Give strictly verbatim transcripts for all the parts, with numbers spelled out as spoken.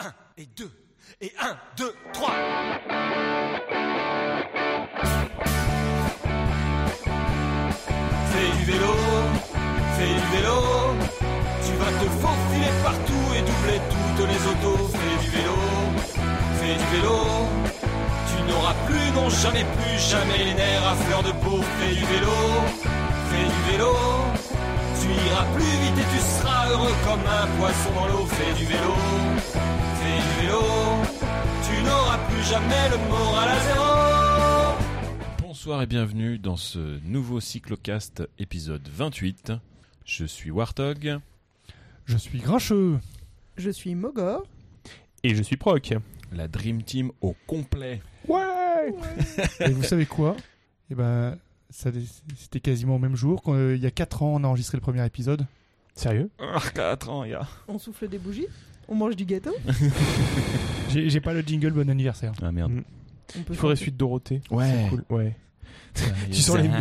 un et deux, et un, deux, trois. Fais du vélo, fais du vélo. Tu vas te faufiler partout et doubler toutes les autos. Fais du vélo, fais du vélo. Tu n'auras plus, non jamais plus, jamais les nerfs à fleur de peau. Fais du vélo, fais du vélo. Tu iras plus vite et tu seras heureux comme un poisson dans l'eau. Fais du vélo, fais du vélo. Tu n'auras plus jamais le moral à zéro. Bonsoir et bienvenue dans ce nouveau cyclocast épisode vingt-huit. Je suis Warthog. Je suis Grincheux. Je suis Mogor. Et je suis Proc. La Dream Team au complet. Ouais, ouais. Et vous savez quoi ? Eh ben, ça, c'était quasiment au même jour. Quand, euh, il y a quatre ans, on a enregistré le premier épisode. Sérieux ? Ah, quatre ans, gars. On souffle des bougies. On mange du gâteau. j'ai, j'ai pas le jingle bon anniversaire. Ah merde. Mm. On peut Il faudrait chanter. suite Dorothée. Ouais. C'est cool. Ouais. Tu sens les...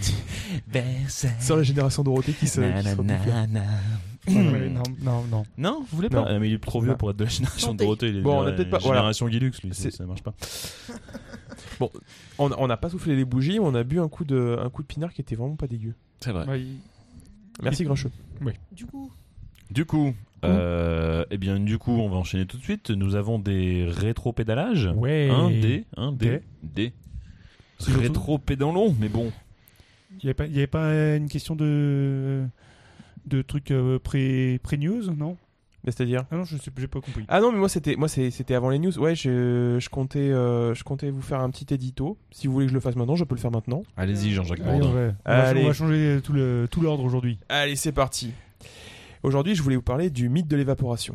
Sans la génération Dorothée qui se... qui se reboucle. Ouais, non, non, non. Non, vous voulez Non. pas? Ah, mais il est trop vieux pour être de la génération Chantez. Dorothée. Il est Bon, on de a peut-être pas- la voilà. génération Guilux, lui, ça, C'est- ça marche pas. Bon, on on n'a pas soufflé les bougies, mais on a bu un coup de, un coup de pinard qui était vraiment pas dégueu. C'est vrai. Ouais, il- Merci Grincheux. Du coup, Du coup, euh, eh bien, du coup, on va enchaîner tout de suite. Nous avons des rétro-pédalages. Ouais. Un, des, un, des, Des. des. C'est surtout- Rétro-pédalons, mais bon. Il n'y avait pas, il y avait pas une question de, de trucs euh, pré, pré-news, non ? Mais c'est-à-dire... Ah non, je sais, j'ai pas compris. Ah non, mais moi c'était, moi c'est- c'était avant les news. Ouais, je, je comptais, euh, je comptais vous faire un petit édito. Si vous voulez que je le fasse maintenant, je peux le faire maintenant. Allez-y, Jean-Jacques Allez, Bourdin. on, va, on va- Allez. on va changer tout, le, tout l'ordre aujourd'hui. Allez, c'est parti. Aujourd'hui, je voulais vous parler du mythe de l'évaporation.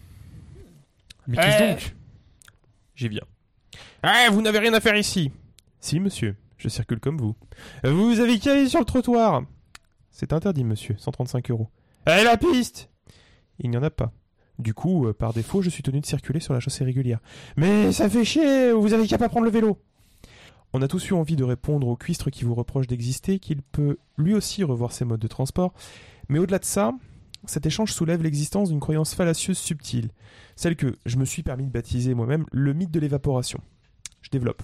Mais Eh. qu'est-ce donc ? J'y viens. Ah, vous n'avez rien à faire ici. Si, monsieur, je circule comme vous. Vous avez qu'à aller sur le trottoir. C'est interdit, monsieur, cent trente-cinq euros. Allez, la piste. Il n'y en a pas. Du coup, euh, par défaut, je suis tenu de circuler sur la chaussée régulière. Mais ça fait chier, vous avez qu'à pas prendre le vélo. On a tous eu envie de répondre au cuistre qui vous reproche d'exister, qu'il peut lui aussi revoir ses modes de transport. Mais au-delà de ça, cet échange soulève l'existence d'une croyance fallacieuse subtile, celle que je me suis permis de baptiser moi-même le mythe de l'évaporation. Je développe.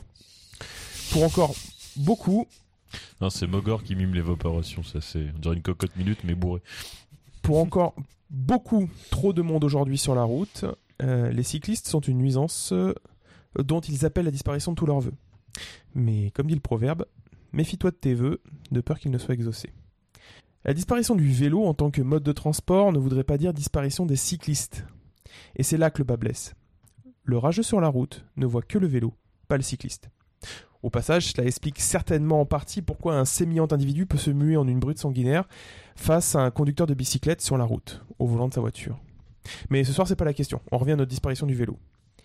Pour encore beaucoup, Non, c'est Mogor qui mime l'évaporation. Ça, c'est, on dirait une cocotte minute, mais bourrée. pour encore beaucoup trop de monde aujourd'hui sur la route, euh, les cyclistes sont une nuisance euh, dont ils appellent la disparition de tous leurs vœux. Mais comme dit le proverbe, méfie-toi de tes vœux, de peur qu'ils ne soient exaucés. La disparition du vélo en tant que mode de transport ne voudrait pas dire disparition des cyclistes. Et c'est là que le bas blesse. Le rageux sur la route ne voit que le vélo, pas le cycliste. Au passage, cela explique certainement en partie pourquoi un sémillant individu peut se muer en une brute sanguinaire face à un conducteur de bicyclette sur la route, au volant de sa voiture. Mais ce soir, c'est pas la question. On revient à notre disparition du vélo.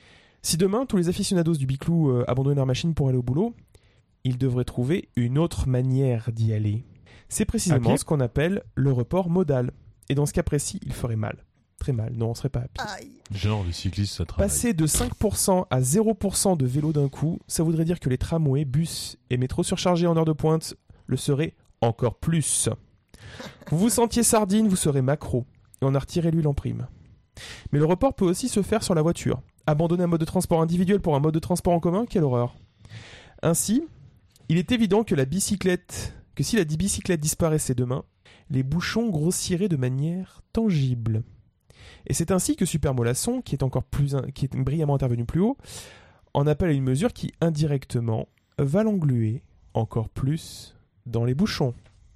Si demain, tous les aficionados du biclou euh, abandonnent leur machine pour aller au boulot, ils devraient trouver une autre manière d'y aller. C'est précisément Ok. ce qu'on appelle le report modal. Et dans ce cas précis, il ferait mal. Très mal. Non, on serait pas happy. aïe. Genre, les cyclistes, ça travaille. Passer de cinq pour cent à zéro pour cent de vélo d'un coup, ça voudrait dire que les tramways, bus et métros surchargés en heure de pointe le seraient encore plus. Vous vous sentiez sardine, vous serez macro, et on a retiré l'huile en prime. Mais le report peut aussi se faire sur la voiture. Abandonner un mode de transport individuel pour un mode de transport en commun, quelle horreur. Ainsi, il est évident que la bicyclette, que si la bicyclette disparaissait demain, les bouchons grossiraient de manière tangible. Et c'est ainsi que Super Molasson, qui est encore plus, qui est brillamment intervenu plus haut, en appelle à une mesure qui, indirectement, va l'engluer encore plus dans les bouchons.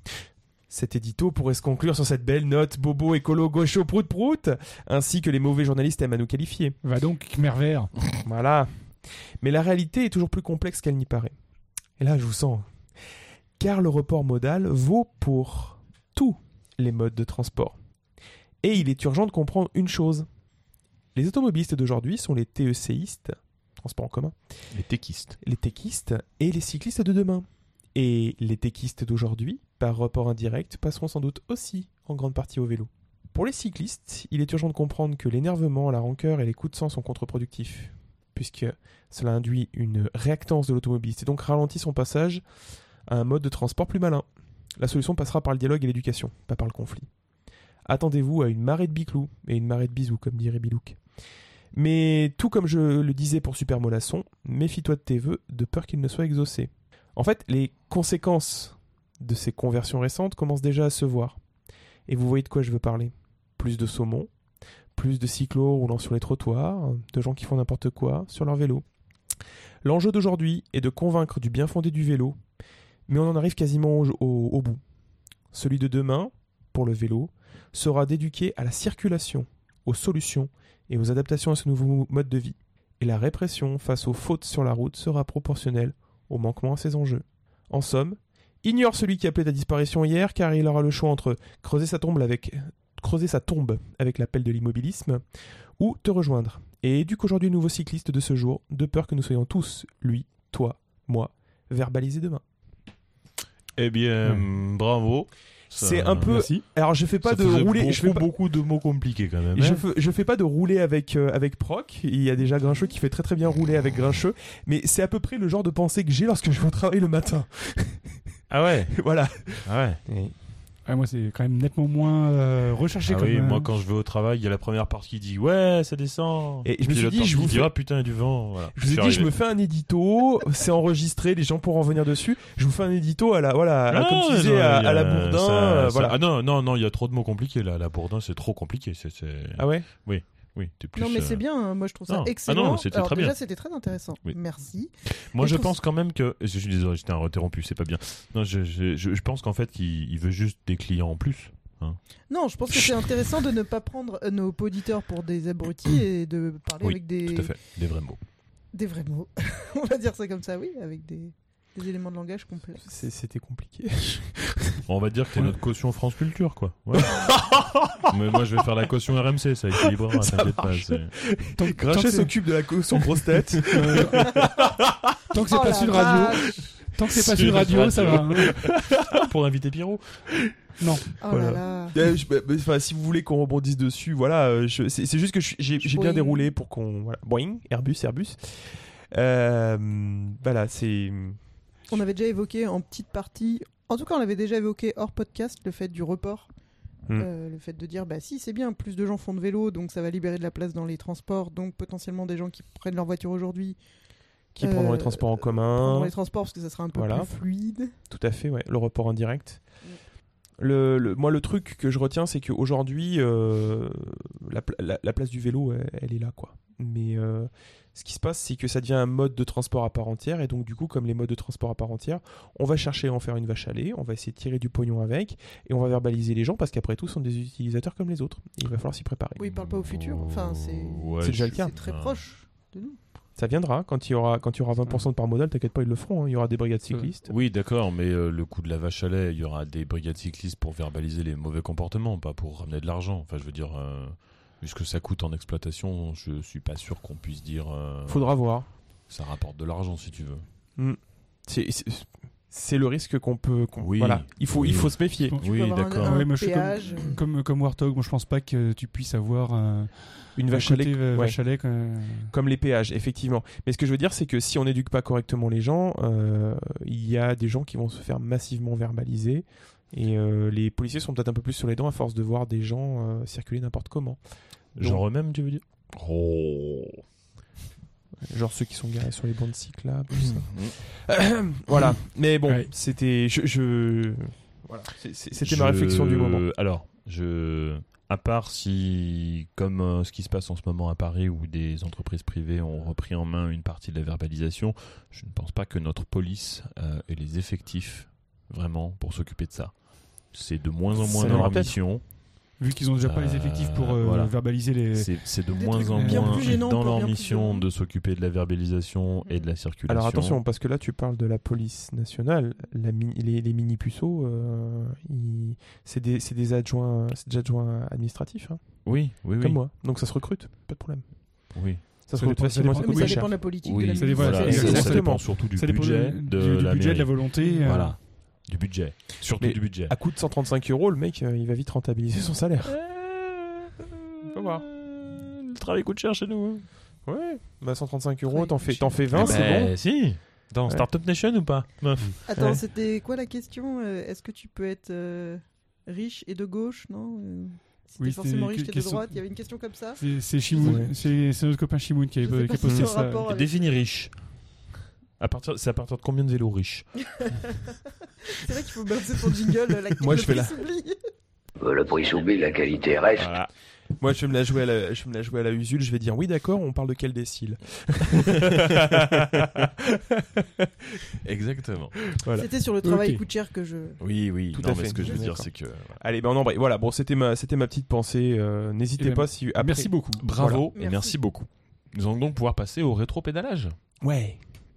Cet édito pourrait se conclure sur cette belle note bobo écolo gaucho prout prout, ainsi que les mauvais journalistes aiment à nous qualifier. Va donc, Khmer vert. Voilà. Mais la réalité est toujours plus complexe qu'elle n'y paraît. Et là, je vous sens. Car le report modal vaut pour tous les modes de transport. Et il est urgent de comprendre une chose. Les automobilistes d'aujourd'hui sont les TECistes, transport en commun, Les techistes. les techistes et les cyclistes de demain. Et les techistes d'aujourd'hui, par report indirect, passeront sans doute aussi en grande partie au vélo. Pour les cyclistes, il est urgent de comprendre que l'énervement, la rancœur et les coups de sang sont contre-productifs, puisque cela induit une réactance de l'automobiliste et donc ralentit son passage à un mode de transport plus malin. La solution passera par le dialogue et l'éducation, pas par le conflit. Attendez-vous à une marée de biclous et une marée de bisous, comme dirait Bilouk. Mais tout comme je le disais pour Super Molasson, méfie-toi de tes vœux de peur qu'ils ne soient exaucés. En fait, les conséquences de ces conversions récentes commencent déjà à se voir. Et vous voyez de quoi je veux parler. Plus de saumon, plus de cyclos roulant sur les trottoirs, de gens qui font n'importe quoi sur leur vélo. L'enjeu d'aujourd'hui est de convaincre du bien fondé du vélo, mais on en arrive quasiment au, au, au bout. Celui de demain, pour le vélo, sera d'éduquer à la circulation, aux solutions et aux adaptations à ce nouveau mode de vie. Et la répression face aux fautes sur la route sera proportionnelle au manquement à ces enjeux. En somme, ignore celui qui appelait ta disparition hier, car il aura le choix entre creuser sa tombe avec, creuser sa tombe avec l'appel de l'immobilisme ou te rejoindre. Et éduque aujourd'hui le nouveau cycliste de ce jour, de peur que nous soyons tous, lui, toi, moi, verbalisés demain. Eh bien, Ouais. bravo. Ça- C'est un peu. Merci. Alors je fais pas ça de faisait rouler. Beaucoup, je fais pas... beaucoup de mots compliqués quand même. Je hein. fais, je fais pas de rouler avec, euh, avec Proc. Il y a déjà Grincheux qui fait très très bien rouler avec Grincheux. Mais c'est à peu près le genre de pensée que j'ai lorsque je vais au travail le matin. Ah ouais. Voilà. Ah ouais. Ah, moi, c'est quand même nettement moins euh, recherché Ah comme. oui, euh, moi quand je vais au travail, il y a la première partie qui dit ouais, ça descend. Et je me Puis suis l'autre dit, partie je vous qui dit, fais- ah putain, il y a du vent. Voilà. Je vous ai suis dit, je arrivé. me fais un édito, c'est enregistré, les gens pourront revenir dessus. Je vous fais un édito à la, voilà, à- Ah, comme tu non, disais, à, il y a- à la Bourdin. ça- euh, ça- voilà. Ah non, non, non, il y a trop de mots compliqués là. La Bourdin, c'est trop compliqué. C'est, c'est... Ah ouais. Oui, t'es plus. Non, mais euh, c'est bien, hein. Moi je trouve ça Non. Ah excellent. non, c'était Alors, très déjà, bien. c'était très intéressant. Oui. Merci. Moi, Et je je trouve- pense quand même que. Je suis désolé, j'étais interrompu, c'est pas bien. Non, je, je, je, je pense qu'en fait, il, il veut juste des clients en plus. Non, je pense que c'est intéressant de ne pas prendre euh, nos auditeurs pour des abrutis et de parler Oui, avec des, Tout à fait, des vrais mots. des vrais mots. On va dire ça comme ça, oui, avec des, des éléments de langage complexes. C'est- C'était compliqué. Bon, on va dire que t'es notre caution France Culture, quoi. Ouais. Mais moi, je vais faire la caution R M C, ça équilibrera, Ça t'inquiète pas. marche. c'est- Tant, tant Grincheux que c'est- s'occupe de la caution grosse tête. tant que c'est Oh pas la sur de radio, vache. tant que c'est pas Sur sur radio, radio. ça va. hein. Pour inviter Pierrot. Non. Oh Voilà. là là. Euh, je- bah, bah, enfin, si vous voulez qu'on rebondisse dessus, voilà, euh, je- c'est c'est juste que je- j'ai j'ai bien Boing. déroulé pour qu'on. Voilà. Boing, Airbus, Airbus. Euh, voilà, c'est. On avait déjà évoqué en petite partie, en tout cas on avait déjà évoqué hors podcast le fait du report. Hmm. Euh, le fait de dire bah si c'est bien, plus de gens font de vélo, donc ça va libérer de la place dans les transports, donc potentiellement des gens qui prennent leur voiture aujourd'hui Qui prendront Euh, les transports en commun. prendront les transports parce que ça sera un peu Voilà. plus fluide. Tout à fait, ouais, le report en direct. Mm. Le, le- moi, le truc que je retiens, c'est qu'aujourd'hui, euh, la, pla- la- la place du vélo, elle, elle est là, quoi. Mais euh, ce qui se passe, c'est que ça devient un mode de transport à part entière, et donc du coup, comme les modes de transport à part entière, on va chercher à en faire une vache à lait, on va essayer de tirer du pognon avec, et on va verbaliser les gens, parce qu'après tout, ce sont des utilisateurs comme les autres. Et il va falloir s'y préparer. Oui, il parle pas au futur. Enfin, c'est Ouais, C'est déjà je- le cas. c'est très Ah. proche de nous. Ça viendra, quand il y aura, quand il y aura vingt pour cent de part modale, t'inquiète pas, ils le feront, hein. Il y aura des brigades cyclistes. Oui, d'accord, mais euh, le coup de la vache à lait, il y aura des brigades cyclistes pour verbaliser les mauvais comportements, pas pour ramener de l'argent. Enfin, je veux dire, euh, vu ce que ça coûte en exploitation, je suis pas sûr qu'on puisse dire euh, Faudra voir. ça rapporte de l'argent si tu veux. C'est- C'est c'est le risque qu'on peut... qu'on- Oui. Voilà, il faut, Oui. il faut se méfier. Bon. Tu Oui, peux avoir un- d'accord. un Ouais, moi, je suis péage. Comme, comme Warthog, moi je pense pas que tu puisses avoir un, Une un vache à lait, côté euh, ouais. vache à lait, quoi. Comme les péages, effectivement. Mais ce que je veux dire, c'est que si on n'éduque pas correctement les gens, euh, il y a des gens qui vont se faire massivement verbaliser. Et euh, les policiers sont peut-être un peu plus sur les dents à force de voir des gens euh, circuler n'importe comment. Genre eux-mêmes, tu veux dire Oh. Genre ceux qui sont garés sur les bancs de cyclables. tout Mmh. ça. Voilà. Mais bon, Ouais. c'était. Je, je- Voilà. C'est- c'est- C'était ma Je- réflexion du moment. Alors, je, à part si, comme euh, ce qui se passe en ce moment à Paris, où des entreprises privées ont repris en main une partie de la verbalisation, je ne pense pas que notre police euh, ait les effectifs vraiment pour s'occuper de ça. C'est de moins en moins Ça dans viendra leur peut-être. mission. Vu qu'ils ont déjà pas les Euh, effectifs pour euh, voilà. verbaliser les. C'est c'est de Des moins trucs en bien moins plus gênants dans pour leur bien plus de mission monde. de s'occuper de la verbalisation et de la circulation. Alors attention, parce que là tu parles de la police nationale, la mi- les, les mini puceaux, euh, ils- c'est des, c'est des adjoints, c'est des adjoints administratifs, hein, Oui, oui, oui. comme moi. Donc ça se recrute, pas de problème. Oui. Ça se Ça recrute dépend- ça facilement, dépend- ça Mais coûte ça pas cher. dépend de la politique Oui, de la ça dépend- ministre. Voilà, c'est- et ça exactement. dépend surtout du Ça dépend budget du, de du la budget, de la mairie. volonté. euh, Voilà, du budget. Surtout Mais du budget. À coût de cent trente-cinq euros, le mec, euh, il va vite rentabiliser son salaire. Faut voir. Le travail coûte cher chez nous. Ouais, bah cent trente-cinq euros, Ouais, t'en fais, cher. t'en fais vingt, c'est bon. bon. Si. Dans Ouais. Startup Nation ou pas, meuf? Attends, Ouais. c'était quoi la question euh, Est-ce que tu peux être euh, riche et de gauche, non Euh, C'était Oui, forcément c'était riche qui que- était de question- droite. Il y avait une question comme ça. C'est, c'est Shimoun, Ouais. c'est, c'est notre copain Shimoun qui a, Je sais qui pas a si posté c'est au ça. rapport avec- Définis riche. À partir, c'est à partir de combien de vélos riches? C'est vrai qu'il faut balancer ton jingle. La... Moi, le je fais prix la- s'oublie. Euh, Le prix s'oublie, la qualité reste. Voilà. Moi, je vais me la jouer à la, je vais me la jouer à la Usul. Je vais dire oui, d'accord. On parle de quel décile? Exactement. Voilà. C'était sur le travail Ok. coûte cher que je. Oui, oui. Tout non, à mais fait. ce que je veux dire, D'accord. c'est que. voilà. Allez, ben on embraye. Voilà. Bon, c'était ma, c'était ma petite pensée. Euh, n'hésitez Eh ben, pas si. Après... Merci beaucoup. Bravo et Merci. merci beaucoup. Nous allons donc pouvoir passer au rétro-pédalage. Ouais.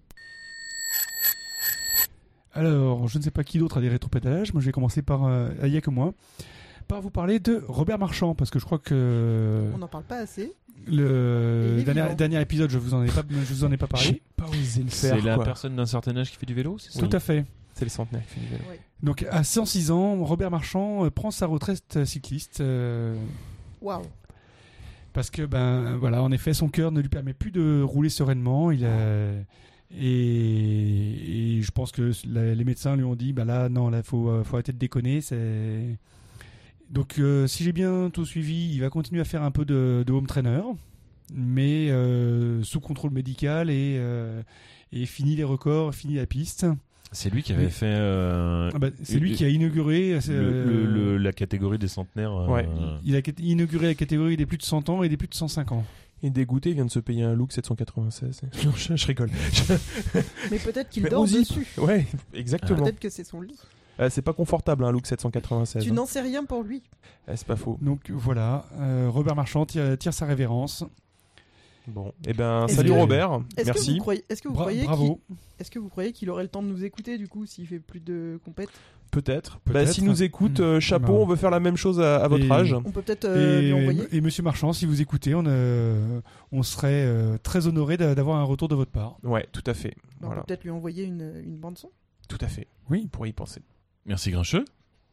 Alors, je ne sais pas qui d'autre a des rétropédalages. Moi, je vais commencer par, euh, il n'y a que moi, par vous parler de Robert Marchand, parce que je crois que On n'en parle pas assez. le Il est dernier, vivant. dernier épisode, je vous en ai pas, je vous en ai pas parlé. J'ai pas osé le faire. C'est la quoi. personne d'un certain âge qui fait du vélo, c'est ça? Tout à fait. C'est le centenaire qui fait du vélo. Ouais. Donc, à cent six ans, Robert Marchand euh, prend sa retraite cycliste. euh, Waouh. Parce que, ben, voilà, en effet, son cœur ne lui permet plus de rouler sereinement. Il a- et, et je pense que la- les médecins lui ont dit, bah là, non, là, faut, euh, faut arrêter de déconner. C'est... Donc, euh, si j'ai bien tout suivi, il va continuer à faire un peu de, de home trainer, mais euh, sous contrôle médical et, euh, et fini les records, fini la piste. C'est lui qui avait Oui. fait euh, Ah bah, c'est Et- lui qui a inauguré. c'est, le- le- euh, le- la catégorie des centenaires. euh, Ouais. Il a inauguré la catégorie des plus de cent ans et des plus de cent cinq ans. Et dégoûté, il vient de se payer un look sept cent quatre-vingt-seize. Non, je, je rigole. Mais peut-être qu'il Mais dort osez- dessus. Ouais, exactement. Peut-être que c'est son lit. Euh, c'est pas confortable un look sept cent quatre-vingt-seize. Tu hein. n'en sais rien pour lui. Euh, c'est pas faux. Donc voilà, euh, Robert Marchand tire, tire sa révérence. Bon, eh ben, Est-ce salut que- Robert. Est-ce que Merci. vous croyez, est-ce que vous Bra- croyez bravo. qu'il, est-ce que vous croyez qu'il aurait le temps de nous écouter du coup s'il fait plus de compètes? Peut-être. Peut-être. Bah, s'il nous écoute, euh, chapeau, Non. on veut faire la même chose à, à votre Et- âge. On peut peut-être euh, et, lui envoyer. et Monsieur Marchand, si vous écoutez, on, euh, on serait euh, très honoré d'a- d'avoir un retour de votre part. Ouais, tout à fait. Bah, On Voilà, peut peut-être lui envoyer une, une bande son. tout à fait. Oui. On pourrait y penser. Merci Grincheux.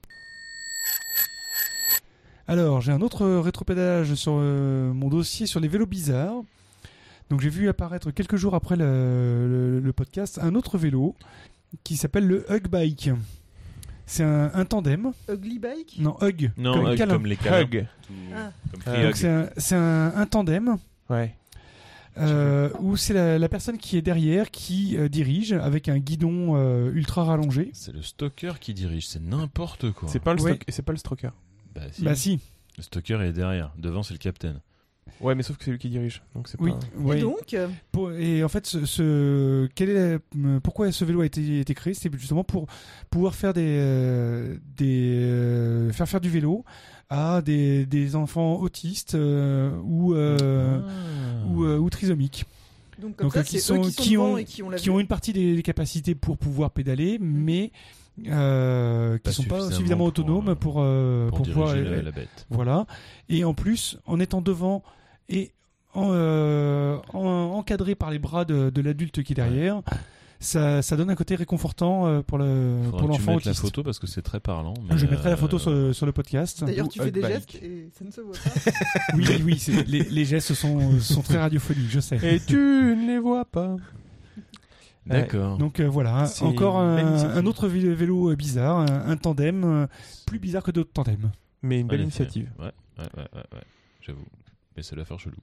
Alors, j'ai un autre euh, rétropédalage sur euh, mon dossier sur les vélos bizarres. Donc, j'ai vu apparaître quelques jours après le, le- le podcast un autre vélo qui s'appelle le Hug Bike. C'est un, un tandem. Ugly Bike. Non, Hug. Non, comme euh, câlin. comme les câlins. Hug. Tout- Ah. Comme Euh, Free Donc, Hug. c'est un, c'est un- un tandem Ouais. euh, où c'est la, la personne qui est derrière qui euh, dirige avec un guidon euh, ultra rallongé. C'est le stalker qui dirige, c'est n'importe quoi. C'est pas le Ouais. stock- c'est pas le stroker. Bah, si. Bah si. Le stalker est derrière, devant c'est le capitaine. Ouais, mais sauf que c'est lui qui dirige. Donc c'est Oui. pas. ouais. Et donc, euh, Pour- et en fait, ce, ce- quel est la- pourquoi ce vélo a été, été créé, c'est justement pour pouvoir faire des, euh, des euh, faire faire du vélo à des, des enfants autistes euh, ou euh, Ah. ou, euh, ou trisomiques, donc comme Donc, ça, euh, qui c'est eux sont- qui sont qui devant ont- et qui ont la qui vue. ont une partie des, des capacités pour pouvoir pédaler, mais euh, qui Pas sont pas suffisamment suffisamment pour, autonomes euh, pour euh, pour, pour pouvoir diriger euh, la, la bête. voilà. Et en plus, en étant devant et en, euh, en- encadré par les bras de, de l'adulte qui est derrière, ça, ça donne un côté réconfortant euh, pour le Faudra pour que tu l'enfant mettes la autiste. photo parce que c'est très parlant. mais, Je mettrai la photo euh, sur le, sur le podcast. D'ailleurs, tu fais Hug des bike. gestes et ça ne se voit pas. Oui, oui, oui, c'est- les, les gestes sont, sont très radiophoniques, je sais. Et tu ne les vois pas. D'accord. Donc euh, voilà, C'est encore une belle un, initiative. un autre vé- vélo euh, bizarre, un, un tandem euh, plus bizarre que d'autres tandems. Mais une belle En effet. initiative. Ouais, ouais, ouais, ouais, ouais. J'avoue. Mais ça doit faire chelou.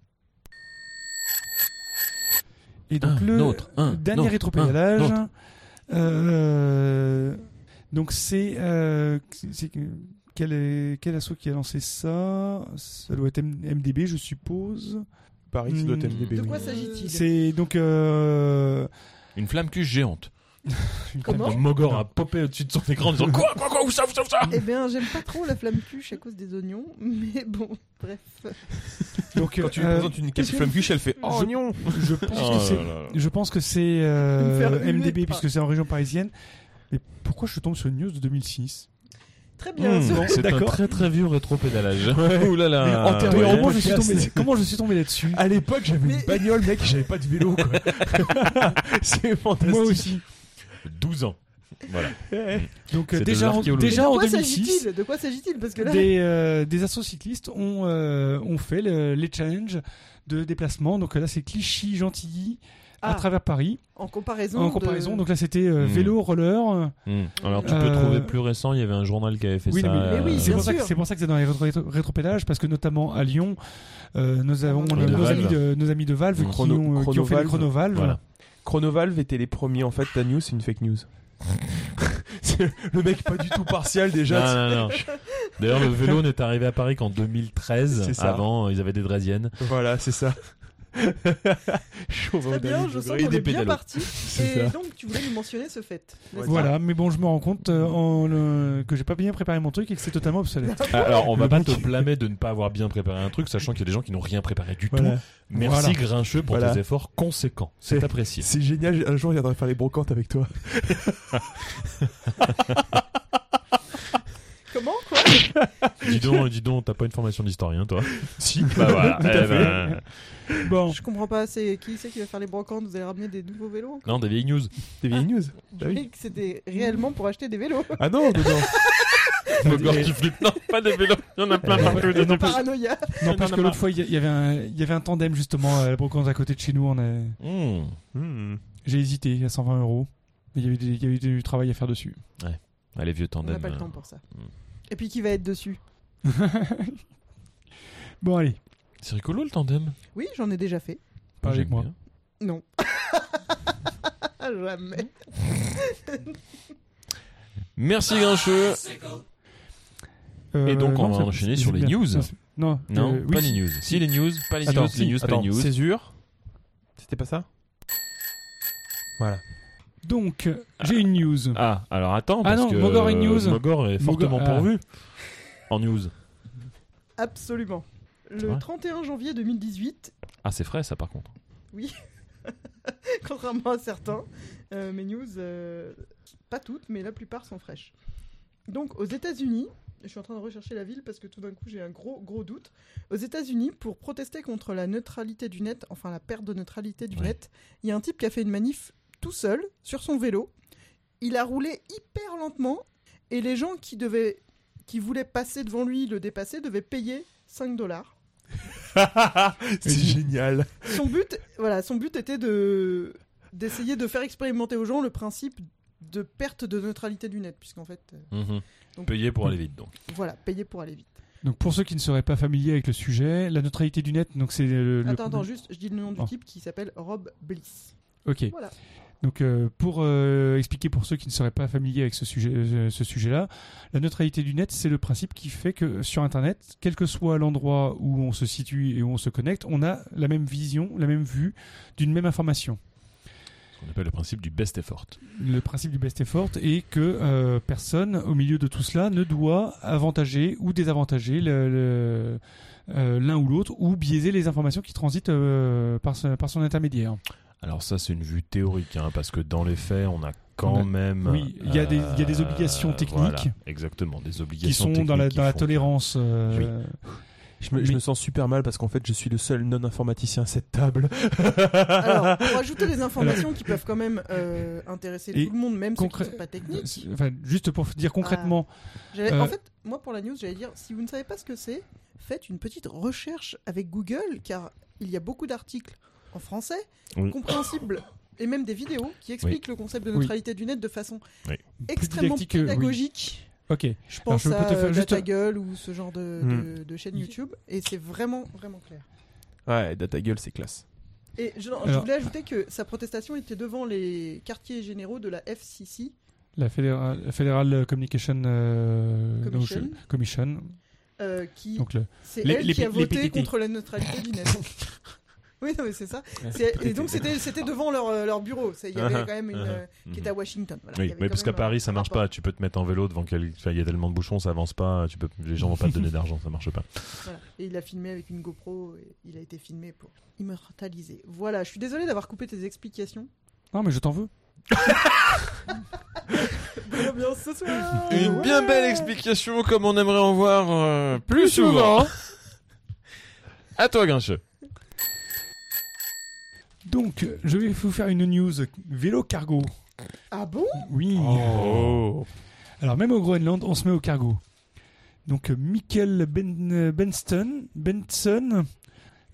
Et donc Un le autre, un dernier autre, rétropédalage, un autre. euh, donc c'est euh, c'est que- quel est quel asso qui a lancé ça? Ça doit être M- MDB, je suppose. Paris, ça doit être Hmm. M D B. De oui. quoi s'agit-il? C'est donc euh, Une flamme cuche géante. Comment? Le Mogor a popé au-dessus de son écran en disant quoi, quoi, quoi, où ça, où ça, où ça Eh bien, j'aime pas trop la flamme cuche à cause des oignons, mais bon, bref. donc Quand tu lui euh, présentes une caisse flamme cuche, elle fait Oh je- non. je pense Oh que c'est là là là. je pense que c'est Me euh, faire huer M D B par- puisque c'est en région parisienne. Mais pourquoi je tombe sur une news de deux mille six? Très bien. Hmm, sur- c'est un D'accord. très très vieux rétro-pédalage. Ouh là Mais là. antérieurement, Ouais. je suis podcast. tombé, comment je suis tombé là-dessus? À l'époque, j'avais Mais- une bagnole, mec, j'avais pas de vélo, quoi. C'est fantastique. Moi aussi. douze ans. Voilà. Donc euh, C'est de déjà, en, l'archéologie. déjà de en quoi deux mille six, s'agit-il De quoi s'agit-il Parce que là, des, euh, des assos cyclistes ont, euh, ont fait le- les challenges de déplacement. Donc euh, là, c'est Clichy, Gentilly, à Ah. travers Paris. En comparaison. En de- comparaison, donc là c'était euh, Mm. vélo, roller. Hmm. Alors tu peux Euh, trouver plus récent, il y avait un journal qui avait fait Oui, ça. mais- euh, Mais oui, c'est bien pour, ça que- sûr. c'est pour ça que c'est dans les rétro- rétro- rétropédages, parce que notamment à Lyon, euh, nous avons Oui, nos, de nos Valve. amis de, nos amis de Valve Mm. qui, Chrono- ont, qui ont fait les Chronovalve. chronovalves. Voilà. Chronovalve était les premiers en fait. Ta news, c'est une fake news. C'est le mec pas du tout partial déjà. Non, non, non. D'ailleurs, le vélo n'est arrivé à Paris qu'en deux mille treize. C'est ça. Avant, ils avaient des draisiennes. Voilà, c'est ça. Chaud, Très bien, je sens Et qu'on des est bien pédalos. parti. C'est Et ça. donc, tu voulais nous mentionner ce fait. n'est-ce Voilà, mais bon, je me rends compte euh, en, le- que j'ai pas bien préparé mon truc et que c'est totalement obsolète. Ah, Alors, on va Le pas mec- te blâmer de ne pas avoir bien préparé un truc, sachant qu'il y a des gens qui n'ont rien préparé du tout. Voilà. Merci Voilà. Grincheux pour Voilà. tes efforts conséquents. C'est C'est- apprécié. C'est génial. Un jour, il viendra faire les brocantes avec toi. Comment quoi Dis donc, dis donc, t'as pas une formation d'historien, toi? Si. Bah voilà. Tout à Eh ben, Bon, Je comprends pas. C'est qui c'est qui va faire les brocantes? Vous allez ramener des nouveaux vélos encore? Non, des vieilles news. Des vieilles news. Je Bah oui. croyais que c'était réellement pour acheter des vélos. Ah non, non, non. Mogor qui flippe. Non, pas des vélos. Il y en a plein partout. Et non, Paranoïa. non, Non, parce non, que non. l'autre fois, il y, il y avait un, il y avait un tandem justement à la brocante à côté de chez nous. On a... Hmm. Hmm. J'ai hésité à cent vingt euros. Mais il y avait des- il y avait du travail à faire dessus. Allez, vieux On n'a tandem. pas le euh, temps pour ça. Hmm. Et puis qui va être dessus? Bon, allez, C'est rigolo le tandem. Oui, j'en ai déjà fait. pas avec J'aime moi. bien. Non. Jamais. Merci Grincheux. Euh, Et donc, on non, va c'est- enchaîner c'est sur les bien. news. Non, c'est- Non, Non, euh, pas oui. les news. Si les news, pas les Attends, news, si, les news, pas attends, les news. Césure. C'était pas ça? Voilà. Donc, j'ai une news. Ah, alors attends, Ah parce non, que Mogor est news. Mogor est fortement Mogor- ah. pourvu en news. Absolument. Le Ouais. trente et un janvier deux mille dix-huit, Ah, c'est frais ça par contre. contrairement à certains, euh, mes news, euh, pas toutes, mais la plupart sont fraîches. Donc, aux États-Unis, je suis en train de rechercher la ville parce que tout d'un coup j'ai un gros gros doute. Aux États-Unis, pour protester contre la neutralité du net, enfin la perte de neutralité du Ouais. net, il y a un type qui a fait une manif tout seul sur son vélo. Il a roulé hyper lentement et les gens qui devaient, qui voulaient passer devant lui, le dépasser, devaient payer cinq dollars. C'est génial. Son but, voilà, son but était de d'essayer de faire expérimenter aux gens le principe de perte de neutralité du net, puisqu'en fait, euh, Mhm. Donc- Payé pour aller vite donc. voilà, payer pour aller vite. Donc, pour ceux qui ne seraient pas familiers avec le sujet, la neutralité du net, donc c'est le. le- Attends, attends, juste, je dis le nom du Oh. type qui s'appelle Rob Bliss. Ok. Voilà. Donc, euh, pour euh, expliquer pour ceux qui ne seraient pas familiers avec ce sujet, euh, ce sujet-là, la neutralité du net, c'est le principe qui fait que sur Internet, quel que soit l'endroit où on se situe et où on se connecte, on a la même vision, la même vue d'une même information. Ce qu'on appelle le principe du best effort. Le principe du best effort est que euh, personne, au milieu de tout cela, ne doit avantager ou désavantager le- le- euh, l'un ou l'autre, ou biaiser les informations qui transitent euh, par, ce- par son intermédiaire. Alors ça c'est une vue théorique hein, parce que dans les faits on a quand On a- même oui, il y a des- il y a des obligations techniques voilà, exactement des Qui obligations sont dans la, techniques dans la qui font tolérance. euh, Je me, je Mais- me sens super mal parce qu'en fait, je suis le seul non-informaticien à cette table. Alors, pour ajouter des informations qui peuvent quand même euh, intéresser Et tout le monde, même ceux qui concré- ne sont pas techniques. Enfin, juste pour dire concrètement, J'allais- Euh, En fait, moi pour la news, j'allais dire, si vous ne savez pas ce que c'est, faites une petite recherche avec Google, car il y a beaucoup d'articles en français, Oui. compréhensibles, et même des vidéos qui expliquent le concept de Oui. neutralité du net de façon Oui. extrêmement didactique, euh, oui. pédagogique. ok. Je Alors, pense je peux à te faire euh, juste- DataGull ou ce genre de, Hmm. de, de chaîne YouTube, et c'est vraiment, vraiment clair. Ouais, Data Gueule, c'est classe. Et je, je Alors- voulais ajouter que sa protestation était devant les quartiers généraux de la F C C, La Fédéral, la Federal Communication euh, donc Commission. je- Commission. euh, qui Donc le, c'est les- elle les qui a P- les voté P T T. contre la neutralité du net. Oui, non, mais c'est ça. C'est- et donc c'était c'était devant leur, euh, leur bureau. C'est- Il y avait Uh-huh, quand même une uh-huh, euh, qui était à Washington. Voilà. Il y Oui, avait mais quand parce qu'à même, Paris euh, ça un marche rapport. pas. Tu peux te mettre en vélo devant quel... enfin, il y a tellement de bouchons, ça avance pas. Tu peux... Les gens vont pas te donner d'argent, ça marche pas. Voilà. Et il a filmé avec une GoPro. Et il a été filmé pour immortaliser. Voilà. Je suis désolé d'avoir coupé tes explications. non mais je t'en veux. Bonne ambiance ce soir. Une Ouais. bien belle explication comme on aimerait en voir euh, plus souvent. À toi Grincheux. Donc je vais vous faire une news vélo cargo. Ah bon? Oui. Oh. Alors même au Groenland, on se met au cargo. Donc euh, Mikkel ben, Benston, Benson,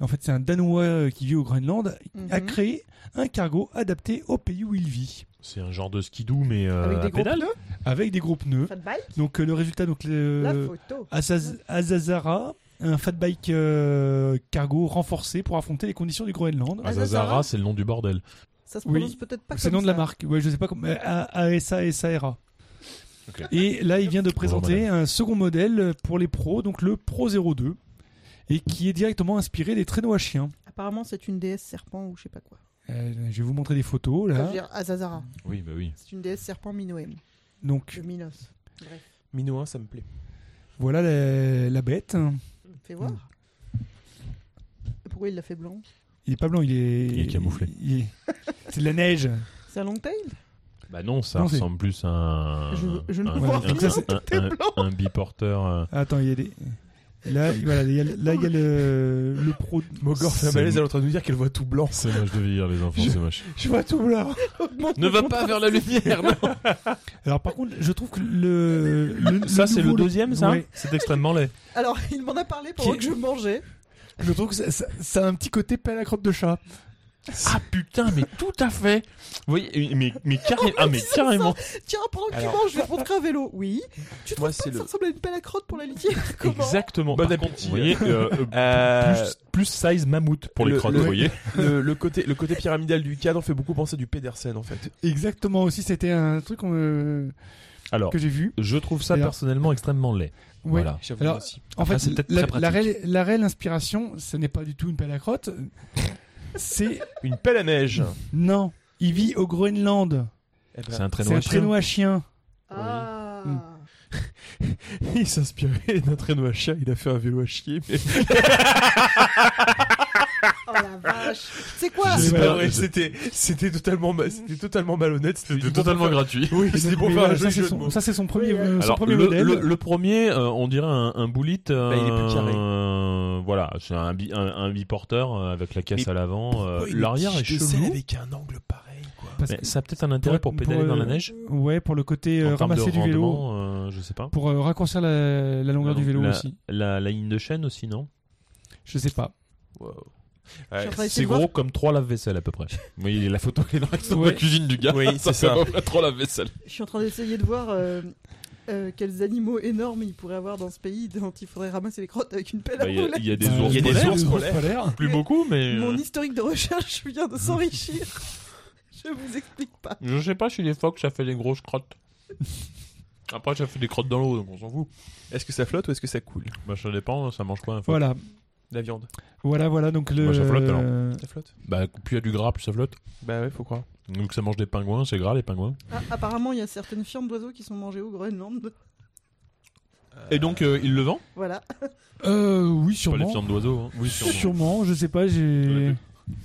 en fait c'est un Danois euh, qui vit au Groenland, Mhm. a créé un cargo adapté au pays où il vit, C'est un genre de skidoo, mais euh, Avec à des gros pédale. pneus, avec des gros pneus. fat bike, Donc euh, le résultat, donc la le photo. Azaz- Azazara, un fat bike euh, cargo renforcé pour affronter les conditions du Groenland. Ah, Azazara, c'est le nom du bordel. Ça se Oui. prononce peut-être pas C'est le comme nom de la ça. marque. Ouais, je sais pas comment. A S A S A R A. Ok. Et là, il vient de présenter madame. un second modèle pour les pros, donc le Pro zéro deux, et qui est directement inspiré des traîneaux à chiens. Apparemment, c'est une déesse serpent ou je sais pas quoi. Euh, je vais vous montrer des photos Enfin, je là. veux dire, Azazara. Oui, bah oui. C'est une déesse serpent Minoem. Donc De Minos. Bref. Mino un, ça me plaît. voilà la, la bête. Fais voir. Mm. Et pourquoi il l'a fait blanc? Il est pas blanc, il est. Il est camouflé. il est- C'est de la neige. C'est un long tail? Bah non, ça Non, c'est- ressemble plus à un. Je- je ne un, vois un- rien, un- tout est un- blanc. un biporteur. euh, Attends, il y a des. Là, voilà, il y a, là, il y a le, le Pro. Mogor fait un C'est- malaise, elle est en train de nous dire qu'elle voit tout blanc. C'est moche de vieillir, les enfants, c'est moche. Je vois tout blanc. Augmente Ne le va contraste. pas vers la lumière, non. Alors par contre, je trouve que le. le Ça, c'est le nouveau- deuxième, ça Ouais. C'est extrêmement laid. Alors, il m'en a parlé pendant Qui- que je mangeais. Je trouve que ça, ça- ça a un petit côté pelle à crotte de chat. Ah putain, mais tout à fait. Vous voyez, mais, mais, carré- ah, mais carrément. Tiens, pendant que Alors- tu manges, je vais te montrer un vélo. Oui. Tu trouves Moi, pas c'est que le- ça ressemble à une pelle à crotte pour la litière? Comment? Exactement. Bon Par contre, appétit. vous voyez, euh, euh, Euh, plus, plus size mammouth pour les le- crottes, le- vous voyez. le, le côté, le côté pyramidal du cadre fait beaucoup penser à du Pedersen en fait. Exactement aussi, c'était un truc euh, Alors, que j'ai vu. je trouve ça Alors- personnellement extrêmement laid. Ouais. Voilà. J'avoue Alors, aussi. En Après, fait, c'est peut-être la, très la pratique. réelle, la réelle inspiration, ce n'est pas du tout une pelle à crotte. C'est Une pelle à neige. non, il vit au Groenland. Eh ben, C'est un traîneau C'est à un chien. traîneau à chien. Ah. il s'inspirait d'un traîneau à chien, il a fait un vélo à chier. Mais... Oh la vache. C'est quoi? Je- C'est voilà. pas vrai, c'était, c'était totalement, ma- c'était totalement malhonnête. C'était C'était dit pour totalement faire- gratuit. Oui, c'était pour Mais faire voilà, un ça, joli c'est jeu de son, mots. ça, c'est son premier, Oui, euh, son Alors, premier le, modèle. le- le premier, euh, on dirait un, un bullet. euh, Bah, il est plus carré. euh, voilà, c'est un, bi- un, un biporteur euh, avec la caisse Mais à l'avant. euh, Oh, une L'arrière est tige de selle chelou. avec un angle pareil, quoi. Parce Mais que- ça a peut-être un intérêt pour, pédaler pour, dans la euh, neige. Ouais, pour le côté euh, En termes de ramasser du vélo, rendement, euh, je sais pas. pour euh, raccourcir la, la longueur La- du vélo la- aussi. La, la ligne de chaîne aussi, non? Je sais pas. Wow. Je suis en train d'essayer C'est de voir. gros comme trois lave-vaisselle à peu près. Vous voyez, la photo est dans la Ouais. cuisine du gars. Oui, c'est fait ça. à peu près trois lave-vaisselle. Je suis en train d'essayer de voir euh, euh, quels animaux énormes il pourrait avoir dans ce pays dont il faudrait ramasser les crottes avec une pelle à Bah, Il y, a- rouler. il y a des Euh, ours il y a des polaires. ours polaires. polaires. Plus beaucoup, mais. Mon euh, historique de recherche vient de s'enrichir. Je vous explique pas. Je sais pas, chez les phoques, ça fait des grosses crottes. Après, ça fait des crottes dans l'eau, donc on s'en fout. Est-ce que ça flotte ou est-ce que ça coule? Bah, ça dépend, ça mange quoi un phoque? Voilà, La viande. voilà, voilà. Donc le. Bah, ça flotte, alors. euh, Ça flotte? Bah, plus il y a du gras, plus ça flotte. Bah ouais, faut croire. Donc ça mange des pingouins, c'est gras les pingouins. Ah, apparemment, il y a certaines fientes d'oiseaux qui sont mangées au Groenland. Et donc, euh, il le vend? Voilà. euh, oui, Pas les sûrement. fientes d'oiseaux, hein. Oui, sûrement. Sûrement, je sais pas. J'ai.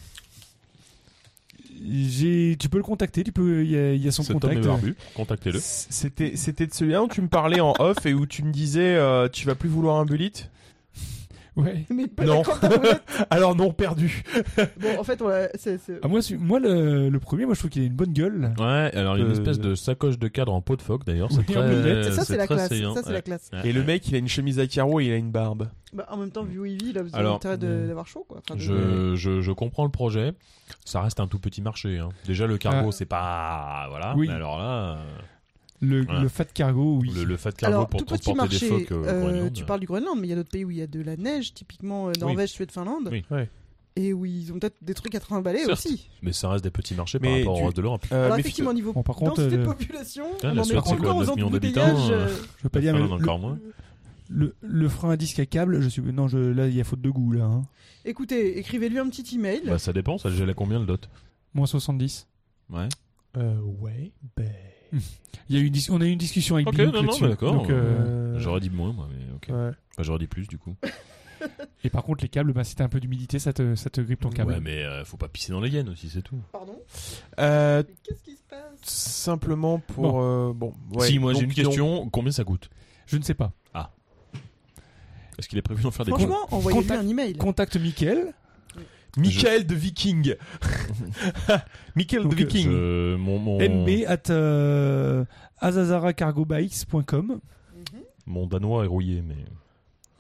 J'ai. Tu peux le contacter. Tu peux. Il y a, il y a son Cet homme contact. est barbu, contactez-le. C'était, c'était de celui-là où tu me parlais en off et où tu me disais euh, tu vas plus vouloir un bullet. Ouais. Mais pas Non. la crotte à roulette. Alors non, perdu. Bon, en fait, on l'a- c'est- c'est- Ah, moi, celui- moi le, le premier, moi, je trouve qu'il a une bonne gueule. Ouais, alors il y a une Euh, espèce de sacoche de cadre en peau de phoque d'ailleurs, Oui, c'est en très. moulette. ça, c'est la très classe. saillant, Ça, c'est ouais. la classe. Ouais. Et le mec, il a une chemise à carreaux et il a une barbe. Bah, en même temps, vu où il vit, il a besoin Alors, d'intérêt de- euh, d'avoir chaud, quoi. Enfin, de- Je, je, je comprends le projet. Ça reste un tout petit marché. Hein. Déjà, le cargo, Ah. c'est pas. Voilà. Oui. Mais alors là, Le, Voilà. le fat cargo, oui. le, le fat cargo Alors, pour tout petit transporter marché, des phoques euh, au euh, Groenland. tu parles du Groenland, mais il y a d'autres pays où il y a de la neige, typiquement euh, Norvège, Suède, Finlande, Oui. Ouais. et où ils ont peut-être des trucs à trimballer Certes. aussi. Mais ça reste des petits marchés Mais par rapport tu- au reste de l'Europe. Euh, Alors mais effectivement, au niveau Bon, par contre, densité de euh, population, Putain, on la en est Suède, pas c'est quoi, encore aux neuf millions embouteillages. d'habitants, euh, Je veux pas dire, mais Finlande, le, encore moins. le, le frein à disque à câble, je suis. Non, je, là, il y a faute de goût, là. Hein. Écoutez, écrivez-lui un petit email. Bah, ça dépend, ça le gèle à combien le dot? Moins soixante-dix. Ouais. euh, ouais, ben. Il y a eu une dis- on a eu une discussion avec Ok, Bilouk non, non, là-dessus. mais d'accord. Donc, euh, euh, J'aurais dit moins, moi, mais ok. Ouais. Enfin, j'aurais dit plus, du coup. Et par contre, les câbles, bah, si t'as un peu d'humidité, ça te, ça te grippe ton câble. Ouais, mais euh, faut pas pisser dans les gaines aussi, c'est tout. Pardon Euh, Mais qu'est-ce qui se passe simplement pour. Bon. euh, Bon. ouais, si, moi j'ai donc, une question, combien ça coûte? Je ne sais pas. Est-ce qu'il est prévu d'en faire des Franchement, envoyez-lui Contact- un email. Contacte Mickaël. donc, Michael de Viking. Michael de Donc, Viking. Je- mon, mon, M B at euh, azazaracargobikes point com. Mhm. mon danois est rouillé, mais.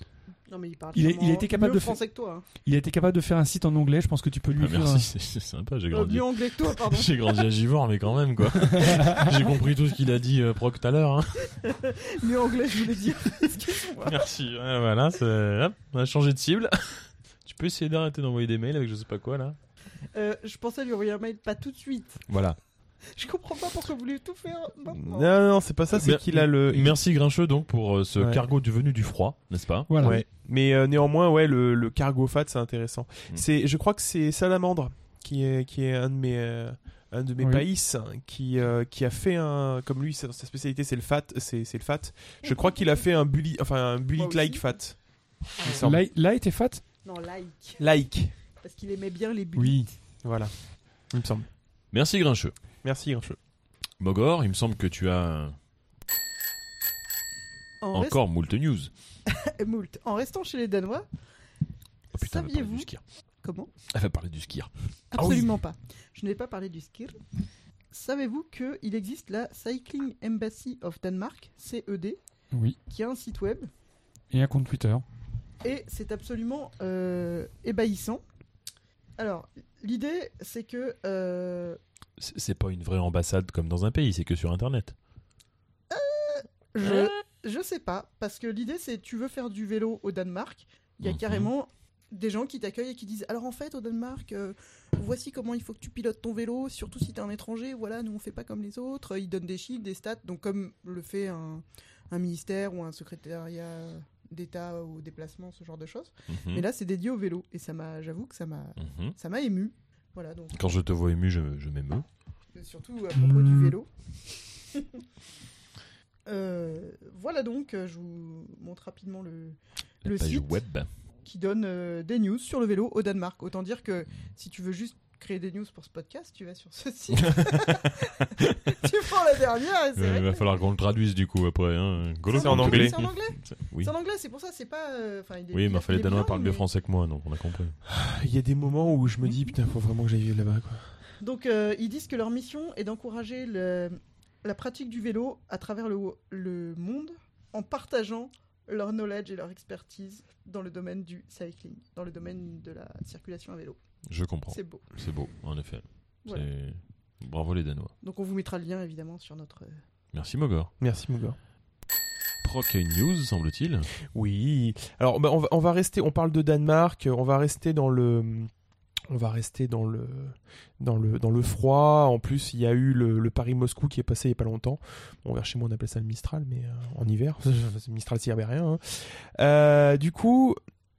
Non, mais il parle Il est- sûrement il a été capable mieux de fa- français que toi. Hein. Il a été capable de faire un site en anglais. Je pense que tu peux lui Ah, écrire. merci, c'est, c'est sympa, j'ai Euh, grandi. mieux anglais que toi, pardon. J'ai grandi à Givors, mais quand même, quoi. J'ai compris tout ce qu'il a dit, euh, Proc, tout à l'heure. Hein. mieux anglais, je voulais dire. Excuse-moi. Merci. Ouais, voilà, c'est... Hop, on a changé de cible. Tu peux essayer d'arrêter d'envoyer des mails avec je sais pas quoi, là. Euh, je pensais lui envoyer un mail, pas tout de suite. Voilà. Je comprends pas pourquoi vous voulez tout faire maintenant. Non, non, c'est pas ça, c'est Mer- qu'il a le. Merci Grincheux, donc, pour euh, ce Ouais. cargo du venu du froid, n'est-ce pas? Voilà. Ouais. Mais euh, néanmoins, ouais, le, le cargo fat, c'est intéressant. Mm. C'est, je crois que c'est Salamandre qui est, qui est un de mes, euh, un de mes Oui. païs qui, euh, qui a fait un, comme lui, sa, sa spécialité, c'est le fat, c'est, c'est le fat. Je crois qu'il a fait un bully, enfin un bully Moi aussi. like fat. il me semble. Là, là était fat. Non, like. Like. Parce qu'il aimait bien les buts. Oui. Voilà. Il me semble. Merci Grincheux. Merci, Grincheux. Mogor, il me semble que tu as En, encore moult news. rest- moult. En restant chez les Danois, Oh putain, elle va parler saviez-vous du skir. comment Elle va parler du skir. Absolument pas. Je ne vais pas parler du skir. Savez-vous qu'il existe la Cycling Embassy of Denmark, C E D, Oui. qui a un site web Et un compte Twitter. et c'est absolument euh, ébahissant. Alors, l'idée, c'est que euh, C'est c'est pas une vraie ambassade comme dans un pays, c'est que sur Internet. je je sais pas, parce que l'idée, c'est tu veux faire du vélo au Danemark, il y a Mhm. carrément des gens qui t'accueillent et qui disent alors en fait au Danemark euh, voici comment il faut que tu pilotes ton vélo, surtout si t'es un étranger, voilà, nous on fait pas comme les autres. Ils donnent des chiffres, des stats, donc comme le fait un, un ministère ou un secrétariat d'État au déplacement, ce genre de choses. Mhm. Mais là c'est dédié au vélo et ça m'a, j'avoue que ça m'a Mhm. ça m'a ému. Voilà, donc Quand je te vois ému, je, je m'émeus. euh, surtout à propos Mm. du vélo. Euh, voilà donc, euh, je vous montre rapidement le, La Le page site. web. qui donne euh, des news sur le vélo au Danemark. Autant dire que si tu veux juste créer des news pour ce podcast, tu vas sur ce site. Tu prends la dernière et c'est Euh, il réglé. va falloir qu'on le traduise du coup après. Hein. Golo, C'est en anglais. C'est en anglais. Oui. C'est en anglais, c'est pour ça, c'est pas. euh, enfin, il est- Oui, il mais a- enfin, il les est Danois bilingue, parlent mieux mais- français que moi, donc on a compris. Il y a des moments où je me dis, putain, faut vraiment que j'aille vivre là-bas, quoi. Donc, euh, ils disent que leur mission est d'encourager le- la pratique du vélo à travers le, le monde en partageant leur knowledge et leur expertise dans le domaine du cycling, dans le domaine de la circulation à vélo. Je comprends. C'est beau. C'est beau, en effet. Voilà. C'est... Bravo les Danois. Donc, on vous mettra le lien évidemment sur notre. euh, Merci Mogor. Merci, Mougor. Proc a une news, semble-t-il. Oui. Alors, bah, on, va, on va rester. On parle de Danemark. On va rester dans le. On va rester dans le dans le dans le froid. En plus, il y a eu le, le Paris-Moscou qui est passé il y a pas longtemps. Bon, vers chez moi, on appelle ça le Mistral, mais euh, en hiver, c'est Mistral sibérien. Hein. Euh, du coup,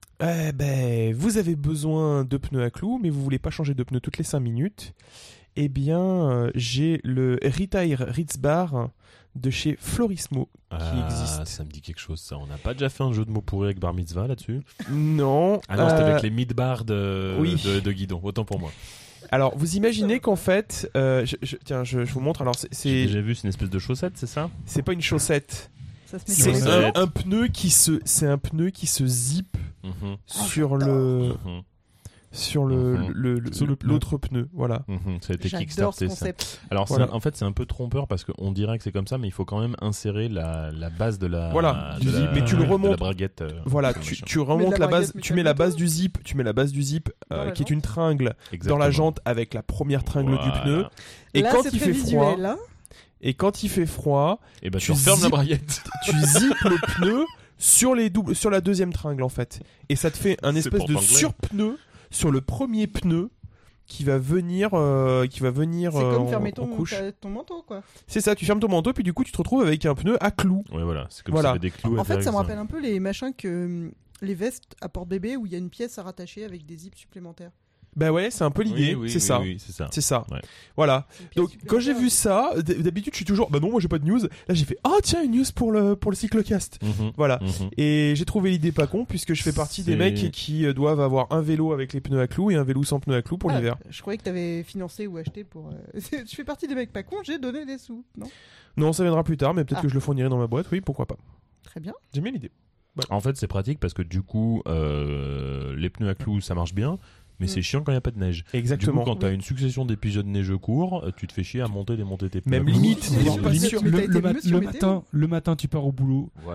eh ben, vous avez besoin de pneus à clous, mais vous voulez pas changer de pneus toutes les cinq minutes. Eh bien, euh, j'ai le Retire Ritzbar de chez Florismo qui Ah, existe. ça me dit quelque chose, ça. On n'a pas déjà fait un jeu de mots pourri avec Bar Mitzvah là-dessus? Non. Ah non, c'était euh, avec les mid-bars de... oui. de, de Guidon. Autant pour moi. Alors, vous imaginez qu'en fait, euh, je, je- tiens, je, je vous montre. Alors, c'est- J'ai c'est déjà vu, c'est une espèce de chaussette, c'est ça? c'est pas une chaussette. Ça se met C'est sur Ouais. les- un, un pneu qui se, c'est un pneu qui se zip Mhm, sur le, mhm, sur le, Mhm. le, le- Sur le pneu. l'autre pneu. Voilà. mhm. Ça a été J'adore ce kickstarté, ça. concept. Alors, c'est Voilà. un- en fait, c'est un peu trompeur parce qu'on dirait que c'est comme ça, mais il faut quand même insérer la, la base de la, Voilà, de du la- zip, mais tu le de la remontes. braguette. euh, Voilà, sur le tu, machin. tu Mais remontes de la la base, braguette tu mets la base mécanique. du zip, tu mets la base du zip euh, Dans la qui est jante. une tringle dans Exactement. la jante avec la première tringle du Voilà. pneu. Et Là, quand c'est il très fait froid, visuel, hein. et quand il fait froid, Et bah, tu tu refermes la zippes- braguette. tu zippes le pneu sur les doubles, sur la deuxième tringle en fait, et ça te fait un C'est espèce pour de t'angler. surpneu sur le premier pneu qui va venir, euh, qui va venir C'est euh, comme en, fermer en ton, couche. ta- ton manteau, quoi. C'est ça, tu fermes ton manteau, puis du coup tu te retrouves avec un pneu à clous. Ouais, voilà. C'est comme Voilà. si t'avais des clous à En fait, faire ça me avec rappelle un peu les machins que hum, les vestes à porte-bébé où il y a une pièce à rattacher avec des zips supplémentaires. Bah ouais, c'est un peu l'idée, Oui, oui, c'est oui, ça. oui, c'est ça. C'est ça. Ouais. Voilà. C'est une pièce Donc quand j'ai vu supplémentaire. ça, d- d'habitude je suis toujours bah non, moi j'ai pas de news. Là j'ai fait "Ah tiens, une news pour le pour le cyclocast." Mhm, Voilà. mhm. Et j'ai trouvé l'idée pas con puisque je fais partie des C'est- mecs qui euh, doivent avoir un vélo avec les pneus à clous et un vélo sans pneus à clous pour Ah, l'hiver. Je croyais que t'avais financé ou acheté pour. euh, Je fais partie des mecs pas cons, j'ai donné des sous, non? Non, ça viendra plus tard, mais peut-être Ah. que je le fournirai dans ma boîte, oui, pourquoi pas. Très bien. J'aime bien l'idée. En fait, c'est pratique parce que du coup, euh, les pneus à clous, ça marche bien, mais Mm. c'est chiant quand il n'y a pas de neige. Exactement. Du coup, quand t'as Oui. une succession d'épisodes neigeux courts, euh, tu te fais chier à monter, démonter tes pneus. Même à clous. limite, Oui, voire je pas suis sûr. sûr. Mais le, t'as été le mat- monsieur le météo. matin, le matin, tu pars au boulot. Voilà.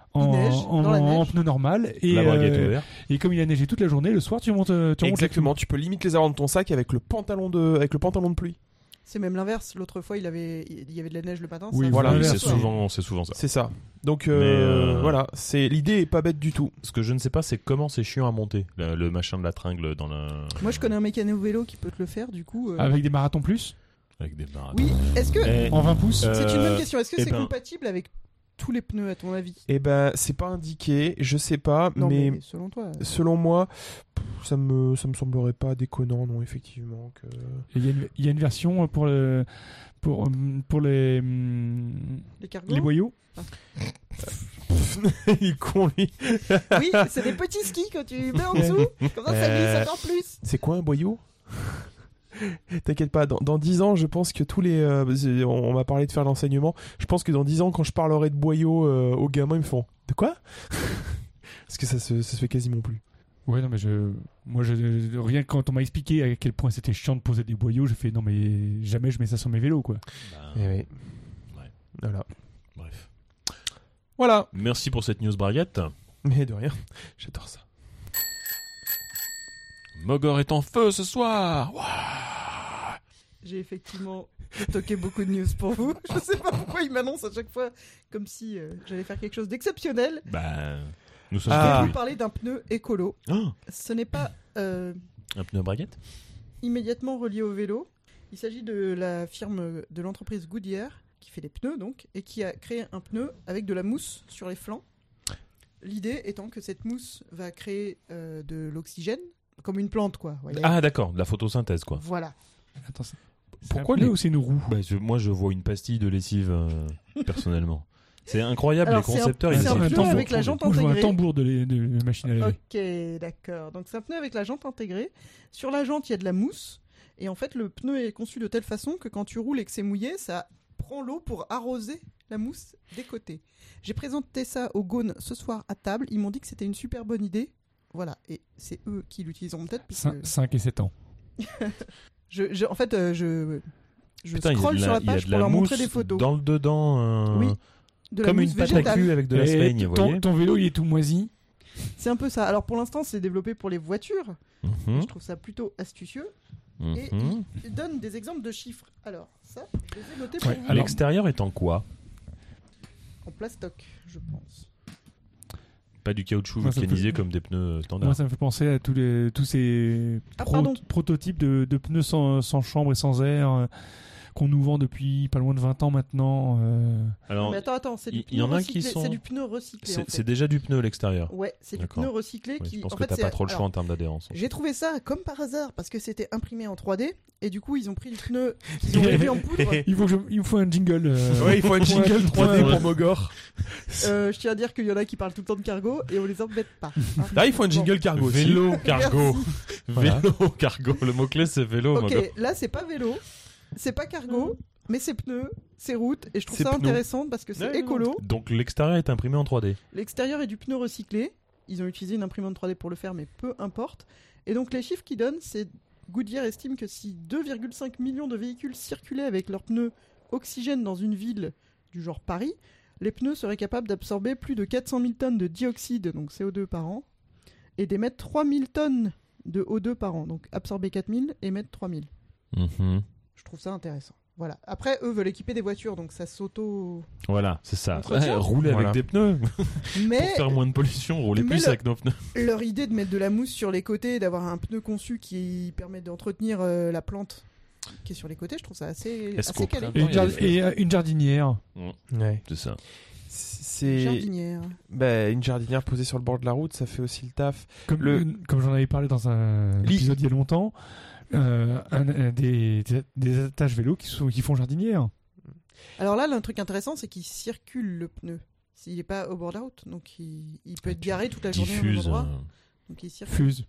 en, Il neige, en, dans la en neige. pneu normal. Et, La braguette euh, ouverte. et comme il a neigé toute la journée, le soir, tu remontes, euh, tu remontes Exactement, tu peux limite les avoir dans ton sac avec le pantalon de, avec le pantalon de pluie. C'est même l'inverse. L'autre fois, il, avait... il y avait de la neige le matin. Oui, ça, voilà. Oui, l'inverse, c'est ouais. souvent, c'est souvent ça. C'est ça. Donc euh, Mais, euh, voilà, c'est l'idée est pas bête du tout. Ce que je ne sais pas, c'est comment c'est chiant à monter, le, le machin de la tringle dans la. Moi, je connais un mécano vélo qui peut te le faire, du coup. euh, Avec des marathons plus, Avec des marathons. Oui, est-ce que. Eh, en vingt pouces. Euh, C'est une bonne question. Est-ce que eh c'est ben- compatible avec tous les pneus, à ton avis? Eh ben, c'est pas indiqué, je sais pas, Non, mais... mais selon toi. euh, selon moi, pff, ça me ça me semblerait pas déconnant, non, effectivement. Que... Et Il y, a une- il y a une version pour, le, pour, hum, pour les, hum, Les cargos les boyaux. Il est con lui. Oui, c'est des petits skis que tu mets en dessous. Comme ça, ça glisse Euh, encore plus. C'est quoi un boyau? T'inquiète pas, dans, dans dix ans, je pense que tous les. euh, on, on m'a parlé de faire l'enseignement. Je pense que dans dix ans, quand je parlerai de boyaux euh, aux gamins, ils me font de quoi? Parce que ça se, ça se fait quasiment plus. Ouais, non, mais je, moi, je, rien que quand on m'a expliqué à quel point c'était chiant de poser des boyaux, j'ai fait non, mais jamais je mets ça sur mes vélos, quoi. Bah, Eh oui. Ouais. Voilà. Bref. Voilà. Merci pour cette news braguette. Mais de rien. J'adore ça. Mogor est en feu ce soir. Ouah. J'ai effectivement stocké beaucoup de news pour vous. Je sais pas pourquoi ils m'annoncent à chaque fois comme si euh, j'allais faire quelque chose d'exceptionnel. Bah, nous sommes Ah. Je vais ah. vous parler d'un pneu écolo. Ce n'est pas euh, Un pneu braguette. immédiatement relié au vélo. Il s'agit de la firme de l'entreprise Goodyear qui fait des pneus donc et qui a créé un pneu avec de la mousse sur les flancs. L'idée étant que cette mousse va créer euh, de l'oxygène comme une plante quoi. Voyez. Ah d'accord, de la photosynthèse quoi. Voilà. Attends, c'est- c'est Pourquoi un pneu les- ou c'est une roue? Bah, je- moi je vois une pastille de lessive euh, personnellement. C'est incroyable, Alors, les c'est un- concepteurs. c'est ils un ont- pneu tambour. avec la jante Moi, je vois un intégrée. tambour de, les- de machine à laver. Ok, d'accord. Donc c'est un pneu avec la jante intégrée. Sur la jante, il y a de la mousse. Et en fait, le pneu est conçu de telle façon que quand tu roules et que c'est mouillé, ça prend l'eau pour arroser la mousse des côtés. J'ai présenté ça aux Gaunes ce soir à table. Ils m'ont dit que c'était une super bonne idée. Voilà. Et c'est eux qui l'utiliseront peut-être. puisque cinq et sept ans. je, je- en fait, euh, je, je Putain, il y a scrolle de sur la, la il y a page de pour la leur montrer mousse des photos. dans le dedans, euh, Oui, de la comme mousse une pâte à végétale. cul avec de la Et saigne, vous voyez. ton, ton vélo, il est tout moisi. C'est un peu ça. Alors pour l'instant, c'est développé pour les voitures. Mhm, Je trouve ça plutôt astucieux. mhm. Et il, il donne des exemples de chiffres. Alors, ça, je les ai notés pour Ouais, vous. alors- L'extérieur est en quoi? En plastoc, je pense. Pas du caoutchouc Moi, ça me vulcanisé fait- comme des pneus Moi, standards. ça me fait penser à tous, les, tous ces Ah, pro- pardon. prototypes de, de pneus sans, sans chambre et sans air euh, qu'on nous vend depuis pas loin de vingt ans maintenant. euh. Alors, Mais attends, attends, c'est du il- pneu il y en a recyclé. qui sont- C'est du pneu recyclé. c'est en fait. c'est déjà du pneu à l'extérieur. Ouais, c'est du D'accord. pneu recyclé Oui, qui. je pense en que fait, t'as c'est- pas trop le choix alors, en termes d'adhérence. J'ai trouvé ça comme par hasard parce que c'était imprimé en trois D et du coup ils ont pris du pneu qu'ils ont réduit en poudre. Il, faut que je- il me faut un jingle. euh, Ouais, il faut un jingle trois D Ouais. pour Mogor. Euh, je tiens à dire qu'il y en a qui parlent tout le temps de cargo et on les embête pas. hein. Là, il faut un Bon. jingle cargo aussi. Vélo, cargo. Merci. Voilà. Vélo, cargo. Le mot-clé, c'est vélo. Ok, Mogor. là c'est pas vélo, c'est pas cargo, mais c'est pneus, c'est route et je trouve C'est ça pneus. intéressant parce que c'est Ouais, écolo. Donc l'extérieur est imprimé en trois D. L'extérieur est du pneu recyclé. Ils ont utilisé une imprimante trois D pour le faire, mais peu importe. Et donc les chiffres qu'ils donnent, c'est Goodyear estime que si deux virgule cinq millions de véhicules circulaient avec leurs pneus oxygène dans une ville du genre Paris, les pneus seraient capables d'absorber plus de quatre cent mille tonnes de dioxyde, donc C O deux par an, et d'émettre trois mille tonnes de O deux par an. Donc absorber quatre mille, émettre trois mille. Mhm. Je trouve ça intéressant. Voilà. Après, eux veulent équiper des voitures, donc ça s'auto... Voilà, c'est ça. Entretien. Ouais, rouler Voilà. avec des pneus. Mais Pour faire moins de pollution, rouler Mais plus le- avec nos pneus. leur idée de mettre de la mousse sur les côtés et d'avoir un pneu conçu qui permet d'entretenir euh, la plante qui est sur les côtés, je trouve ça assez, Est-ce assez qu'au calé. Et, une il y a jar- des fleurs. et, euh, une jardinière. Ouais. C'est ça. C'est Jardinière. bah, une jardinière posée sur le bord de la route, ça fait aussi le taf. Comme, Le- euh, comme j'en avais parlé dans un Lit. épisode il y a longtemps, euh, un- un- des, des, des attaches vélo qui, sont, qui font jardinière. Alors là, un truc intéressant, c'est qu'il circule le pneu. S'il n'est pas au bord de la route, donc il, il peut être garé toute la journée au même Diffuse. endroit. euh, Donc il circule. Fuse.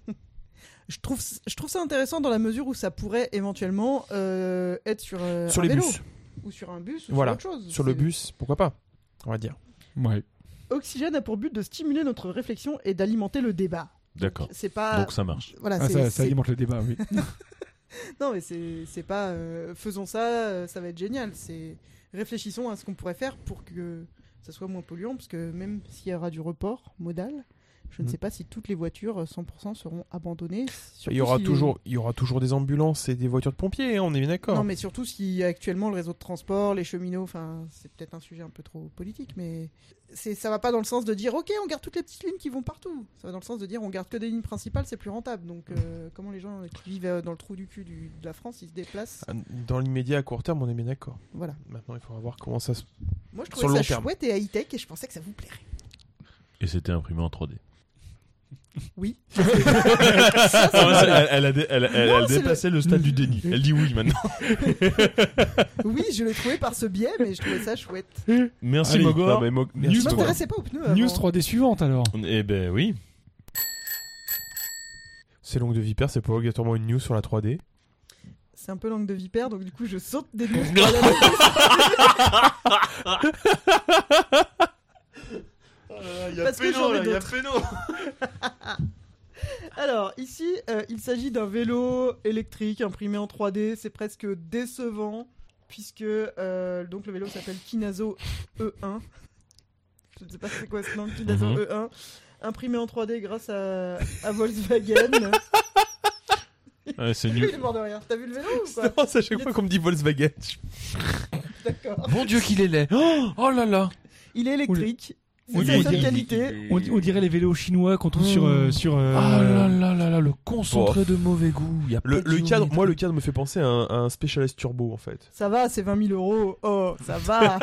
Je trouve, je trouve ça intéressant dans la mesure où ça pourrait éventuellement euh, être sur, euh, Sur un les vélo, bus. ou sur un bus ou Voilà. sur autre chose. Sur le C'est- bus, pourquoi pas, on va dire. Ouais. Oxygène a pour but de stimuler notre réflexion et d'alimenter le débat. D'accord. C'est pas. Donc ça marche. Voilà, Ah, c'est- ça, ça c'est alimente le débat, oui. Non, mais c'est c'est pas euh, faisons ça, euh, ça va être génial. C'est réfléchissons à ce qu'on pourrait faire pour que ça soit moins polluant, parce que même s'il y aura du report modal, je ne Mhm. sais pas si toutes les voitures cent pour cent seront abandonnées. Il y aura Surtout si- toujours, il y aura toujours des ambulances et des voitures de pompiers, hein, on est bien d'accord. Non, mais surtout si actuellement le réseau de transport, les cheminots, enfin, c'est peut-être un sujet un peu trop politique, mais c'est, ça va pas dans le sens de dire ok, on garde toutes les petites lignes qui vont partout. Ça va dans le sens de dire on garde que des lignes principales, c'est plus rentable. Donc euh, comment les gens qui vivent euh, dans le trou du cul du- de la France, ils se déplacent. Dans l'immédiat, à court terme, on est bien d'accord. Voilà. Maintenant, il faudra voir comment ça se. Moi, je Sur trouvais le ça long terme. chouette et high-tech et je pensais que ça vous plairait. Et c'était imprimé en trois D. Oui. elle, elle a, dé- elle, elle- Non, elle c'est dépassait le... stade du déni. Elle dit oui maintenant. Oui, je l'ai trouvé par ce biais, mais je trouvais ça chouette. Merci Allez. Mogor. Non, mais Mo- merci, Je News Mogor. m'intéressais pas aux pneus avant. News trois D suivante alors. Eh ben oui. C'est Langue de Vipère, c'est pas obligatoirement une news sur la trois D. C'est un peu langue de vipère, donc du coup, je saute des news. pour aller à la news. Parce que j'en ai d'autres. Alors, ici, euh, il s'agit d'un vélo électrique imprimé en trois D. C'est presque décevant, puisque euh, donc le vélo s'appelle Kinazo E un. Je ne sais pas c'est quoi ce nom, Kinazo Mhm. E un. Imprimé en trois D grâce à, à Volkswagen. Ouais, c'est Il nul. est mort de rien. T'as vu le vélo ou quoi? Non, c'est à chaque fois qu'on me dit Volkswagen. D'accord. Bon Dieu qu'il est laid. Oh, oh là là. Il est électrique. Oui, C'est oui, sa oui, seule oui, qualité. On, on dirait les vélos chinois qu'on trouve sur euh, sur. euh, Ah là là là là, le concentré Oh. de mauvais goût. Y a Le, pas de le cadre, géométrie. moi, le cadre me fait penser à un, à un Specialized Turbo en fait. Ça va, c'est vingt mille euros. Oh, ça va.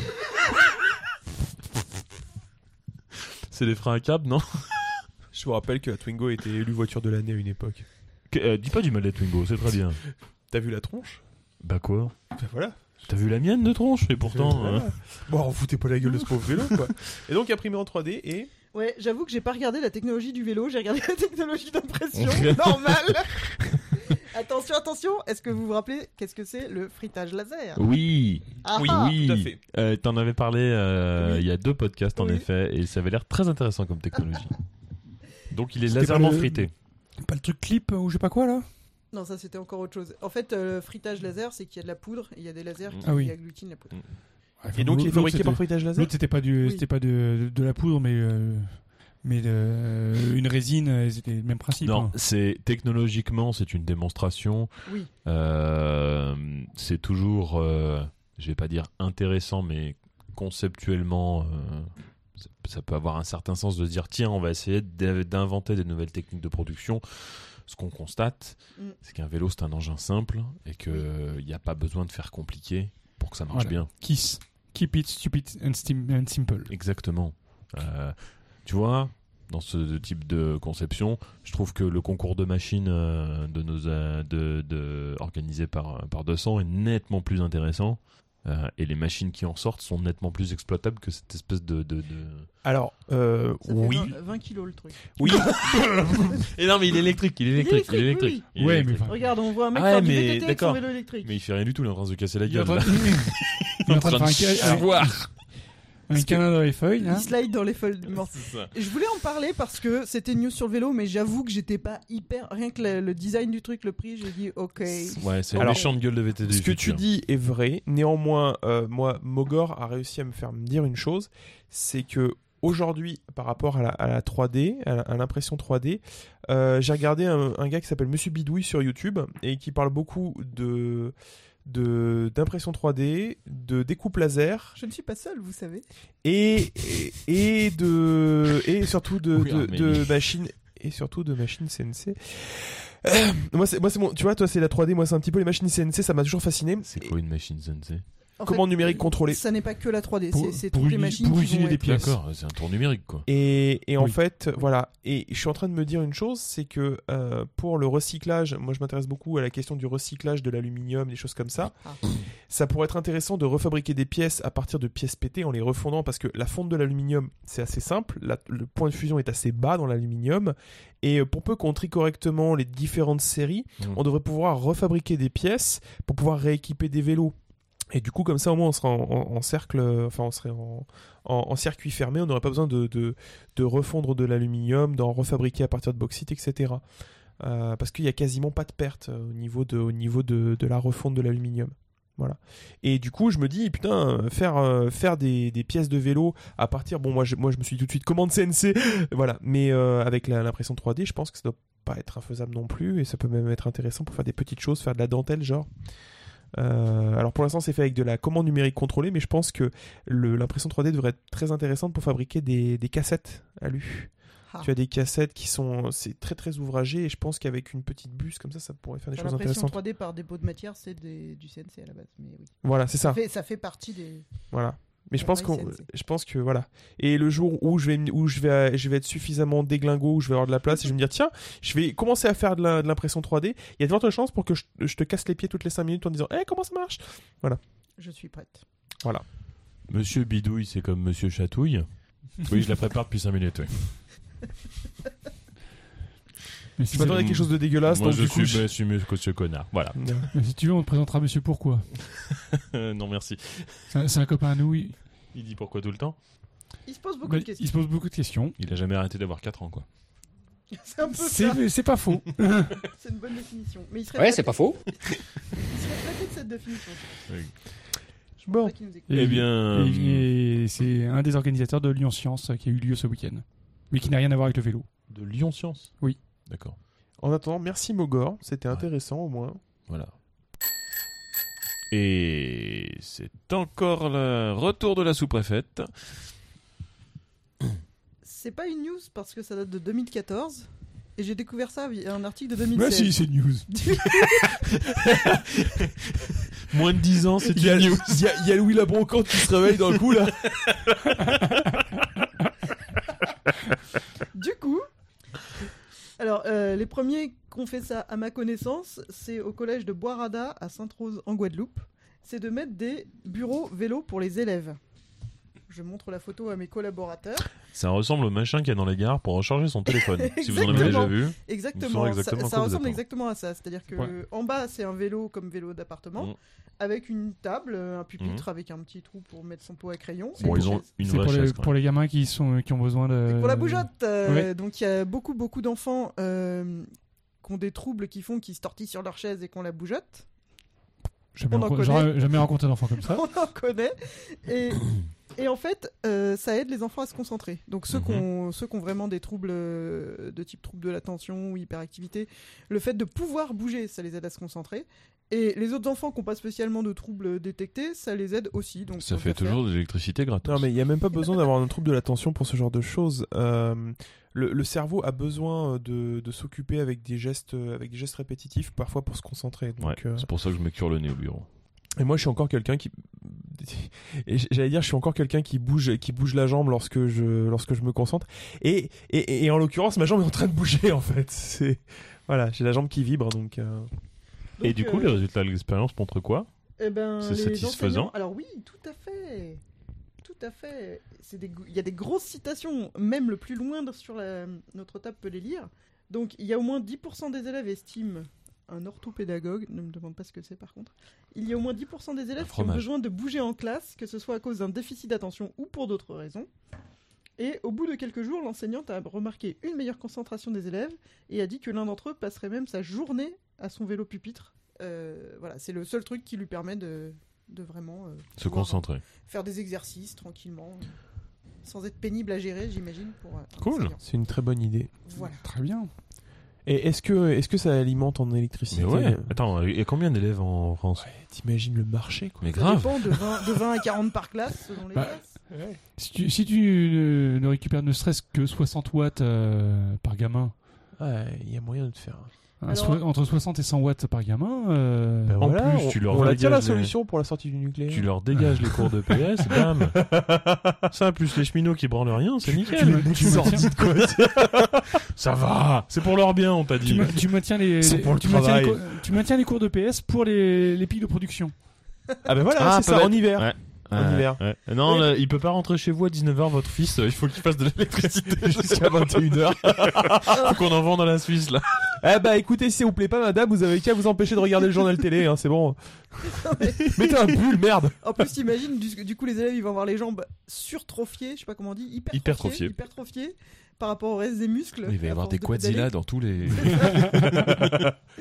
C'est des freins à câble, non? Je vous rappelle que la Twingo a été élue voiture de l'année à une époque. Que- euh, dis pas du mal des Twingo, c'est très bien. T'as vu la tronche? Bah quoi? Ben voilà. T'as vu la mienne de tronche? Et pourtant. Voilà. hein. Bon, on foutait pas la gueule de ce pauvre vélo quoi. Et donc imprimé en trois D et. Ouais, j'avoue que j'ai pas regardé la technologie du vélo, j'ai regardé la technologie d'impression. Normal. Attention, attention. Est-ce que vous vous rappelez qu'est-ce que c'est le frittage laser? Oui. Ah, Oui, ah. oui. tout à fait. Euh, T'en avais parlé euh, Oui. il y a deux podcasts en Oui. effet, et ça avait l'air très intéressant comme technologie. Donc il est C'était légèrement pas le- frité. Pas le truc clip ou je sais pas quoi là. Non, ça c'était encore autre chose. En fait, euh, le frittage laser, c'est qu'il y a de la poudre et il y a des lasers qui Ah oui. agglutinent la poudre. Et donc il est L'autre, fabriqué c'était- par feuilletage laser. L'autre c'était pas du Oui. c'était pas de, de la poudre mais euh, mais de, une résine euh, c'était le même principe. Non, hein. c'est technologiquement c'est une démonstration. Oui. Euh, c'est toujours, euh, je vais pas dire intéressant, mais conceptuellement, euh, ça, ça peut avoir un certain sens de se dire tiens, on va essayer d'in- d'inventer des nouvelles techniques de production. Ce qu'on constate, Mm. c'est qu'un vélo c'est un engin simple et qu'il n'y a pas besoin de faire compliqué pour que ça marche Voilà. bien. Kiss. Keep it stupid and, stim- and simple. Exactement. Euh, tu vois, dans ce type de conception, je trouve que le concours de machines euh, de nos, euh, de, de, organisé par, par deux cents est nettement plus intéressant. Euh, et les machines qui en sortent sont nettement plus exploitables que cette espèce de... de, de... Alors euh, Ça fait oui, vingt, vingt kilos le truc. oui. Et non mais il est électrique, il est électrique, il est électrique, électrique. Il est Ouais, mais électrique. enfin, Regarde, on voit un mec Ah, faire du mais V T T avec son d'accord. vélo électrique. Mais il fait rien du tout, il est en train de se casser la il est en gueule. train là. il est en train de faire un, ca- voir. un câlin dans les feuilles là. Il slide dans les feuilles mortes. C'est ça. Je voulais en parler parce que c'était une news sur le vélo, mais j'avoue que j'étais pas hyper. Rien que le, le design du truc, le prix, j'ai dit ok. Ouais, c'est une Alors, méchante gueule de V T T. Ce du que tu futur. dis est vrai. Néanmoins, euh, moi, Mogor a réussi à me faire me dire une chose, c'est que aujourd'hui, par rapport à la, à la trois D, à la- à l'impression trois D, euh, j'ai regardé un, un gars qui s'appelle Monsieur Bidouille sur YouTube et qui parle beaucoup de de d'impression trois D, de découpe laser Je ne suis pas seule, vous savez. et et, et de et surtout de Oui, de, Arménie. de machines et surtout de machines C N C. Euh, moi c'est moi c'est mon tu vois toi c'est la trois D, moi c'est un petit peu les machines C N C, ça m'a toujours fasciné. C'est quoi une machine sensei? En Commande fait, numérique contrôlée. Ça n'est pas que la trois D, Pour- c'est- c'est pour toutes les uni- machines pour qui usiner vont des être- pièces. D'accord, c'est un tour numérique quoi. Et, et en Oui. fait, voilà. Et je suis en train de me dire une chose, c'est que euh, pour le recyclage, moi je m'intéresse beaucoup à la question du recyclage de l'aluminium, des choses comme ça. Ah. Ça pourrait être intéressant de refabriquer des pièces à partir de pièces pétées en les refondant parce que la fonte de l'aluminium, c'est assez simple. La- le point de fusion est assez bas dans l'aluminium. Et euh, pour peu qu'on trie correctement les différentes séries, Mmh. on devrait pouvoir refabriquer des pièces pour pouvoir rééquiper des vélos. Et du coup, comme ça, au moins, on sera en, en- en cercle, enfin, on serait en, en- en circuit fermé. On n'aurait pas besoin de, de, de refondre de l'aluminium, d'en refabriquer à partir de bauxite, et cetera. Euh, parce qu'il y a quasiment pas de perte euh, au niveau de, au niveau de, de la refonte de l'aluminium. Voilà. Et du coup, je me dis, putain, euh, faire, euh, faire des, des pièces de vélo à partir. Bon, moi je, moi, je me suis dit tout de suite commande C N C. Voilà. Mais euh, avec la, l'impression trois D, je pense que ça doit pas être infaisable non plus. Et ça peut même être intéressant pour faire des petites choses, faire de la dentelle, genre. Euh, alors pour l'instant, c'est fait avec de la commande numérique contrôlée, mais je pense que le, l'impression trois D devrait être très intéressante pour fabriquer des, des cassettes alu. Ah. Tu as des cassettes qui sont. C'est très très ouvragé et je pense qu'avec une petite buse comme ça, ça pourrait faire des Enfin, choses l'impression intéressantes. trois D par dépôt de matière, c'est des, du C N C à la base. Mais oui. Voilà, c'est ça. Ça fait, ça fait partie des. Voilà. Mais je pense Pareil, qu'on, C N C. je pense que voilà. Et le jour où je vais, où je vais, je vais être suffisamment déglingo, où je vais avoir de la place, et je vais me dire tiens, je vais commencer à faire de, la, de l'impression trois D. Il y a de fortes chances pour que je, je te casse les pieds toutes les cinq minutes en disant, eh comment ça marche? Voilà. Je suis prête. Voilà. Monsieur Bidouille, c'est comme Monsieur Chatouille. Oui, je la prépare depuis cinq minutes. Oui. Mais si, Je m'attendais à c'est- quelque chose de dégueulasse. Moi, donc je du coup, suis Monsieur, monsieur Connard. Voilà. je- mais si tu veux, on te présentera Monsieur Pourquoi. Euh, non, merci. C'est un, c'est un copain à nous. Il, Il dit pourquoi tout le temps. Il se pose beaucoup bah, de questions. il se pose beaucoup de questions. Il a jamais arrêté d'avoir quatre ans, quoi. C'est un peu ça. C'est, c'est pas faux. C'est une bonne définition. Mais il serait Ouais, flatté- c'est pas faux. Il serait flatté de cette définition. Je Bon. pense pas qu'il nous écoute. Eh bien, Et, et c'est un des organisateurs de Lyon Science qui a eu lieu ce week-end. Mais qui n'a rien à voir avec le vélo. de Lyon Science. Oui. D'accord. En attendant, merci Mogor. C'était Ouais. intéressant au moins. Voilà. Et c'est encore le retour de la sous-préfète. C'est pas une news parce que ça date de deux mille quatorze. Et j'ai découvert ça via un article de deux mille Bah seize. si, c'est news. Moins de dix ans, c'est Il y, a, une news. il y a- il y a Louis la Brocante qui se réveille d'un coup là. Du coup, alors euh, les premiers qui ont fait ça à ma connaissance, c'est au collège de Boisrada à Sainte-Rose en Guadeloupe. C'est de mettre des bureaux vélos pour les élèves. Je montre la photo à mes collaborateurs. Ça ressemble au machin qu'il y a dans les gares pour recharger son téléphone. Si vous en avez déjà Exactement. vu. Exactement, Ils sauront exactement ça, à ça quoi vous ressemble attendre. exactement à ça. C'est-à-dire que Ouais. en bas, c'est un vélo comme vélo d'appartement, Mm. avec une table, un pupitre avec un petit trou pour mettre son pot à crayon. et Bon, une ils ont chaise. une C'est vraie pour les, chaise. quand pour même. les gamins qui, sont, qui ont besoin de... Et pour la bougeotte euh, Ouais. Donc il y a beaucoup, beaucoup d'enfants euh, qui ont des troubles qui font qu'ils se tortillent sur leur chaise et qu'on la bougeotte. Jamais, on en rencontré, connaît. j'aurais jamais rencontré d'enfant comme ça. On en connaît. Et, et en fait, euh, ça aide les enfants à se concentrer. Donc ceux Mhm. qui ont ceux qui ont vraiment des troubles euh, de type trouble de l'attention ou hyperactivité, le fait de pouvoir bouger, ça les aide à se concentrer. Et les autres enfants qui n'ont pas spécialement de troubles détectés, ça les aide aussi. Donc Ça tant fait qu'à faire. toujours de l'électricité gratos. Non mais il y a même pas besoin d'avoir un trouble de l'attention pour ce genre de choses. Euh, le, le cerveau a besoin de, de s'occuper avec des gestes, avec des gestes répétitifs parfois pour se concentrer. Donc, Ouais, euh, c'est pour ça que je me cure le nez au bureau. Et moi, je suis encore quelqu'un qui, et j'allais dire, je suis encore quelqu'un qui bouge, qui bouge la jambe lorsque je, lorsque je me concentre. Et, et, et en l'occurrence, ma jambe est en train de bouger en fait. C'est, voilà, j'ai la jambe qui vibre, donc. Euh... Et Donc, du coup, euh, les résultats de l'expérience montrent quoi? Eh ben, C'est les satisfaisant. enseignants- Alors oui, tout à fait. Tout à fait. C'est des... Il y a des grosses citations, même le plus loin de- sur la... notre table peut les lire. Donc il y a au moins dix pour cent des élèves estiment, un orthopédagogue, ne me demande pas ce que c'est par contre, il y a au moins dix pour cent des élèves qui ont fromage. besoin de bouger en classe, que ce soit à cause d'un déficit d'attention ou pour d'autres raisons. Et au bout de quelques jours, l'enseignante a remarqué une meilleure concentration des élèves et a dit que l'un d'entre eux passerait même sa journée à son vélo pupitre. Euh, voilà, c'est le seul truc qui lui permet de, de vraiment euh, Se pouvoir concentrer. faire des exercices tranquillement, euh, sans être pénible à gérer, j'imagine. Pour, euh, un Cool. enseignant. C'est une très bonne idée. Voilà. Très bien. Et est-ce que, est-ce que ça alimente en électricité? Mais ouais. Attends, il y a combien d'élèves en France? Ouais, t'imagines le marché quoi. Mais Ça grave. dépend de vingt, de vingt à quarante par classe selon les Bah, classes. Si tu, si tu ne, ne récupères ne serait-ce que soixante watts euh, par gamin, Ouais, il y a moyen de faire. hein, Alors- soi- entre soixante et cent watts par gamin, euh, Ben En voilà, plus, on, tu leur on la tient la dégages les- solution pour la sortie du nucléaire. Tu leur dégages les cours de P S, bam. Ça, plus les cheminots qui branlent rien, c'est tu, nickel. me- tu maintiens, Ça va. C'est pour leur bien, on t'a tu, dit. ma- tu maintiens les, C'est les- pour le tu maintiens les travail. cours- tu maintiens les cours de P S pour les, les pics de production. Ah ben voilà, Ah, c'est ça, peut-être. en hiver. Ouais. En Ouais, hiver. ouais. Non, là, il peut pas rentrer chez vous à dix-neuf heures, votre fils. euh, Il faut qu'il fasse de l'électricité Jusqu'à vingt et une heures. Faut qu'on en vende à la Suisse, là. Eh bah écoutez, si ça vous plaît pas madame, vous avez qu'à vous empêcher de regarder le journal télé, hein, c'est bon. Mettez un pull, merde. En plus, t'imagines, du, du coup, les élèves, ils vont avoir les jambes surtrophiées, je sais pas comment on dit, hypertrophiées, Hypertrophiées. hypertrophiées par rapport au reste des muscles. Il va y à avoir force des de Quadzilla pédaler. dans tous les.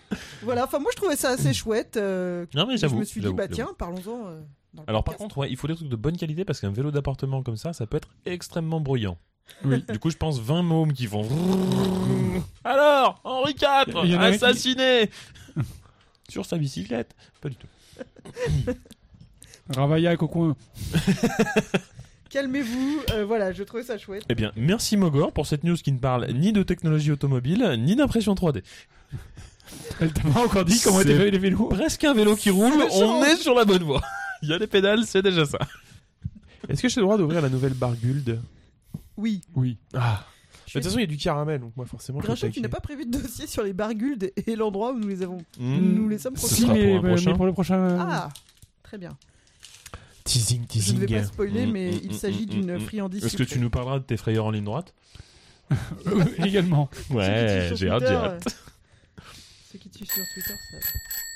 Voilà, enfin moi je trouvais ça assez chouette. euh, Non, mais je j'avoue. me suis dit, j'avoue, bah j'avoue. tiens, parlons-en. euh, dans le Alors, par podcast. contre, ouais, il faut des trucs de bonne qualité parce qu'un vélo d'appartement comme ça, ça peut être extrêmement bruyant. Oui. Du coup, je pense vingt mômes qui font. Alors, Henri quatre, Il y en a un qui- assassiné sur sa bicyclette. Pas du tout. Ravaillac au coin. Calmez-vous, euh, voilà, je trouvais ça chouette. Eh bien, merci Mogor pour cette news qui ne parle ni de technologie automobile, ni d'impression trois D. Elle t'a pas encore dit comment C'est- étaient faits les vélos. Presque un vélo qui roule, Ça on change. est sur la bonne voie. Il y a des pédales, c'est déjà ça. Est-ce que j'ai le droit d'ouvrir la nouvelle Barguld? Oui. Oui. Ah. Je De toute façon, il y a du caramel, donc moi forcément. je Grinchot, vais tu n'as taquer. pas prévu de dossier sur les Barguldes et l'endroit où nous les avons. Mmh. Nous les sommes Ce Si, sera procurés. mais, pour un mais- prochain. mais pour le prochain. Ah, très bien. Teasing, Je ne teasing. vais pas spoiler, Mmh, mais mmh, il mmh, s'agit mmh, d'une mmh. friandise. Est-ce que tu sucrée. nous parleras de tes frayeurs en ligne droite Euh, également. Ouais, Ceux qui te suivent j'ai sur hâte, j'ai Twitter, hâte. euh, Ceux qui te suivent sur Twitter, ça.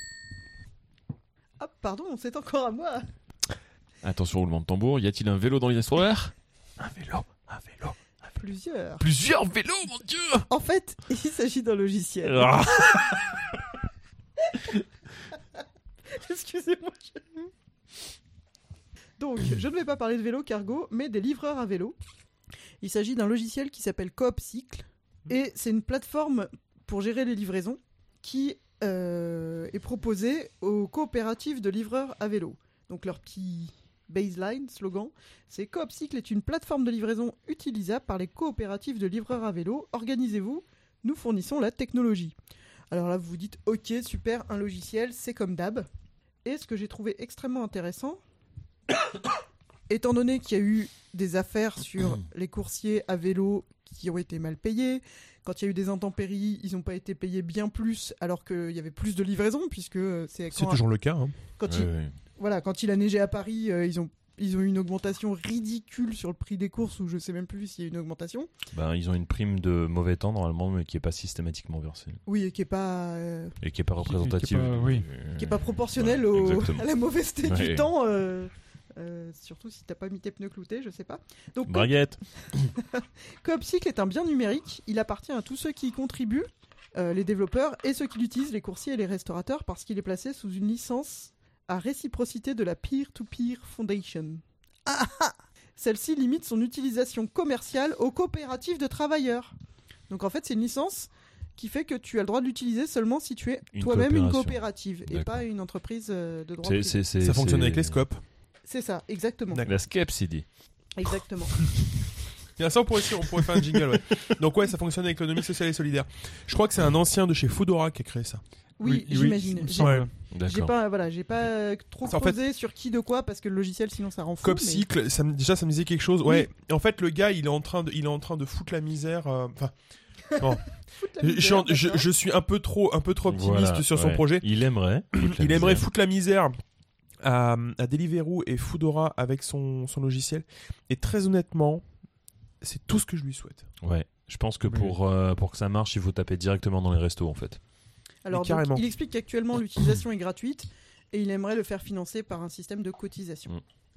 Ah, pardon, c'est encore à moi. Attention, roulement de tambour. Y a-t-il un vélo dans l'histoire? Un vélo, un vélo. Plusieurs. Plusieurs vélos, mon dieu. En fait, il s'agit d'un logiciel. Ah. Excusez-moi. je- Donc, je ne vais pas parler de vélo cargo, mais des livreurs à vélo. Il s'agit d'un logiciel qui s'appelle Coopcycle, et c'est une plateforme pour gérer les livraisons qui euh, est proposée aux coopératives de livreurs à vélo. Donc leur petit baseline, slogan, c'est Coopcycle est une plateforme de livraison utilisable par les coopératives de livreurs à vélo. Organisez-vous, nous fournissons la technologie. Alors là, vous vous dites, ok, super, un logiciel, c'est comme d'hab. Et ce que j'ai trouvé extrêmement intéressant, étant donné qu'il y a eu des affaires sur les coursiers à vélo qui ont été mal payés, quand il y a eu des intempéries, ils n'ont pas été payés bien plus, alors qu'il y avait plus de livraisons, puisque c'est C'est quand, toujours le cas. Hein. quand, Ouais, il, ouais. voilà, quand il a neigé à Paris, euh, ils ont ils ont eu une augmentation ridicule sur le prix des courses, ou je sais même plus s'il y a eu une augmentation. Ben, ils ont une prime de mauvais temps normalement, mais qui est pas systématiquement versée Oui, et qui est pas euh, et qui est pas Qui- qui est représentative. pas- oui. Euh, qui est pas proportionnelle ouais, au, exactement. à la mauvaiseté Ouais. du temps. euh, euh, surtout si t'as pas mis tes pneus cloutés, je sais pas. Donc Co- Braguette. Coopcycle est un bien numérique. Il appartient à tous ceux qui y contribuent, euh, les développeurs et ceux qui l'utilisent, les coursiers et les restaurateurs, parce qu'il est placé sous une licence à réciprocité de la Peer-to-Peer Foundation. Ah, ah. Celle-ci limite son utilisation commerciale aux coopératives de travailleurs. Donc en fait, c'est une licence qui fait que tu as le droit de l'utiliser seulement si tu es Une toi-même une coopération. coopérative et D'accord. pas une entreprise euh, de droit C'est, privé. c'est, c'est, Ça fonctionne c'est- avec les scopes. C'est ça, exactement. D'accord. La Skepsidi. Exactement. Bien ça, on pourrait, aussi- on pourrait faire un jingle, ouais. Donc ouais, ça fonctionne avec l'économie sociale et solidaire. Je crois que c'est un ancien de chez Foodora qui a créé ça. Oui, j'imagine. il me J'ai- semble. D'accord. J'ai pas, voilà, j'ai pas euh, trop En fait- creusé sur qui de quoi parce que le logiciel sinon ça rend fou. Coopcycle, ça me- déjà ça me disait quelque chose. Ouais. En fait, le gars, il est en train de, il est en train de foutre la misère. euh, Enfin, bon. mais- je, suis en- je- je suis un peu trop, un peu trop optimiste Voilà, sur son ouais. projet. Il aimerait. foutre la Il aimerait misère. foutre la misère à, à Deliveroo et Foodora avec son, son logiciel. Et très honnêtement, c'est tout ce que je lui souhaite. Ouais. Je pense que Oui. pour, euh, pour que ça marche, il faut taper directement dans les restos en fait. Alors Mais carrément. donc, il explique qu'actuellement l'utilisation est gratuite et il aimerait le faire financer par un système de cotisation.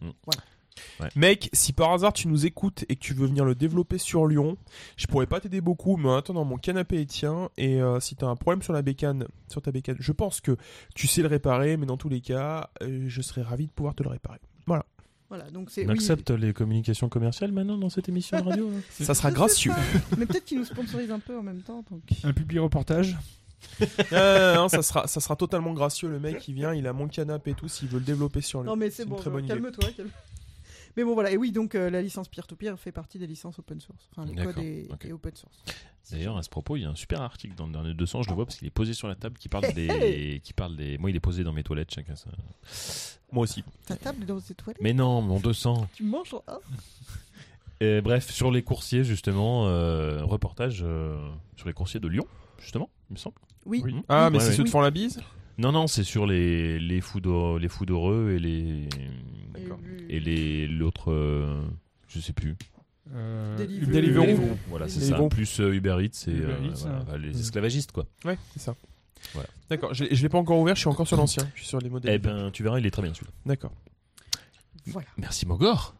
Mec, si par hasard tu nous écoutes et que tu veux venir le développer sur Lyon, je pourrais pas t'aider beaucoup, mais en attendant, mon canapé est tien. Et euh, si t'as un problème sur la bécane, sur ta bécane, je pense que tu sais le réparer, mais dans tous les cas, euh, je serais ravi de pouvoir te le réparer. Voilà. Voilà, donc c'est On oui, accepte les communications commerciales maintenant dans cette émission de radio là Ça sera je sais gracieux. pas, mais peut-être qu'il nous sponsorise un peu en même temps. Donc... Un public reportage. Ah, non, ça sera, ça sera totalement gracieux. Le mec, il vient, il a mon canapé et tout, s'il veut le développer sur Lyon. Non mais c'est une bon, très bonne idée. calme-toi. Calme... Mais bon voilà, et oui donc euh, la licence peer-to-peer fait partie des licences open source. Enfin le D'accord, code est, ok. est open source. D'ailleurs, à ce propos, il y a un super article dans le dernier deux cents, je le vois parce qu'il est posé sur la table, qui parle des, Hey, qui parle des. Moi, il est posé dans mes toilettes, chacun ça. Moi aussi. Ta table est dans tes toilettes. Mais non, mon deux cents. Tu manges en... ah. Et bref, sur les coursiers justement, euh, reportage euh, sur les coursiers de Lyon, justement, il me semble. Oui. Oui. Ah, mais Ouais, c'est ouais. ceux de font la bise. Non, non, c'est sur les les fous d'heureux, les fous d'heureux et les D'accord. et les l'autre, euh, je sais plus. Euh, Deliveroo. Deliveroo. Deliveroo. Voilà, c'est Deliveroo. ça. Plus euh, Uber Eats et Uber euh, Eats, voilà, hein. bah, les Mm. esclavagistes quoi. Ouais, c'est ça. Voilà. D'accord, je, je l'ai pas encore ouvert, je suis encore sur l'ancien. Je suis sur les modèles. Eh ben, tu verras, il est très bien celui-là. D'accord. Voilà. Merci Mogor.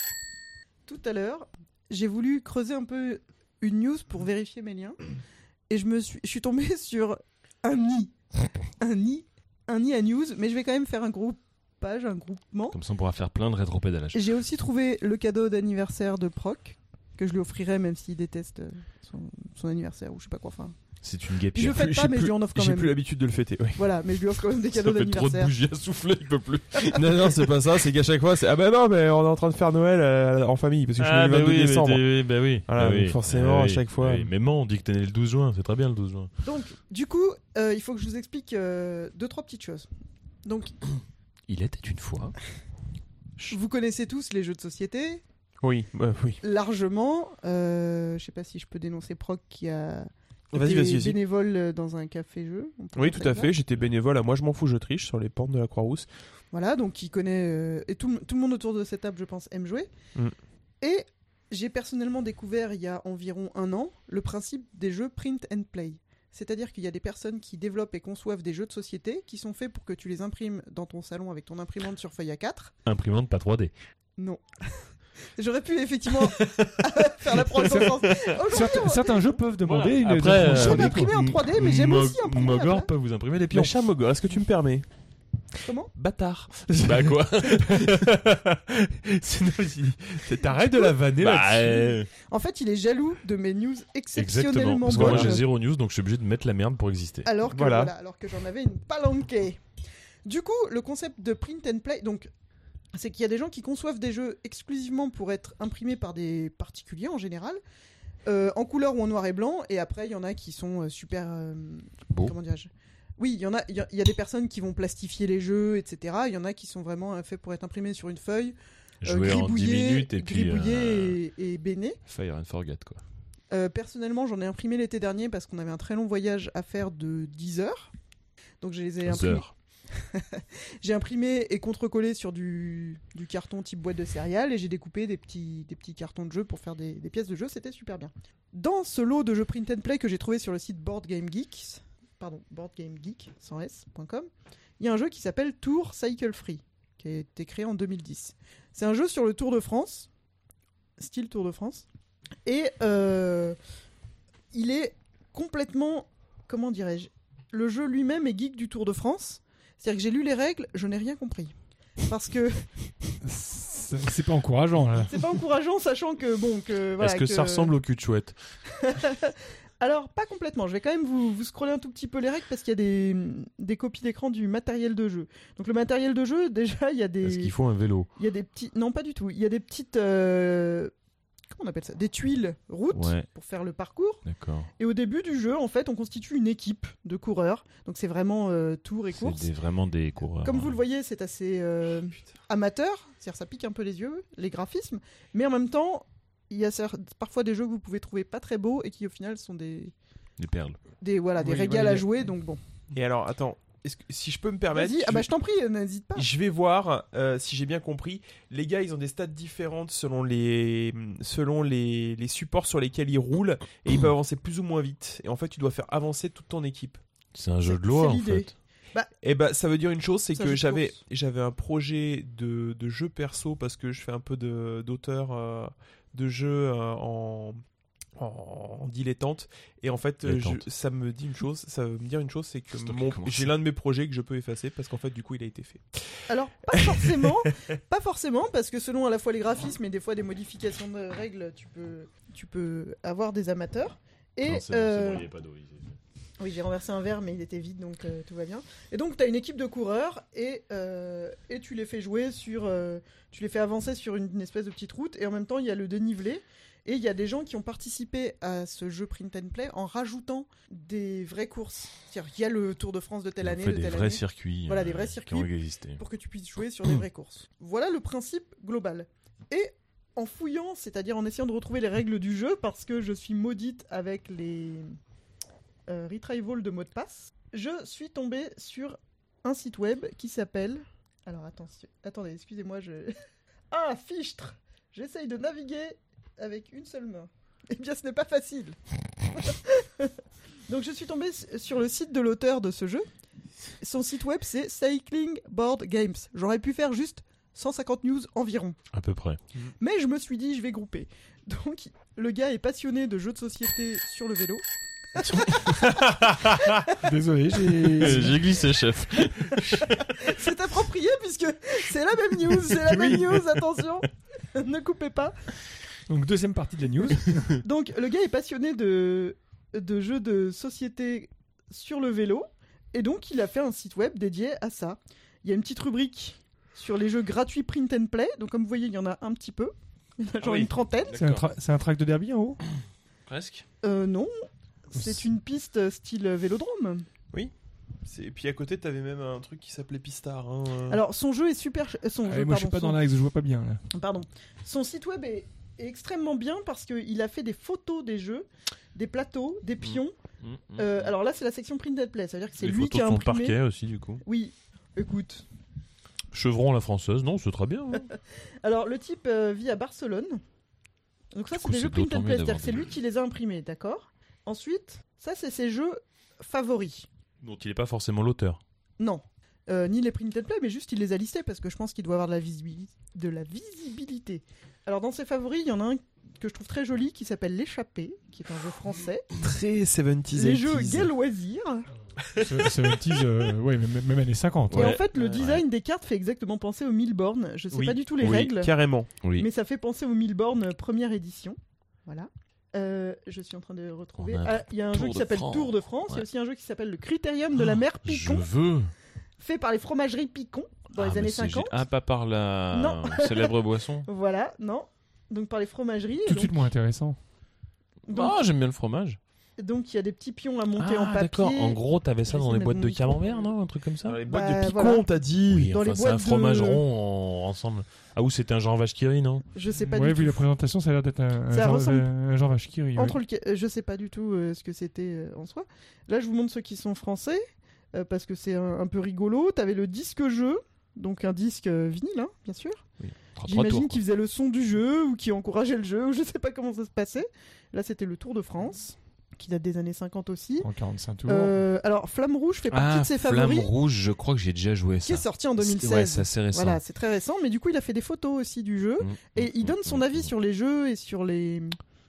Tout à l'heure, j'ai voulu creuser un peu une news pour vérifier mes liens. et je me suis, je suis tombée sur un nid, un nid, un nid à news, mais je vais quand même faire un groupage, un groupement. Comme ça, on pourra faire plein de rétropédalage. J'ai aussi trouvé le cadeau d'anniversaire de Proc que je lui offrirai même s'il déteste son, son anniversaire ou je sais pas quoi. Enfin, C'est une puis guêpière. je le fais plus- pas, j'ai mais je plus- lui en offre quand J'ai même. plus l'habitude de le fêter. Oui. Voilà, mais je lui offre quand même des Ça cadeaux fait trop de d'anniversaire. bougies à souffler, il peut plus. non, non, c'est pas ça. C'est qu'à chaque fois, c'est ah bah non, mais on est en train de faire Noël euh, en famille parce que je suis né le vingt-deux décembre. bah oui, bah oui. Voilà, bah oui. donc forcément, Bah à oui, chaque fois. bah oui. Mais bon, on dit que t'es né le douze juin, c'est très bien le douze juin. Donc, du coup, euh, il faut que je vous explique euh, deux trois petites choses. Donc, Il était une fois. vous connaissez tous les jeux de société, Oui, bah, oui. largement. Euh, je sais pas si je peux dénoncer Proc qui a Vas-y, été vas-y, vas-y. bénévole dans un café-jeu. on peut Oui, dire tout ça à comme fait. ça. J'étais bénévole à Moi Je m'en fous, je triche sur les pentes de la Croix-Rousse. Voilà, donc il connaît euh, et tout, le- tout le monde autour de cette table, je pense, aime jouer. Mm. Et j'ai personnellement découvert il y a environ un an le principe des jeux print and play. C'est-à-dire qu'il y a des personnes qui développent et conçoivent des jeux de société qui sont faits pour que tu les imprimes dans ton salon avec ton imprimante sur feuille A quatre. Imprimante pas trois D. Non. J'aurais pu effectivement faire la preuve dans le sens. Aujourd'hui, Certains, on- certains jeux peuvent demander Voilà. une Après, imprimante euh, trois D, J'aime quoi. imprimer en trois D, mais j'aime Mo- aussi imprimer Mogor après. peut vous imprimer des Mon pions. cher Mogor, est-ce que tu me permets Comment ? Bâtard. Bah quoi Sinon, il- T'arrêtes de la vanner Bah, là-dessus. euh, En fait, il est jaloux de mes news Exactement. exceptionnellement Parce que moi bonnes. j'ai zéro news, donc je suis obligé de mettre la merde pour exister. Alors que, Voilà. voilà, alors que j'en avais une palanquée. Du coup, le concept de print and play, donc, c'est qu'il y a des gens qui conçoivent des jeux exclusivement pour être imprimés par des particuliers en général, euh, en couleur ou en noir et blanc, et après il y en a qui sont euh, super, euh, Beau. comment dirais-je ? Oui, il y en a, il y a- il y a des personnes qui vont plastifier les jeux, et cetera. Il y en a qui sont vraiment euh, faits pour être imprimés sur une feuille, euh, Jouer en dix gribouillés, minutes et puis gribouillés euh, et, et bénés. Fire and forget quoi. Euh, personnellement, j'en ai imprimé l'été dernier parce qu'on avait un très long voyage à faire de dix heures. Donc je les ai imprimés. Heures. J'ai imprimé et contre-collé sur du, du carton type boîte de céréales et j'ai découpé des petits, des petits cartons de jeu pour faire des, des pièces de jeu, c'était super bien. Dans ce lot de jeux print and play que j'ai trouvé sur le site Board Game Geeks, pardon, Board Game Geek, sans S, point com, il y a un jeu qui s'appelle Tour Cycle Free, qui a été créé en deux mille dix. C'est un jeu sur le Tour de France, style Tour de France, et euh, il est complètement, comment dirais-je, le jeu lui-même est geek du Tour de France. C'est-à-dire que j'ai lu les règles, je n'ai rien compris. Parce que C'est c'est pas encourageant, là. c'est pas encourageant, sachant que bon, que voilà. Est-ce que, ça ressemble au cul de chouette? Alors pas complètement. Je vais quand même vous, vous scroller un tout petit peu les règles parce qu'il y a des, des copies d'écran du matériel de jeu. Donc le matériel de jeu, déjà, il y a des. Est-ce qu'il faut un vélo? Il y a des petits. Non, pas du tout. Il y a des petites. euh, Comment on appelle ça? Des tuiles routes Ouais. pour faire le parcours. D'accord. Et au début du jeu, en fait, on constitue une équipe de coureurs. Donc c'est vraiment euh, tour et C'est course. des- vraiment des coureurs. Comme vous le voyez, c'est assez euh, amateur, c'est-à-dire ça pique un peu les yeux, les graphismes, mais en même temps, il y a cer- parfois des jeux que vous pouvez trouver pas très beaux et qui au final sont des, Des perles. des, voilà, des Oui, régals oui. à jouer, donc bon. Et alors, attends, est-ce que- si je peux me permettre, Vas-y, je, ah bah vais, je t'en prie, euh, n'hésite pas. je vais voir euh, si j'ai bien compris. Les gars, ils ont des stats différentes selon les selon les, les supports sur lesquels ils roulent et ils peuvent avancer plus ou moins vite. Et en fait, tu dois faire avancer toute ton équipe. C'est un jeu C'est- de loi c'est en l'idée. fait. Et bah, ça veut dire une chose, c'est C'est un que jeu de j'avais course. j'avais un projet de, de jeu perso parce que je fais un peu de d'auteur euh, de jeu euh, en, en en dilettante et en fait euh, je- Dilettante. ça me dit une chose, ça veut me dire une chose, c'est que C'est toi qui mon- commence. j'ai l'un de mes projets que je peux effacer parce qu'en fait du coup il a été fait. Alors, pas forcément, pas forcément, parce que selon à la fois les graphismes et des fois des modifications de règles, tu peux, tu peux avoir des amateurs. Et Non, c'est bon, euh, c'est bon, il y a pas d'eau, il- oui, j'ai renversé un verre, mais il était vide, donc euh, tout va bien. Et donc, tu as une équipe de coureurs et, euh, et tu les fais jouer sur. euh, tu les fais avancer sur une, une espèce de petite route, et en même temps, il y a le dénivelé. Et il y a des gens qui ont participé à ce jeu print and play en rajoutant des vraies courses. C'est-à-dire, il y a le Tour de France de telle On année, fait de des telle vrais année, circuits. Voilà, euh, des vrais Qui circuits. ont existé. pour que tu puisses jouer sur des vraies courses. Voilà le principe global. Et en fouillant, c'est-à-dire en essayant de retrouver les règles du jeu, parce que je suis maudite avec les euh, retrieval de mots de passe, je suis tombée sur un site web qui s'appelle... Alors attention, attendez, excusez-moi, je... Ah, fichtre. J'essaye de naviguer avec une seule main. Eh bien, ce n'est pas facile. Donc je suis tombée sur le site de l'auteur de ce jeu. Son site web, c'est Cycling Board Games. J'aurais pu faire juste cent cinquante news environ. À peu près. Mais je me suis dit, je vais grouper. Donc, le gars est passionné de jeux de société sur le vélo. Désolé, j'ai. J'ai glissé, chef. C'est approprié puisque c'est la même news, c'est la même Oui. news, attention. Ne coupez pas. Donc, deuxième partie de la news. Donc, le gars est passionné de, de jeux de société sur le vélo. Et donc, il a fait un site web dédié à ça. Il y a une petite rubrique sur les jeux gratuits print and play. Donc, comme vous voyez, il y en a un petit peu. Il y en a genre oui. une trentaine. C'est un, tra- c'est un track de derby en haut. Presque. Euh, non. C'est une piste style vélodrome. C'est... Et puis à côté, t'avais même un truc qui s'appelait Pistar. Hein. Alors, son jeu est super. ch- Son Ah, jeu, moi, je suis pardon, pas son- dans l'axe, je vois pas bien. Là. Pardon. Son site web est, est extrêmement bien parce qu'il a fait des photos des jeux, des plateaux, des pions. Euh, alors là, c'est la section print and play. Ça veut dire que c'est Les lui photos qui a de son imprimé. parquet aussi, du coup. Oui. Écoute. Chevron, la française, non, c'est très bien. hein. Alors, le type euh, vit à Barcelone. Donc ça, Du c'est coup, des c'est jeux print d'autant and mieux play. C'est-à-dire d'avoir que c'est des lui jeux. qui les a imprimés, d'accord. Ensuite, ça, c'est ses jeux favoris. Dont il n'est pas forcément l'auteur. Non. Euh, ni les print and play, mais juste il les a listés parce que je pense qu'il doit avoir de la, visibi- de la visibilité. Alors, dans ses favoris, il y en a un que je trouve très joli qui s'appelle L'Échappée, qui est un jeu français. Très soixante-dix. Les jeux Gay Loisirs. C'est c'est un tease, euh, ouais, même, même années cinquante. Et Ouais. en fait, le Ouais. design des cartes fait exactement penser aux mille bornes. Je sais Oui. pas du tout les Oui, règles, Carrément. Oui. mais ça fait penser aux mille bornes euh, première édition. Voilà. Euh, je suis en train de retrouver. On a un Ah, il y a un Tour jeu de qui s'appelle France. Tour de France. Il y a Ouais. aussi un jeu qui s'appelle le Critérium de la mer Je Picon, veux. fait par les fromageries Picon dans Ah, les mais années c'est cinquante. gé- Ah, pas par la Non. célèbre boisson. Voilà, non. Donc par les fromageries. Et Tout de donc, suite moins intéressant. donc, Ah, j'aime bien le fromage. donc il y a des petits pions à monter en Ah, papier. d'accord. En gros, t'avais ça Je dans sais les même boîtes de pas. camembert, non? Un truc comme ça? Dans les boîtes Bah, de Picon, voilà. t'as dit. Oui, dans enfin, les c'est un boîtes de- fromage rond en- ensemble. Ah, ou c'était un genre vache qui rit, non? Je sais pas Ouais, du vu tout. la présentation, ça a l'air d'être un, un Ça genre, ressemble- un genre vache qui rit, ouais. Entre le... euh, Je sais pas du tout euh, ce que c'était euh, en soi. Là, je vous montre ceux qui sont français, euh, parce que c'est un, un peu rigolo. T'avais le disque jeu, donc un disque euh, vinyle, hein, bien sûr. Oui. Trois, trois J'imagine tours, qu'il faisait le son du jeu, ou qui encourageait le jeu, ou je sais pas comment ça se passait. Là, c'était le Tour de France, qui date des années cinquante aussi. En quarante-cinq tours. Euh, alors, Flamme Rouge fait partie Ah, de ses Flamme favoris, Rouge, je crois que j'ai déjà joué qui est ça. sorti en deux mille seize. Ouais, c'est assez récent. Voilà, c'est très récent, mais du coup, il a fait des photos aussi du jeu. Mm, Et mm, il donne mm, son mm, avis mm. sur les jeux et sur les...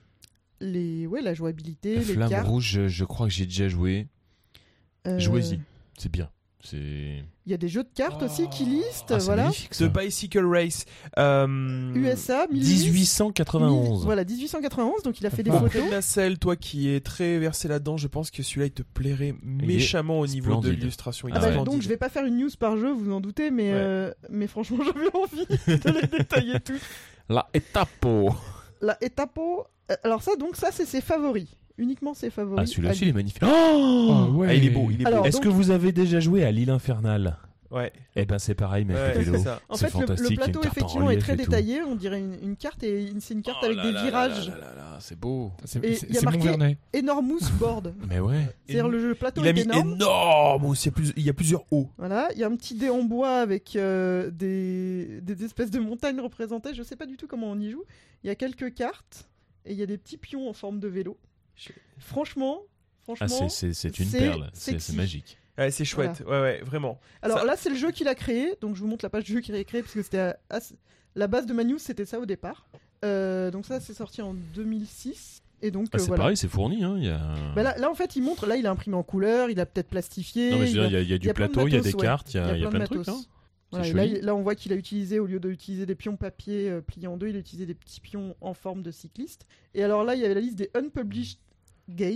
les... Ouais, la jouabilité, les Flamme cartes. Rouge, je, je crois que j'ai déjà joué. Euh, Jouez-y, c'est bien. C'est Il y a des jeux de cartes aussi qui listent, Ah, c'est voilà. magnifique, The ça. Bicycle Race. Euh... U S A, mille huit cents, dix-huit cent quatre-vingt-onze. mille- Voilà, dix-huit cent quatre-vingt-onze, donc il a fait des Ah. photos. Fred Nacelle, toi qui es très versé là-dedans, je pense que celui-là il te plairait méchamment au niveau de splendide. l'illustration. Il Ah est Ah bah, ouais. splendide. donc je vais pas faire une news par jeu, vous en doutez, mais, Ouais. euh, mais franchement j'avais envie de les détailler tous. La Etapo. La Etapo, euh, alors ça donc ça c'est ses favoris, uniquement ses favoris. Ah, celui-là à aussi, il lui. est magnifique. Ah, Oh ouais. Ah, il est beau, il est Alors, beau. Est-ce donc- que vous avez déjà joué à l'île infernale? Ouais, Eh ben, c'est pareil, mais ouais, avec des vélos. c'est ça. En c'est fait, le, le fantastique, il y a une plateau carte en effectivement est relief très et tout. détaillé, on dirait une, une carte et une- c'est une carte Oh avec là des là virages. là là là là, c'est beau. C'est Et c'est- il y a c'est marqué- Montvernet. Enormous board. Mais ouais. C'est-à-dire le, le plateau Il a est mis énorme. énorme aussi, il y a plus- il y a plusieurs hauts. Voilà, il y a un petit dé en bois avec euh, des, des espèces de montagnes représentées. Je sais pas du tout comment on y joue. Il y a quelques cartes et il y a des petits pions en forme de vélo. Franchement, franchement. Ah, c'est- c'est c'est une c'est perle. C'est sexy. c'est magique. Ouais, c'est chouette, ouais, ouais, vraiment. Alors Ça- là, c'est le jeu qu'il a créé. Donc je vous montre la page du jeu qu'il a créé parce que c'était à- à- la base de ma news, c'était ça au départ. Euh, donc ça, c'est sorti en deux mille six. Et donc Ah, euh, c'est voilà. pareil, c'est fourni. Hein. Il y a... Bah là, là, en fait, il montre. Là, il a imprimé en couleur. Il a peut-être plastifié. non, mais je veux il a- dire, il y a, il y a il y du a plein de plateau, il y a des matos, ouais. cartes, il y a, il y a plein de trucs. matos. Hein. Voilà, C'est et là, joli. il- là, on voit qu'il a utilisé, au lieu d'utiliser des pions papier euh, pliés en deux, il a utilisé des petits pions en forme de cycliste. Et alors là, il y avait la liste des unpublished games.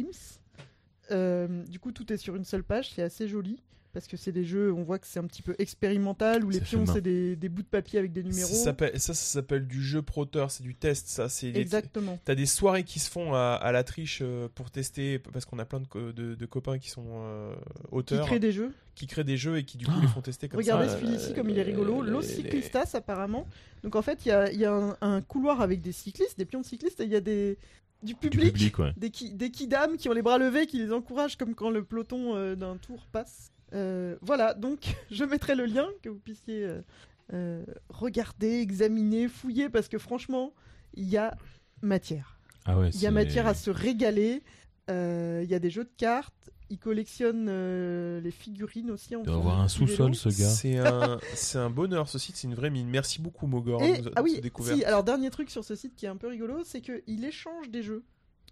Euh, du coup, tout est sur une seule page, c'est assez joli. Parce que c'est des jeux, on voit que c'est un petit peu expérimental, où les C'est fait pions, main. c'est des, des bouts de papier avec des Ça numéros. s'appelle- ça, ça s'appelle du jeu proteur, c'est du test, ça. C'est des- Exactement. T'as des soirées qui se font à, à la triche euh, pour tester, parce qu'on a plein de, co- de, de copains qui sont euh, Qui auteurs, crée des jeux. qui créent des jeux et qui du coup Ah. les font tester comme Regardez ça. celui-ci comme il est rigolo. Euh, Los les- Cyclistas, apparemment. Donc en fait, il y a, il y a un, un couloir avec des cyclistes, des pions de cyclistes, et il y a des, du Du public. public, ouais. Des, ki- des kidams qui ont les bras levés, qui les encouragent comme quand le peloton euh, d'un tour passe. Euh, voilà, donc je mettrai le lien que vous puissiez euh, euh, regarder, examiner, fouiller, parce que franchement, il y a matière. Ah ouais, Il y a c'est- matière à se régaler. Euh, Il y a des jeux de cartes. Il collectionne euh, les figurines aussi. En Il doit forme avoir de un petits vélos. sous-sol, ce gars. C'est un, c'est un bonheur ce site, c'est une vraie mine. Merci beaucoup Mogor Et, de nous- ah de oui, cette découverte. si, alors dernier truc sur ce site qui est un peu rigolo, c'est qu'il échange des jeux.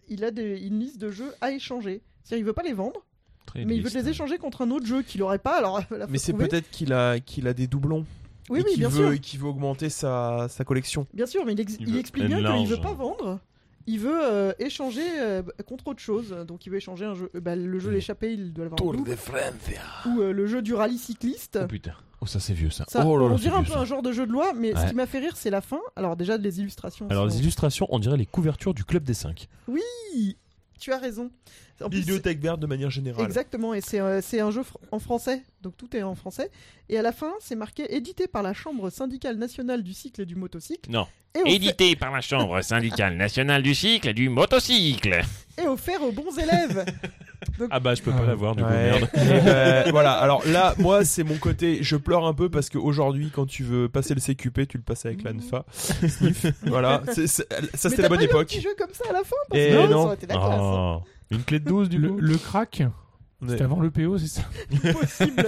il a des, une liste de jeux à échanger. C'est-à-dire, il veut pas les vendre, Très mais il veut liste. les échanger contre un autre jeu qu'il aurait pas. Alors, là, faut Mais c'est trouver. peut-être qu'il a, qu'il a des doublons. Oui, et oui, qu'il bien veut, sûr. et qu'il veut augmenter sa, sa collection. Bien sûr, mais il, ex- Il il veut explique être bien qu'il large. veut pas vendre. Il veut euh, échanger euh, contre autre chose. Donc, il veut échanger un jeu. euh, bah, le jeu l'échappée, il doit l'avoir en double. Ou euh, le jeu du rallye cycliste. Oh putain. Oh, ça c'est vieux ça. Ça, oh là là, on c'est dirait un vieux, peu ça. un genre de jeu de loi, mais Ouais. ce qui m'a fait rire, c'est la fin. Alors, déjà, les illustrations. Alors, sont- les illustrations, on dirait les couvertures du Club des cinq. Oui, tu as raison. En plus, Bibliothèque verte de manière générale. exactement, et c'est euh, c'est un jeu fr- en français, donc tout est en français. Et à la fin, c'est marqué édité par la Chambre syndicale nationale du cycle et du motocycle. Non. Et, offert- Édité par la Chambre syndicale nationale du cycle et du motocycle. et offert aux bons élèves. Ah bah, je peux Ah. pas l'avoir du coup, Ouais. merde. Et ben, voilà, alors là, moi, c'est mon côté. Je pleure un peu parce qu'aujourd'hui, quand tu veux passer le C Q P, tu le passes avec l'ANFA. Sniff. Voilà, c'est- c'est- ça Mais c'était t'as la bonne pas eu un époque. petit jeu comme ça à la fin parce Et que non. ça aurait été la classe. Oh. Une clé de douze du Le, coup le crack, Ouais. c'était avant le P O, c'est ça? Possible.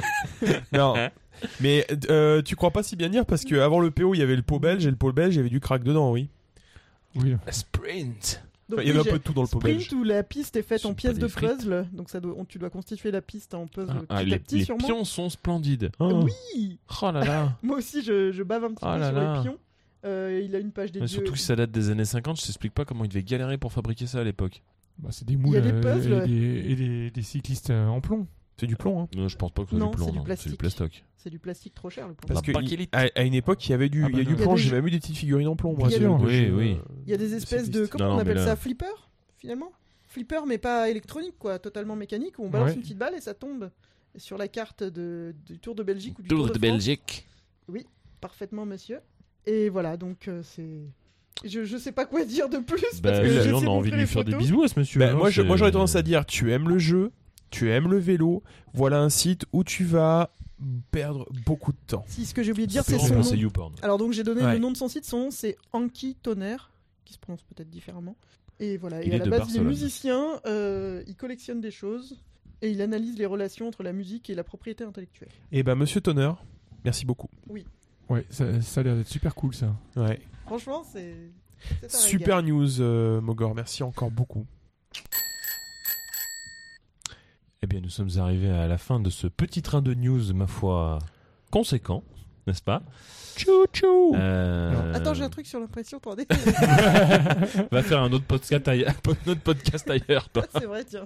Non. Mais euh, tu crois pas si bien dire parce qu'avant le P O, il y avait le pot belge et le pot belge, il y avait du crack dedans, oui. Oui. Sprint. Donc, Enfin, il y oui, avait un j'ai- peu de tout dans le pot belge. Sprint où la piste est faite Ce en sont pièces pas de des frites. puzzle, donc ça doit, on- tu dois constituer la piste en puzzle Ah, petit les, à petit les sûrement. pions sont splendides. Ah. Oui, Oh là là. moi aussi je, je bave un petit Oh peu là sur là. les pions. Euh, il a une page Mais dédiée. surtout que ça date des années cinquante, je t'explique pas comment ils devaient galérer pour fabriquer ça à l'époque. Bah, c'est des moules y a des euh, puzzles, et, ouais. des, et des- des cyclistes euh, en plomb. C'est du plomb, hein. Non, je pense pas que ce soit Non, du plomb, c'est du non. plastique. C'est du plastoc. C'est du plastique trop cher le plomb. Parce La que bakélite. à, à une époque, il y avait du, Ah il y a bah du non. plomb. Il y a J'ai des même eu des petites figurines en plomb. moi, Il y a sur des- le Oui, jeu, oui. euh, Il y a des espèces de. cycliste. Comment Non, on non, mais appelle là- ça? Flipper finalement? Flipper, mais pas électronique, quoi. Totalement mécanique, où on balance Ouais. une petite balle et ça tombe sur la carte de, du Tour de Belgique ou du Tour Tour de de France. Belgique. Parfaitement, monsieur. Et voilà, donc euh, c'est. Je, je sais pas quoi dire de plus. Bah, parce que oui, j'essaie on a de envie de montrer lui les faire des photos. bisous à ce monsieur. Ben, hein, moi, je- c'est- moi, j'aurais tendance à dire tu aimes le jeu, tu aimes le vélo, voilà un site où tu vas perdre beaucoup de temps. Si, ce que j'ai oublié de dire, Ça c'est fait son nom. penser YouPorn. Alors, donc, j'ai donné Ouais. le nom de son site. Son nom, c'est Anki Toner, qui se prononce peut-être différemment. Et voilà. Il et à est la de base, il est Barcelone. musicien, euh, il collectionne des choses et il analyse les relations entre la musique et la propriété intellectuelle. Et ben, monsieur Tonner, merci beaucoup. Ouais, ça, ça a l'air d'être super cool ça. Ouais. Franchement, c'est. c'est un Super régal. news, euh, Mogor, merci encore beaucoup. Eh bien, nous sommes arrivés à la fin de ce petit train de news, ma foi, conséquent, n'est-ce pas Tchou tchou. Euh, Attends, j'ai un truc sur l'impression trois D. Va faire un autre podcast ailleurs. Un autre podcast ailleurs, toi. C'est vrai, tiens.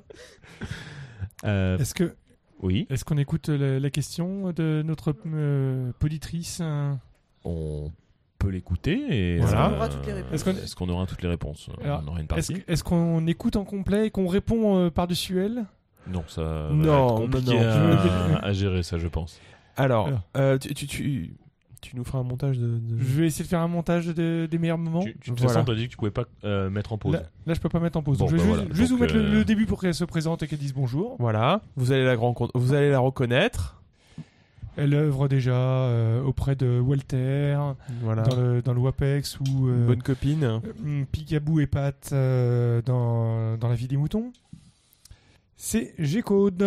Euh, Est-ce que oui, est-ce qu'on écoute la, la question de notre euh, poditrice euh on peut l'écouter et Voilà. On aura toutes les réponses. Est-ce qu'on- Est-ce qu'on aura toutes les réponses Alors, On aura une Est-ce partie. que- est-ce qu'on écoute en complet et qu'on répond euh, par-dessus elle? Non, ça va Non, être compliqué non, non. À, à gérer ça, je pense. Alors, Alors. euh, tu, tu, tu, tu nous feras un montage de. de- Je vais essayer de faire un montage de- des meilleurs moments. Tu, tu, de toute voilà. façon, t'as dit que tu pouvais pas euh, mettre en pause. Là, là, je peux pas mettre en pause. Bon, Donc, je vais bah juste, voilà. juste vous Donc, mettre le, euh, le début pour qu'elle se présente et qu'elle dise bonjour. Voilà, vous allez la, rencon- vous allez la reconnaître. Elle œuvre déjà euh, auprès de Walter, Voilà. dans, le, dans le WAPEX ou euh, Bonne copine. euh, Picaboo et Pat euh, dans, dans La vie des moutons. C'est G-Code.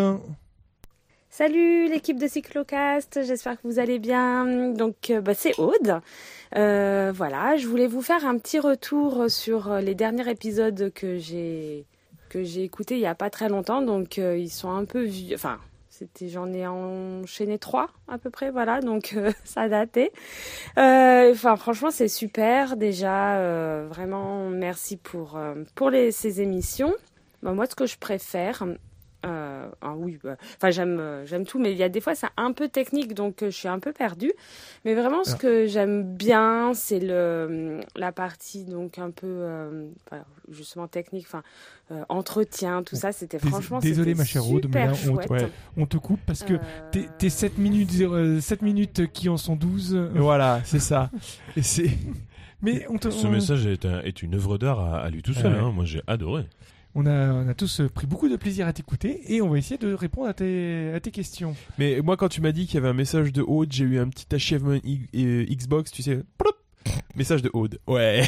Salut l'équipe de Cyclocast, j'espère que vous allez bien. Donc euh, bah, c'est Aude. Euh, voilà, je voulais vous faire un petit retour sur les derniers épisodes que j'ai que j'ai écoutés il y a pas très longtemps. Donc euh, ils sont un peu vieux. Enfin, c'était j'en ai enchaîné trois à peu près. Voilà, donc euh, ça a daté. Euh, Enfin franchement c'est super déjà. Euh, vraiment merci pour euh, pour les ces émissions. Bah, moi ce que je préfère. Euh, ah oui, bah, enfin j'aime euh, j'aime tout, mais il y a des fois c'est un peu technique, donc euh, je suis un peu perdue. Mais vraiment, ce Alors. que j'aime bien, c'est le la partie donc un peu euh, enfin, justement technique, enfin euh, entretien, tout ça. C'était Dés- franchement désolé, c'était ma chère Aude, mais super là, on- chouette. ouais. On te coupe parce que Euh, tes, tes sept minutes, zéro- euh, sept minutes qui en sont douze. euh, Voilà, c'est ça. Et c'est. Mais on, te, Ce on, message est, un- est une œuvre d'art à, à lui tout seul. Ouais. hein. Moi, j'ai adoré. on, a, on a tous pris beaucoup de plaisir à t'écouter et on va essayer de répondre à tes, à tes questions. Mais moi, quand tu m'as dit qu'il y avait un message de Aude, j'ai eu un petit achievement I- euh, Xbox, tu sais. Ploup. Message de Aude. Ouais.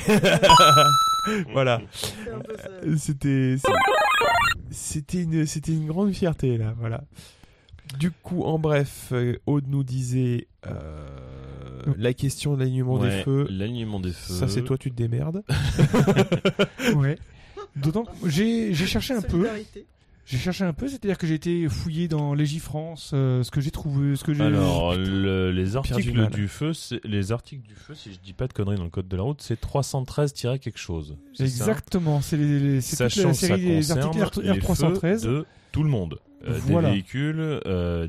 Voilà. C'est un peu ça. Euh, C'était. c'est- C'était une, c'était une grande fierté, là. Voilà. Du coup, en bref, euh, Aude nous disait. euh, la question de l'alignement des Ouais, feux. L'alignement des feux. Ça, c'est toi, tu te démerdes. Ouais. D'autant, j'ai, j'ai cherché un peu. Solidarité. J'ai cherché un peu, c'est-à-dire que j'ai été fouillé dans Légifrance, euh, ce que j'ai trouvé, ce que j'ai. Alors, le- les articles mal. du feu, c'est- les articles du feu, si je dis pas de conneries dans le code de la route, c'est trois cent treize quelque chose. C'est ça. Exactement, c'est, les, les- c'est toute Sachant la que ça série des concerne articles R les trois cent treize. feux de tout le monde. Euh, Voilà. Des véhicules, euh,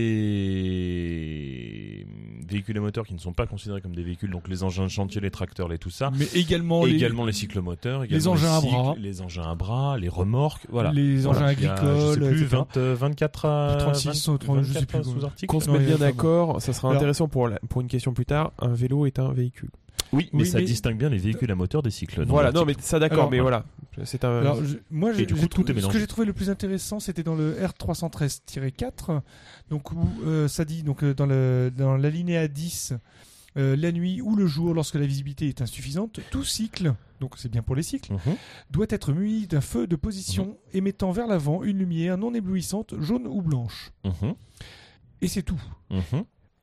des véhicules à moteur qui ne sont pas considérés comme des véhicules, donc les engins de chantier, les tracteurs, les tout ça. Mais également, Et les, également les cyclomoteurs, également les engins à cycles, bras. les engins à bras, les remorques, voilà. les Voilà. engins Il y a, agricoles, je sais plus, et cetera. vingt, euh, vingt-quatre à trente-six, vingt, trente, je sais vingt-quatre plus. sous-articles. Qu'on se Ouais, mette bien enfin, d'accord, ça sera Alors- intéressant pour, la- pour une question plus tard. Un vélo est un véhicule. Oui, mais Oui, ça mais- distingue bien les véhicules à moteur des cycles. dans Voilà, non, l'article. mais ça d'accord, Alors, mais voilà. voilà. C'est un. Alors, je- moi, Et j'ai, du coup, j'ai tout est trouvé- ce mélangé. que j'ai trouvé le plus intéressant, c'était dans le R trois cent treize quatre, donc où euh, ça dit, donc euh, dans le dans l'alinéa dix, euh, la nuit ou le jour, lorsque la visibilité est insuffisante, tout cycle, donc c'est bien pour les cycles, Mhm. doit être muni d'un feu de position Mhm. émettant vers l'avant une lumière non éblouissante, jaune ou blanche. Mhm. Et c'est tout. Mhm.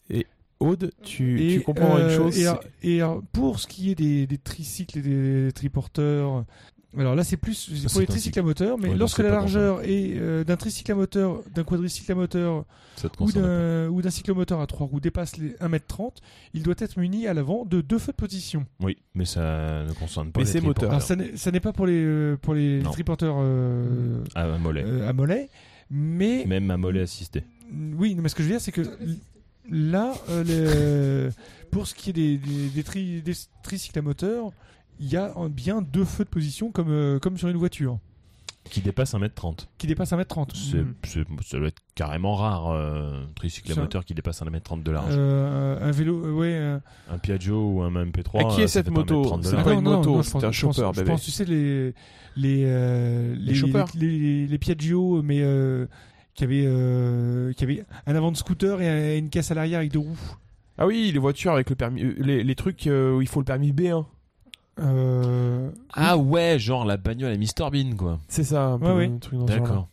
Aude, tu, Et, tu comprends euh, une chose. Et, c'est- alors- et alors, pour ce qui est des, des tricycles et des triporteurs, alors là c'est plus c'est Ça, pour les c'est un tricycles à moteur, mais Ouais, donc lorsque c'est la pas largeur est euh, d'un tricycle à moteur, d'un quadricycle à moteur Ça te ou concerne pas. d'un, ou d'un cyclomoteur à trois roues dépasse les un mètre trente, il doit être muni à l'avant de deux feux de position. Oui, mais ça ne concerne pas Mais les c'est moteur. Alors triporteurs. ça n'est, ça n'est pas pour les, euh, pour les Non. triporteurs euh, À un mollet. euh, à mollet, mais Même à mollet assisté. oui, mais ce que je veux dire, c'est que là, euh, le- pour ce qui est des, des, des, tri- des tricycles à moteur, il y a bien deux feux de position comme, euh, comme sur une voiture, Qui dépasse un mètre trente. qui dépassent un mètre trente. C'est, Mhm. c'est- ça doit être carrément rare, euh, un tricycle à Ça- moteur qui dépasse un mètre trente de large. Euh, un vélo, euh, ouais. euh, Un Piaggio ou un M P trois. À qui est euh, ça cette fait pas un moto mètre trente de C'est large. pas une moto, je c'est pense- un je pense- chopper, Je bébé. pense, tu sais, les, les, euh, les, choppers. les, les, les Piaggio, mais euh, qui, avaient, euh, qui avaient un avant de scooter et un- une caisse à l'arrière avec deux roues. Ah oui, les voitures avec le permis, euh, les, les trucs euh, où il faut le permis B un. Euh, Ah ouais, genre la bagnole à mister Bean, quoi. C'est ça, un peu Ouais, ouais. un truc dans ce genre-là. D'accord.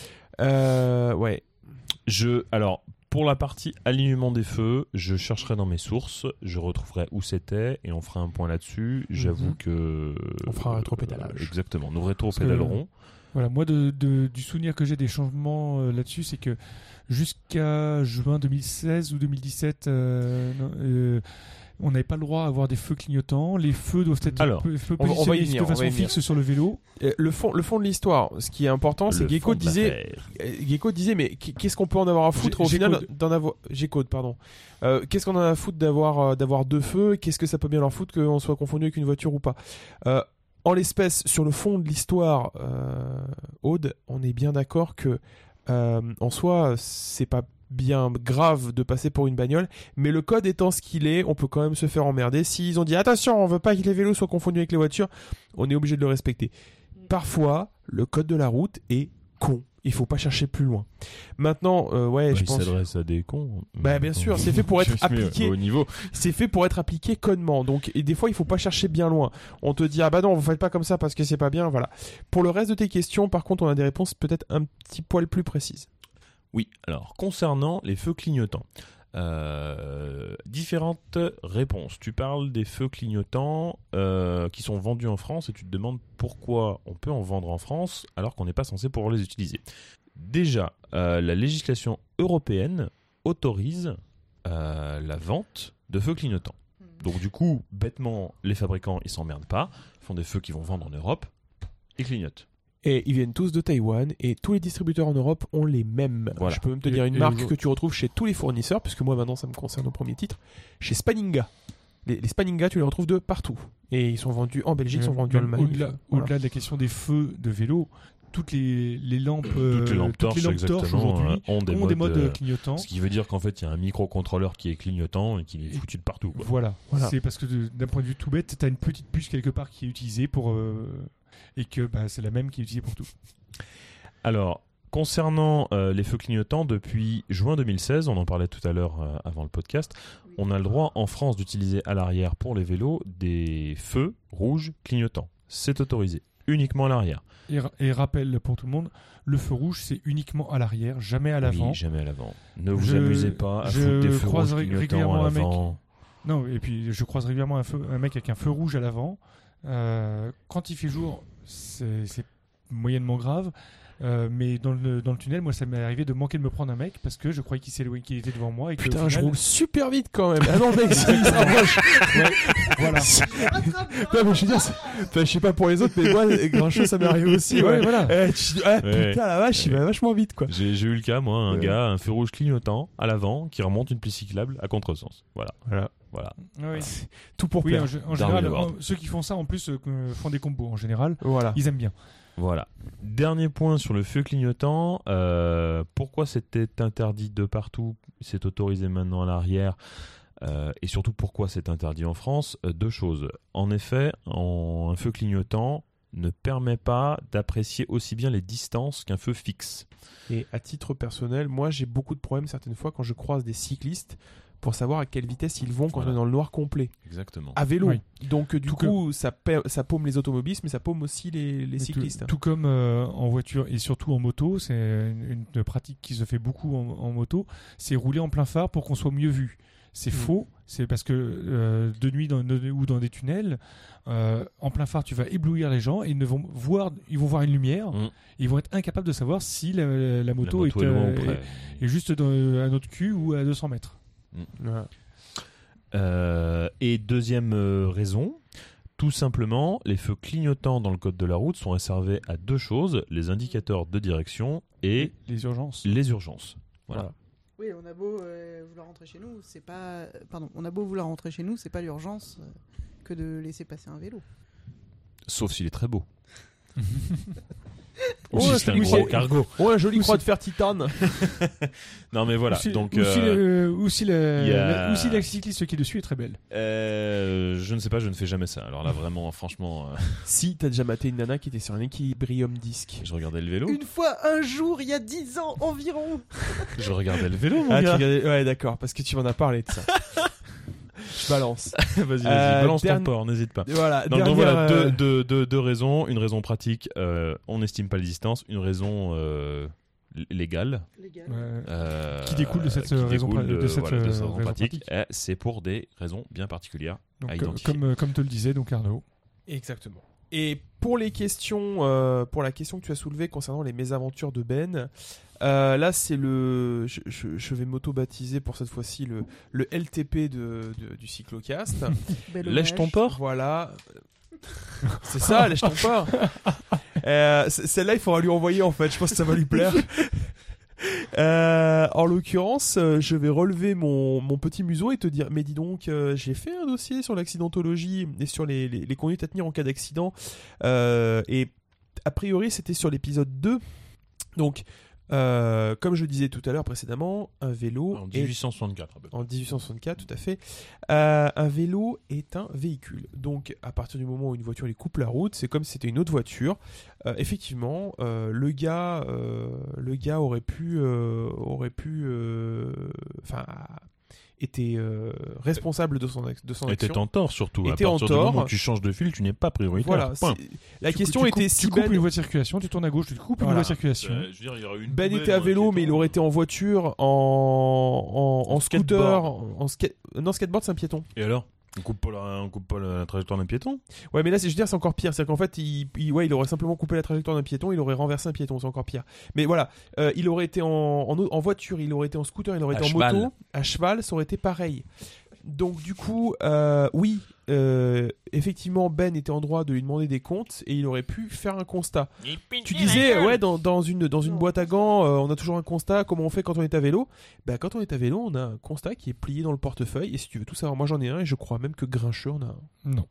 Euh, ouais. Je, alors, pour la partie alignement des feux, je chercherai dans mes sources, je retrouverai où c'était et on fera un point là-dessus. J'avoue Mhm. que. On fera un rétropédalage. Euh, exactement, nous que- rétropédalerons. Voilà, moi, de, de- du souvenir que j'ai des changements euh, là-dessus, c'est que jusqu'à juin deux mille seize ou deux mille dix-sept, euh, non, euh, on n'avait pas le droit à avoir des feux clignotants. Les feux doivent être Alors, peu- feux on va- on va y positionnés venir, de on va façon y venir. fixe sur le vélo. Euh, Le fond, le fond de l'histoire, ce qui est important, c'est Le que Gecko fond de disait, l'affaire. euh, Gecko disait, mais qu- qu'est-ce qu'on peut en avoir à foutre G- au final G-code. d'en avoir, G-code, pardon. Euh, qu'est-ce qu'on en a à foutre d'avoir, euh, d'avoir deux feux? Qu'est-ce que ça peut bien leur foutre qu'on soit confondu avec une voiture ou pas? Euh, en l'espèce, sur le fond de l'histoire, euh, Aude, on est bien d'accord que, euh, en soi, c'est pas bien grave de passer pour une bagnole, mais le code étant ce qu'il est, on peut quand même se faire emmerder. S'ils ont dit attention, on veut pas que les vélos soient confondus avec les voitures, on est obligé de le respecter. Parfois, le code de la route est con. Il faut pas chercher plus loin. Maintenant, euh, ouais, Bah, je il pense. s'adresse à des cons. Bah, bien sûr, c'est fait pour être Je me mets appliqué. au niveau. C'est fait pour être appliqué connement. Donc, et des fois, il faut pas chercher bien loin. On te dit ah bah non, vous faites pas comme ça parce que c'est pas bien. Voilà. Pour le reste de tes questions, par contre, on a des réponses peut-être un petit poil plus précises. Oui, alors concernant les feux clignotants, euh, différentes réponses. Tu parles des feux clignotants euh, qui sont vendus en France et tu te demandes pourquoi on peut en vendre en France alors qu'on n'est pas censé pouvoir les utiliser. Déjà, euh, la législation européenne autorise euh, la vente de feux clignotants. Donc du coup, bêtement, les fabricants, ils s'emmerdent pas, ils font des feux qu'ils vont vendre en Europe et clignotent. Et ils viennent tous de Taïwan et tous les distributeurs en Europe ont les mêmes. Voilà. Je peux même te Et- dire une et marque vous- que tu retrouves chez tous les fournisseurs, puisque moi maintenant ça me concerne au premier titre, chez Spaninga. Les, les Spaninga, tu les retrouves de partout. Et ils sont vendus en Belgique, ils sont vendus en Même Allemagne. Au-delà, Voilà. au-delà de la question des feux de vélo, toutes les, les lampes, euh, Toutes les lampes torches, torches exactement, aujourd'hui euh, ont des ont modes, des modes euh, clignotants. Ce qui veut dire qu'en fait, il y a un microcontrôleur qui est clignotant et qui est foutu de partout, quoi. Voilà. Voilà. C'est parce que de- d'un point de vue tout bête, tu as une petite puce quelque part qui est utilisée pour. euh, et que bah, c'est la même qui est utilisée pour tout. Alors, concernant euh, les feux clignotants, depuis juin deux mille seize, on en parlait tout à l'heure euh, avant le podcast, on a le droit en France d'utiliser à l'arrière pour les vélos des feux rouges clignotants. C'est autorisé, uniquement à l'arrière. Et, ra- et rappel pour tout le monde, le feu rouge c'est uniquement à l'arrière, jamais à l'avant. Oui, jamais à l'avant. Ne vous Je- amusez pas à je foutre des feux croise rouges ré- clignotants régulièrement à un mec. l'avant. Non, et puis je croise régulièrement un, feu, un mec avec un feu rouge à l'avant. Euh, quand il fait jour, c'est, c'est moyennement grave. Euh, mais dans le, dans le tunnel, moi, ça m'est arrivé de manquer de me prendre un mec parce que je croyais qu'il, s'est, qu'il était devant moi. Et que, Putain, au je final... roule super vite quand même. Ah non, mec, c'est il s'approche. Ouais, voilà. Non, mais je veux dire, c'est... Enfin, je sais pas pour les autres, mais moi, Grincheux, ça m'est arrivé aussi. Ouais, Ouais, voilà. Eh, tu... ah, Ouais. Putain, la vache, il va vachement vite, quoi. J'ai, j'ai eu le cas, moi, un Ouais. gars, un feu rouge clignotant à l'avant qui remonte une piste cyclable à contresens. Voilà. Voilà. Voilà. Oui, Tout pour oui plaire. en, ge- en Darwin général, Award. en- ceux qui font ça, en plus, euh, font des combos. En général, Voilà. ils aiment bien. Voilà. Dernier point sur le feu clignotant. Euh, pourquoi c'était interdit de partout, c'est autorisé maintenant à l'arrière, euh, et surtout pourquoi c'est interdit en France? Euh, Deux choses. En effet, en- un feu clignotant ne permet pas d'apprécier aussi bien les distances qu'un feu fixe. Et à titre personnel, moi, j'ai beaucoup de problèmes certaines fois quand je croise des cyclistes pour savoir à quelle vitesse ils vont quand Voilà. on est dans le noir complet. Exactement. À vélo. Oui. Donc, euh, du Tout coup, ça, pa- ça paume les automobilistes, mais ça paume aussi les, les Et cyclistes. Tout, tout comme euh, en voiture et surtout en moto, c'est une, une pratique qui se fait beaucoup en, en moto, c'est rouler en plein phare pour qu'on soit mieux vu. C'est Mm. faux, c'est parce que euh, de nuit dans, de- ou dans des tunnels, euh, en plein phare, tu vas éblouir les gens et ils ne vont voir, ils vont voir une lumière, Mm. et ils vont être incapables de savoir si la, la La moto, moto est, est loin ou euh, près. est- est juste dans, à notre cul ou à deux cents mètres. Voilà. Euh, et deuxième euh, raison, tout simplement, les feux clignotants dans le code de la route sont réservés à deux choses, les indicateurs de direction et Les urgences. les urgences. Voilà. Voilà. Oui, on a beau euh, vouloir rentrer chez nous, c'est pas. Pardon, on a beau vouloir rentrer chez nous, c'est pas l'urgence euh, que de laisser passer un vélo. Sauf s'il est très beau. Oh, Ou si un c'est un joli gros croix- cargo. Oh, un joli Ou croix si- de fer titane. Non mais voilà, Ou si, donc ou si euh, le- ou si la, il y a- la- ou si la cycliste qui est dessus est très belle. euh, je ne sais pas, je ne fais jamais ça. Alors là vraiment, franchement, euh, Si, t'as déjà maté une nana qui était sur un équilibrium disque. je regardais le vélo. Une fois, un jour, il y a dix ans environ. Je regardais le vélo, mon Ah, tu gars. regardais... Ouais, d'accord, parce que tu m'en as parlé de ça. Je balance. Vas-y, vas-y, Euh, balance ton dernier- port, n'hésite pas. Voilà, Non, donc dernière, voilà, euh, deux, deux, deux, deux raisons. Une raison pratique, euh, on n'estime pas les distances. Une raison euh, l- légale. Légal. Ouais. euh, Qui découle de cette, qui euh, raison découle pra- de, de cette, voilà, de euh, cette raison raison pratique. pratique. Et c'est pour des raisons bien particulières Donc, à euh, identifier. comme, euh, comme te le disait donc Arnaud. Exactement. Et pour les questions, euh, pour la question que tu as soulevée concernant les mésaventures de Ben, euh, là c'est le, je, je- je vais m'auto-baptiser pour cette fois-ci le, le L T P de, de- du Cyclocast. Bel Lèche hommage. ton porc. Voilà. C'est ça, lèche ton porc. Euh, c- celle-là, il faudra lui envoyer en fait. Je pense que ça va lui plaire. Euh, en l'occurrence, euh, je vais relever mon, mon petit museau et te dire, mais dis donc, euh, j'ai fait un dossier sur l'accidentologie et sur les, les, les conduites à tenir en cas d'accident. Euh, et a priori, c'était sur l'épisode deux. Donc, euh, comme je le disais tout à l'heure précédemment, un vélo En est dix-huit cent soixante-quatre. à peu près. en dix-huit cent soixante-quatre, tout à fait. Euh, un vélo est un véhicule. Donc, à partir du moment où une voiture lui coupe la route, c'est comme si c'était une autre voiture. Euh, effectivement, euh, le gars, euh, le gars aurait pu, euh, aurait pu, enfin, était euh, responsable de son, ac- de son Était action. en tort surtout. Était à en partir du tort. moment où tu changes de fil, tu n'es pas prioritaire. Voilà. Point. c'est- La Tu question cou- tu était coupes- si tu coupes Ben, une voie de circulation, tu tournes à gauche, tu coupes une Voilà. voie de circulation. Euh, je veux dire, il y aurait eu une Ben poubelle était à ou un vélo, mais il piéton. aurait été en voiture, en, en, en scooter, skateboard. en ska- non skateboard c'est un piéton. Et alors on coupe pas la, on coupe pas la trajectoire d'un piéton. Ouais, mais là, c'est- je veux dire, c'est encore pire. C'est qu'en fait, il, il- ouais, il aurait simplement coupé la trajectoire d'un piéton, il aurait renversé un piéton, c'est encore pire. Mais voilà, euh, il aurait été en, en, en voiture, il aurait été en scooter, il aurait À été en cheval. moto, à cheval, ça aurait été pareil. Donc, du coup, euh, oui, euh, effectivement, Ben était en droit de lui demander des comptes et il aurait pu faire un constat. Tu disais, ouais, dans, dans une, dans une Non. boîte à gants, euh, on a toujours un constat. Comment on fait quand on est à vélo? Bah, quand on est à vélo, on a un constat qui est plié dans le portefeuille. Et si tu veux tout savoir, moi j'en ai un et je crois même que Grincheux en a un. Non.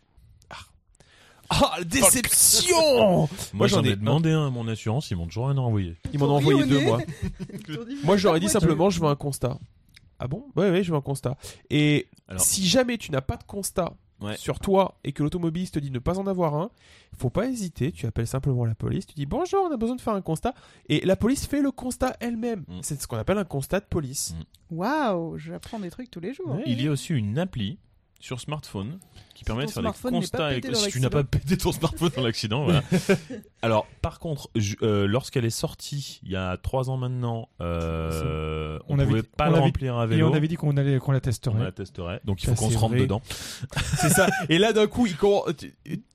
Ah, la déception! Moi, j'en j'en ai ai un. demandé un à mon assurance, ils m'ont toujours rien envoyé. Ils m'en ont envoyé deux, Rionné. moi. Ils t'ont dit, Moi, je leur ai dit Ouais, simplement, je veux un constat. Ah bon? Ouais, ouais, je veux un constat. Et Alors- si jamais tu n'as pas de constat Ouais. sur toi et que l'automobiliste te dit ne pas en avoir un, faut pas hésiter, tu appelles simplement la police, tu dis bonjour, on a besoin de faire un constat. Et la police fait le constat elle-même. Mm. C'est ce qu'on appelle un constat de police. Mm. Waouh, j'apprends des trucs tous les jours. Ouais. Il y a aussi une appli sur smartphone qui permet ton de faire des smartphone n'est pas constats. pété et- dans Si tu l'accident. n'as pas pété ton smartphone dans l'accident, voilà. Alors, par contre, je- euh, lorsqu'elle est sortie il y a trois ans maintenant, euh, on On ne avait pouvait dit- pas on le avait- remplir à Et vélo. on avait dit qu'on allait qu'on la On testerait. la testerait. Donc il Ça, faut qu'on c'est se rentre vrai. dedans. C'est ça. Et là, d'un coup, il commence. tu-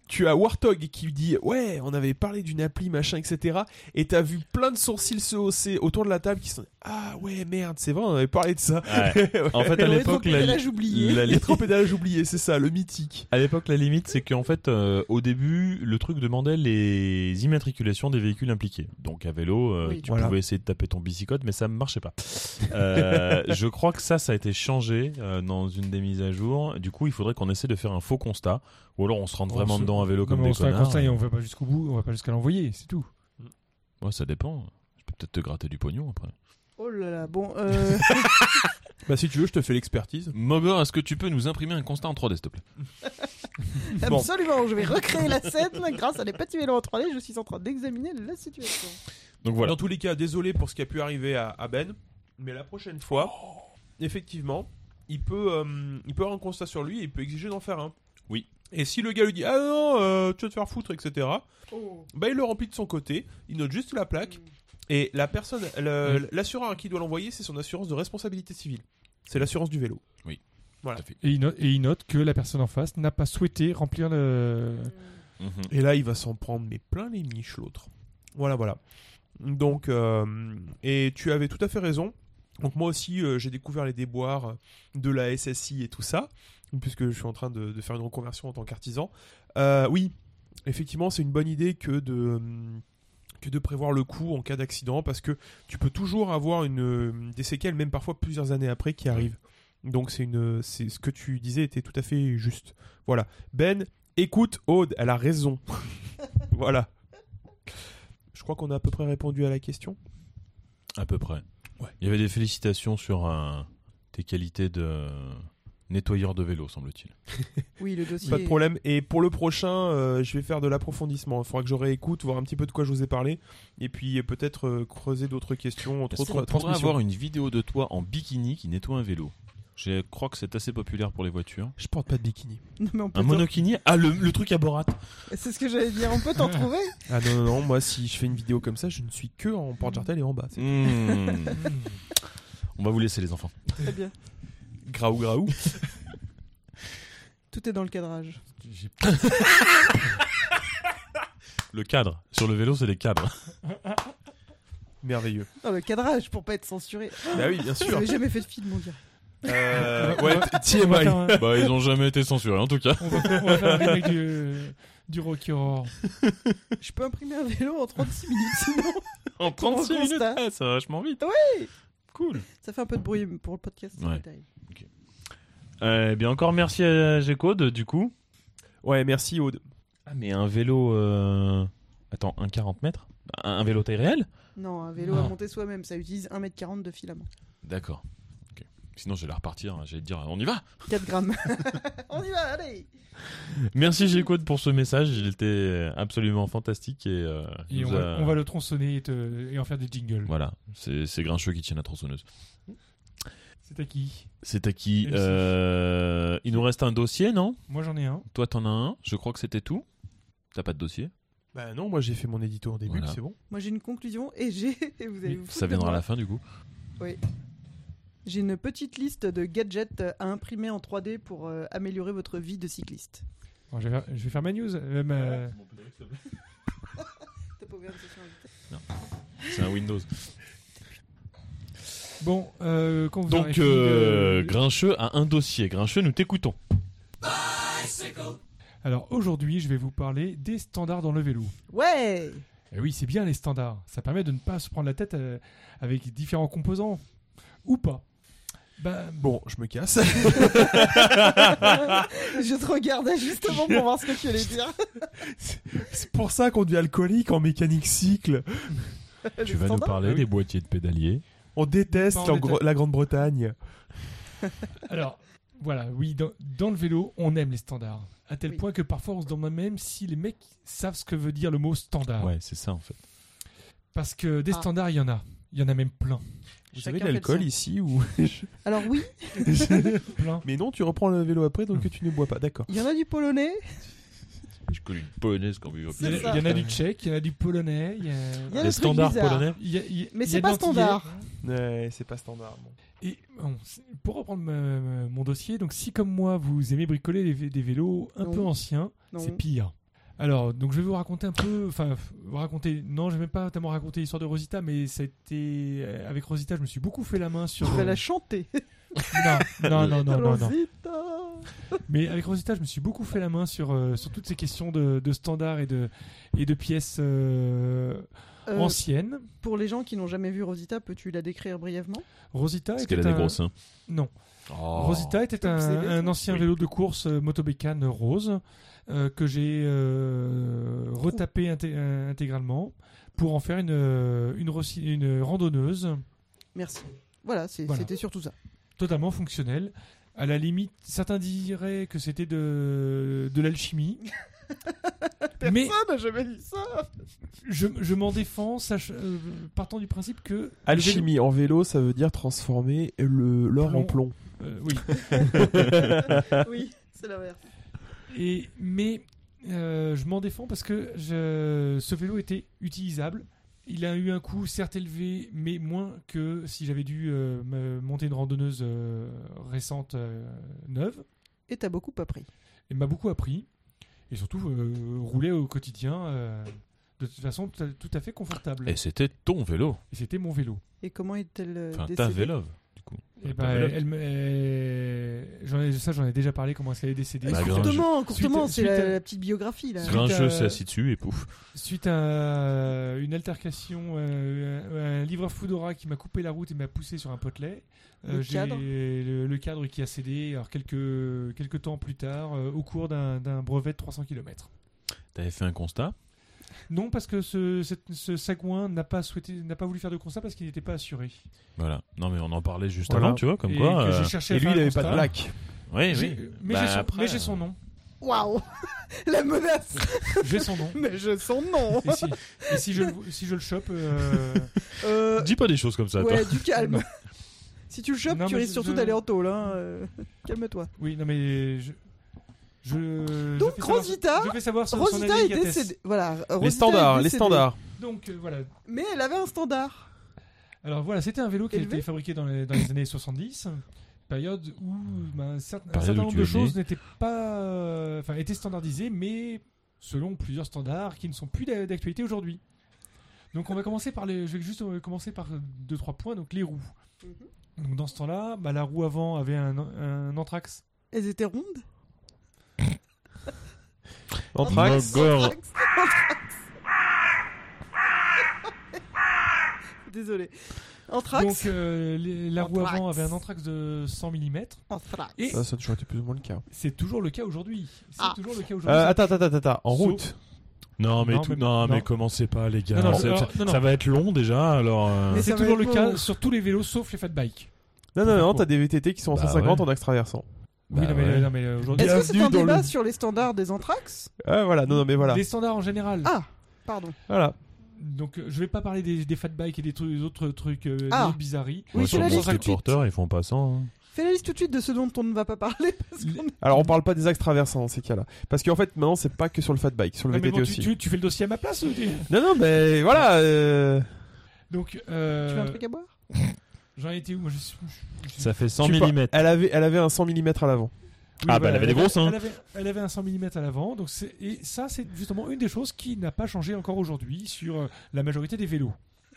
Tu as Warthog qui dit ouais, on avait parlé d'une appli machin, et cetera. Et t'as vu plein de sourcils se hausser autour de la table qui sont ah ouais merde, c'est vrai, on avait parlé de ça. Ouais. En fait, à Le l'époque, la, rétropédalage oublié. la, Les rétropédalages oubliés, c'est ça, le mythique. à l'époque, la limite, c'est qu'en fait, euh, au début, le truc demandait les immatriculations des véhicules impliqués. Donc à vélo, euh, Oui. tu Voilà. pouvais essayer de taper ton bicycode, mais ça ne marchait pas. Euh, je crois que ça, ça a été changé euh, dans une des mises à jour. Du coup, il faudrait qu'on essaie de faire un faux constat, ou alors on se rentre On vraiment se- dedans à vélo Non, comme mais des on se fait un connards. constat et on va pas jusqu'au bout, on va pas jusqu'à l'envoyer, c'est tout. Ouais, ça dépend. Je peux peut-être te gratter du pognon après. Oh là là, bon. Euh... Bah si tu veux, je te fais l'expertise. Mogor, est-ce que tu peux nous imprimer un constat en trois D, s'il te plaît? Bon. Absolument, je vais recréer la scène grâce à des petits vélos en trois D. Je suis en train d'examiner la situation. Donc voilà. Dans tous les cas, désolé pour ce qui a pu arriver à, à Ben, mais la prochaine fois, effectivement, il peut, euh, il peut avoir un constat sur lui et il peut exiger d'en faire un. Oui. Et si le gars lui dit ah non, euh, tu vas te faire foutre, et cetera. Oh. Bah il le remplit de son côté, il note juste la plaque et la personne, le- l'assureur à qui il doit l'envoyer, c'est son assurance de responsabilité civile. C'est l'assurance du vélo. Voilà. Tout à fait. Et il, note, et il note que la personne en face n'a pas souhaité remplir le. Mhm. Et là, il va s'en prendre mais plein les miches l'autre. Voilà, voilà. Donc, euh, et tu avais tout à fait raison. Donc moi aussi, euh, j'ai découvert les déboires de la S S I et tout ça, puisque je suis en train de, de faire une reconversion en tant qu'artisan. Euh, oui, effectivement, c'est une bonne idée que de que de prévoir le coup en cas d'accident, parce que tu peux toujours avoir une des séquelles, même parfois plusieurs années après, qui arrivent. Donc c'est une, c'est ce que tu disais était tout à fait juste. Voilà. Ben, écoute Aude, elle a raison. Voilà. Je crois qu'on a à peu près répondu à la question. À peu près. Ouais. Il y avait des félicitations sur euh, tes qualités de nettoyeur de vélo, semble-t-il. Oui, le dossier. Pas de problème. Et pour le prochain, euh, je vais faire de l'approfondissement. Il faudra que je réécoute, voir un petit peu de quoi je vous ai parlé, et puis euh, peut-être euh, creuser d'autres questions, entre Est-ce autres qu'on pourrait transmissions. avoir une vidéo de toi en bikini qui nettoie un vélo? Je crois que c'est assez populaire pour les voitures. Je porte pas de bikini. Non, mais on peut Un t'en- monokini? Ah, le, le truc à Borat. C'est ce que j'allais dire. On peut t'en trouver. Ah non, non, non, moi si je fais une vidéo comme ça, je ne suis que en porte-jartel et en bas. C'est Mmh. On va vous laisser, les enfants. Très bien. graou graou. Tout est dans le cadrage. J'ai- Le cadre. Sur le vélo, c'est les cadres. Merveilleux. Non, le cadrage pour pas être censuré. Bah oui, bien sûr. J'avais jamais fait de film, on dirait. Euh, ouais, T On va M I. faire un- Bah, ils ont jamais été censurés, en tout cas. on va faire- on va faire un remake du, du Rocky Horror. Je peux imprimer un vélo en trente-six minutes, sinon En trente-six minutes, minutes, ah, ça va vachement vite. Oui. Cool. ça fait un peu de bruit pour le podcast. c'est Ouais. pas terrible. Euh, bien, encore merci à G-Code, du coup. Ouais, merci Aude. Ah, mais un vélo... euh, Attends, un quarante mètres un, un vélo taille réelle? Non, un vélo Ah. à monter soi-même, ça utilise un mètre quarante de filament. D'accord. Ok. Sinon, je vais la repartir. hein. J'allais te dire, on y va. quatre grammes. On y va, allez. Merci G-Code pour ce message. Il était absolument fantastique. Et, euh, Et nous on va, a- on va le tronçonner et, te- et en faire des jingles. Voilà, c'est c'est Grincheux qui tient la tronçonneuse. C'est à qui? C'est à qui? Merci. Euh, Il nous reste un dossier, non? Moi j'en ai un. Toi, t'en as un. Je crois que c'était tout. T'as pas de dossier? Bah non, moi j'ai fait mon édito au début, Voilà. c'est bon. Moi j'ai une conclusion et j'ai. et vous allez vous Ça foutre de viendra à moi. la fin, du coup. J'ai une petite liste de gadgets à imprimer en trois D pour euh, améliorer votre vie de cycliste. Bon, je, vais faire, je vais faire ma news. euh, ma- T'as pas ouvert une session invitée ? C'est un Windows. Bon, euh, quand vous aurez Donc, fini euh, de- Grincheux a un dossier. Grincheux, nous t'écoutons. Alors aujourd'hui, je vais vous parler des standards dans le vélo. Ouais. Et oui, c'est bien les standards. Ça permet de ne pas se prendre la tête euh, avec différents composants. Ou pas. Bah, Bon, je me casse. Je te regardais justement pour voir ce que tu allais dire. C'est pour ça qu'on devient alcoolique en mécanique cycle. Les Tu vas nous standards. parler Ah oui. des boîtiers de pédalier. On déteste Non, on la, déteste. Gro- la Grande-Bretagne. alors, voilà, oui, dans, dans le vélo, on aime les standards. À tel Oui. point que parfois on se demande même si les mecs savent ce que veut dire le mot standard. Ouais, c'est ça, en fait. Parce que des Ah. standards, il y en a. Il y en a même plein. Vous Chacun avez de fait le l'alcool sien. ici ou... Alors oui, plein. Mais non, tu reprends le vélo après, donc tu ne bois pas, d'accord. il y en a du polonais. Je connais une polonaise quand même. Il y, en a- C'est ça. il y en a du tchèque, il y en a du polonais. Il y a, Il y a Les des trucs standards bizarres. polonais. il y a- il y a- Mais il y c'est a pas de l'antillais. standard. Ouais, c'est pas standard. bon. Et bon, c'est- pour reprendre ma- ma- mon dossier, donc si comme moi vous aimez bricoler les vé- des vélos un Non. peu anciens, Non. c'est pire. Alors, donc je vais vous raconter un peu, enfin, vous raconter, non, je vais même pas tellement raconter l'histoire de Rosita, mais ça a été, avec Rosita, je me suis beaucoup fait la main sur... Je vais la chanter. Non, non, non, non, non, non. Rosita. Mais avec Rosita, je me suis beaucoup fait la main sur, euh, sur toutes ces questions de, de standards et de, et de pièces euh, Euh, anciennes. Pour les gens qui n'ont jamais vu Rosita, peux-tu la décrire brièvement? Rosita Parce était qu'elle a un... des gros seins. Non. Oh. Rosita était un, C'est bien, un ça. ancien Oui. vélo de course euh, motobécane rose euh, que j'ai euh, retapé inté- euh, intégralement pour en faire une, euh, une, recy- une randonneuse Merci. Voilà, c'est- Voilà. c'était surtout ça. totalement fonctionnelle. À la limite, certains diraient que c'était de, de l'alchimie. Mais Personne n'a jamais dit ça. je, je m'en défends, sach- euh, partant du principe que... le vélo- Alchimie en vélo, ça veut dire transformer le l'or en plomb. Euh, oui. Oui, c'est l'inverse. Et, mais euh, je m'en défends parce que je, ce vélo était utilisable. Il a eu un coût certes élevé, mais moins que si j'avais dû euh, me monter une randonneuse euh, récente, euh, neuve. Et t'as beaucoup appris. Il m'a beaucoup appris. Et surtout, euh, rouler au quotidien euh, de toute façon tout à, tout à fait confortable. Et c'était ton vélo. Et c'était mon vélo. Et comment est-elle euh, Enfin, ta décédée? vélo, du coup. Et Ta bah, vélo. elle, me- elle- j'en ai, ça, j'en ai déjà parlé, comment elle est décédée. Bah, Suite- grave. Courtement, courtement, Suite- c'est suite la, à- la petite biographie là. Suite Grincheux à- s'est assis dessus et pouf. Suite à une altercation, euh, un livreur Foodora qui m'a coupé la route et m'a poussé sur un potelet. Le j'ai cadre le, le cadre qui a cédé alors quelques, quelques temps plus tard euh, au cours d'un, d'un brevet de trois cents kilomètres. T'avais fait un constat. Non, parce que ce, cette- ce sagouin n'a pas, souhaité, n'a pas voulu faire de constat parce qu'il n'était pas assuré. Voilà. Non, mais on en parlait juste Voilà. avant, tu vois, comme Et quoi. que euh, j'ai cherché à Et lui, faire il un avait pas de constat. lac. Oui, J'ai- oui. Mais, Bah, j'ai son, après, mais j'ai son nom. Waouh. La menace. J'ai son nom. Mais je son nom. Et si, et si je, le- si je le chope, euh, Euh, Dis pas des choses comme ça, ouais, toi. du calme. Non. Si tu le chopes, Non, tu mais risques je- surtout je- d'aller en tôle. Hein. euh, Calme-toi. oui, non mais je, je Donc, je fais savoir- Rosita- je fais savoir son, son Rosita est indélicatesse. décédée. Voilà. Rosita Les est standards, les décédée. standards. Donc euh, voilà. Mais elle avait un standard. Alors voilà, c'était un vélo qui a Élevé. été fabriqué dans les, dans les années soixante-dix, période où ben, un certain, un Période certain où nombre tu de es choses né. n'étaient pas, euh, enfin étaient standardisées, mais selon plusieurs standards qui ne sont plus d'a- d'actualité aujourd'hui. Donc on va commencer par les, je vais juste euh, commencer par deux trois points. Donc les roues. Donc dans ce temps-là, bah, la roue avant avait un, un anthrax. Elles étaient rondes. Anthrax. Mogor. Anthrax. Désolé. Anthrax. Donc euh, les- la roue Anthrax. avant avait un anthrax de cent millimètres. Anthrax. Et Ça, ça a toujours été plus ou moins le cas. c'est toujours le cas aujourd'hui. C'est Ah. toujours le cas aujourd'hui. Euh, attends, attends, attends, attends. En Sauf- route. Non, mais, Non, tout, mais- non, mais non. commencez pas, les gars. Non, non, ça, alors, ça- non, non. ça va être long déjà, alors. euh, Mais C'est ça va toujours être le cas beau. sur tous les vélos sauf les fat bikes. Non, non, Pour non, faire t'as des V T T qui sont en Bah cent cinquante ouais. en axe traversant. Oui, Bah non, mais, ouais. non, mais euh, aujourd'hui. Est-ce que c'est un Bienvenue dans débat le- sur les standards des Anthrax? Ah, voilà, non, non, mais voilà. Les standards en général. Ah, pardon. Voilà. Donc euh, je vais pas parler des, des fat bikes et des, trucs- des autres trucs euh, des Ah. autres bizarreries. Oui, moi, c'est sur la mon liste tout de suite. skateboarder, ils font pas ça. hein. Fais la liste tout de suite de ce dont on ne va pas parler. Parce Les- qu'on... Alors, on parle pas des axes traversants dans ces cas-là. Parce qu'en fait, maintenant, c'est pas que sur le fat bike, sur le Non, mais V T T bon, tu, aussi. tu- tu fais le dossier à ma place ou tu- Non, non, mais voilà. euh, Donc euh, Tu veux un truc à boire? j'en ai été où moi, je suis- je suis- Ça fait cent tu par- millimètres. Elle avait, elle avait un cent millimètres à l'avant. Oui, Ah, bah, elle avait des gros seins. Elle avait, elle avait un cent millimètres à l'avant. Donc c'est- et ça, c'est justement une des choses qui n'a pas changé encore aujourd'hui sur euh, la majorité des vélos.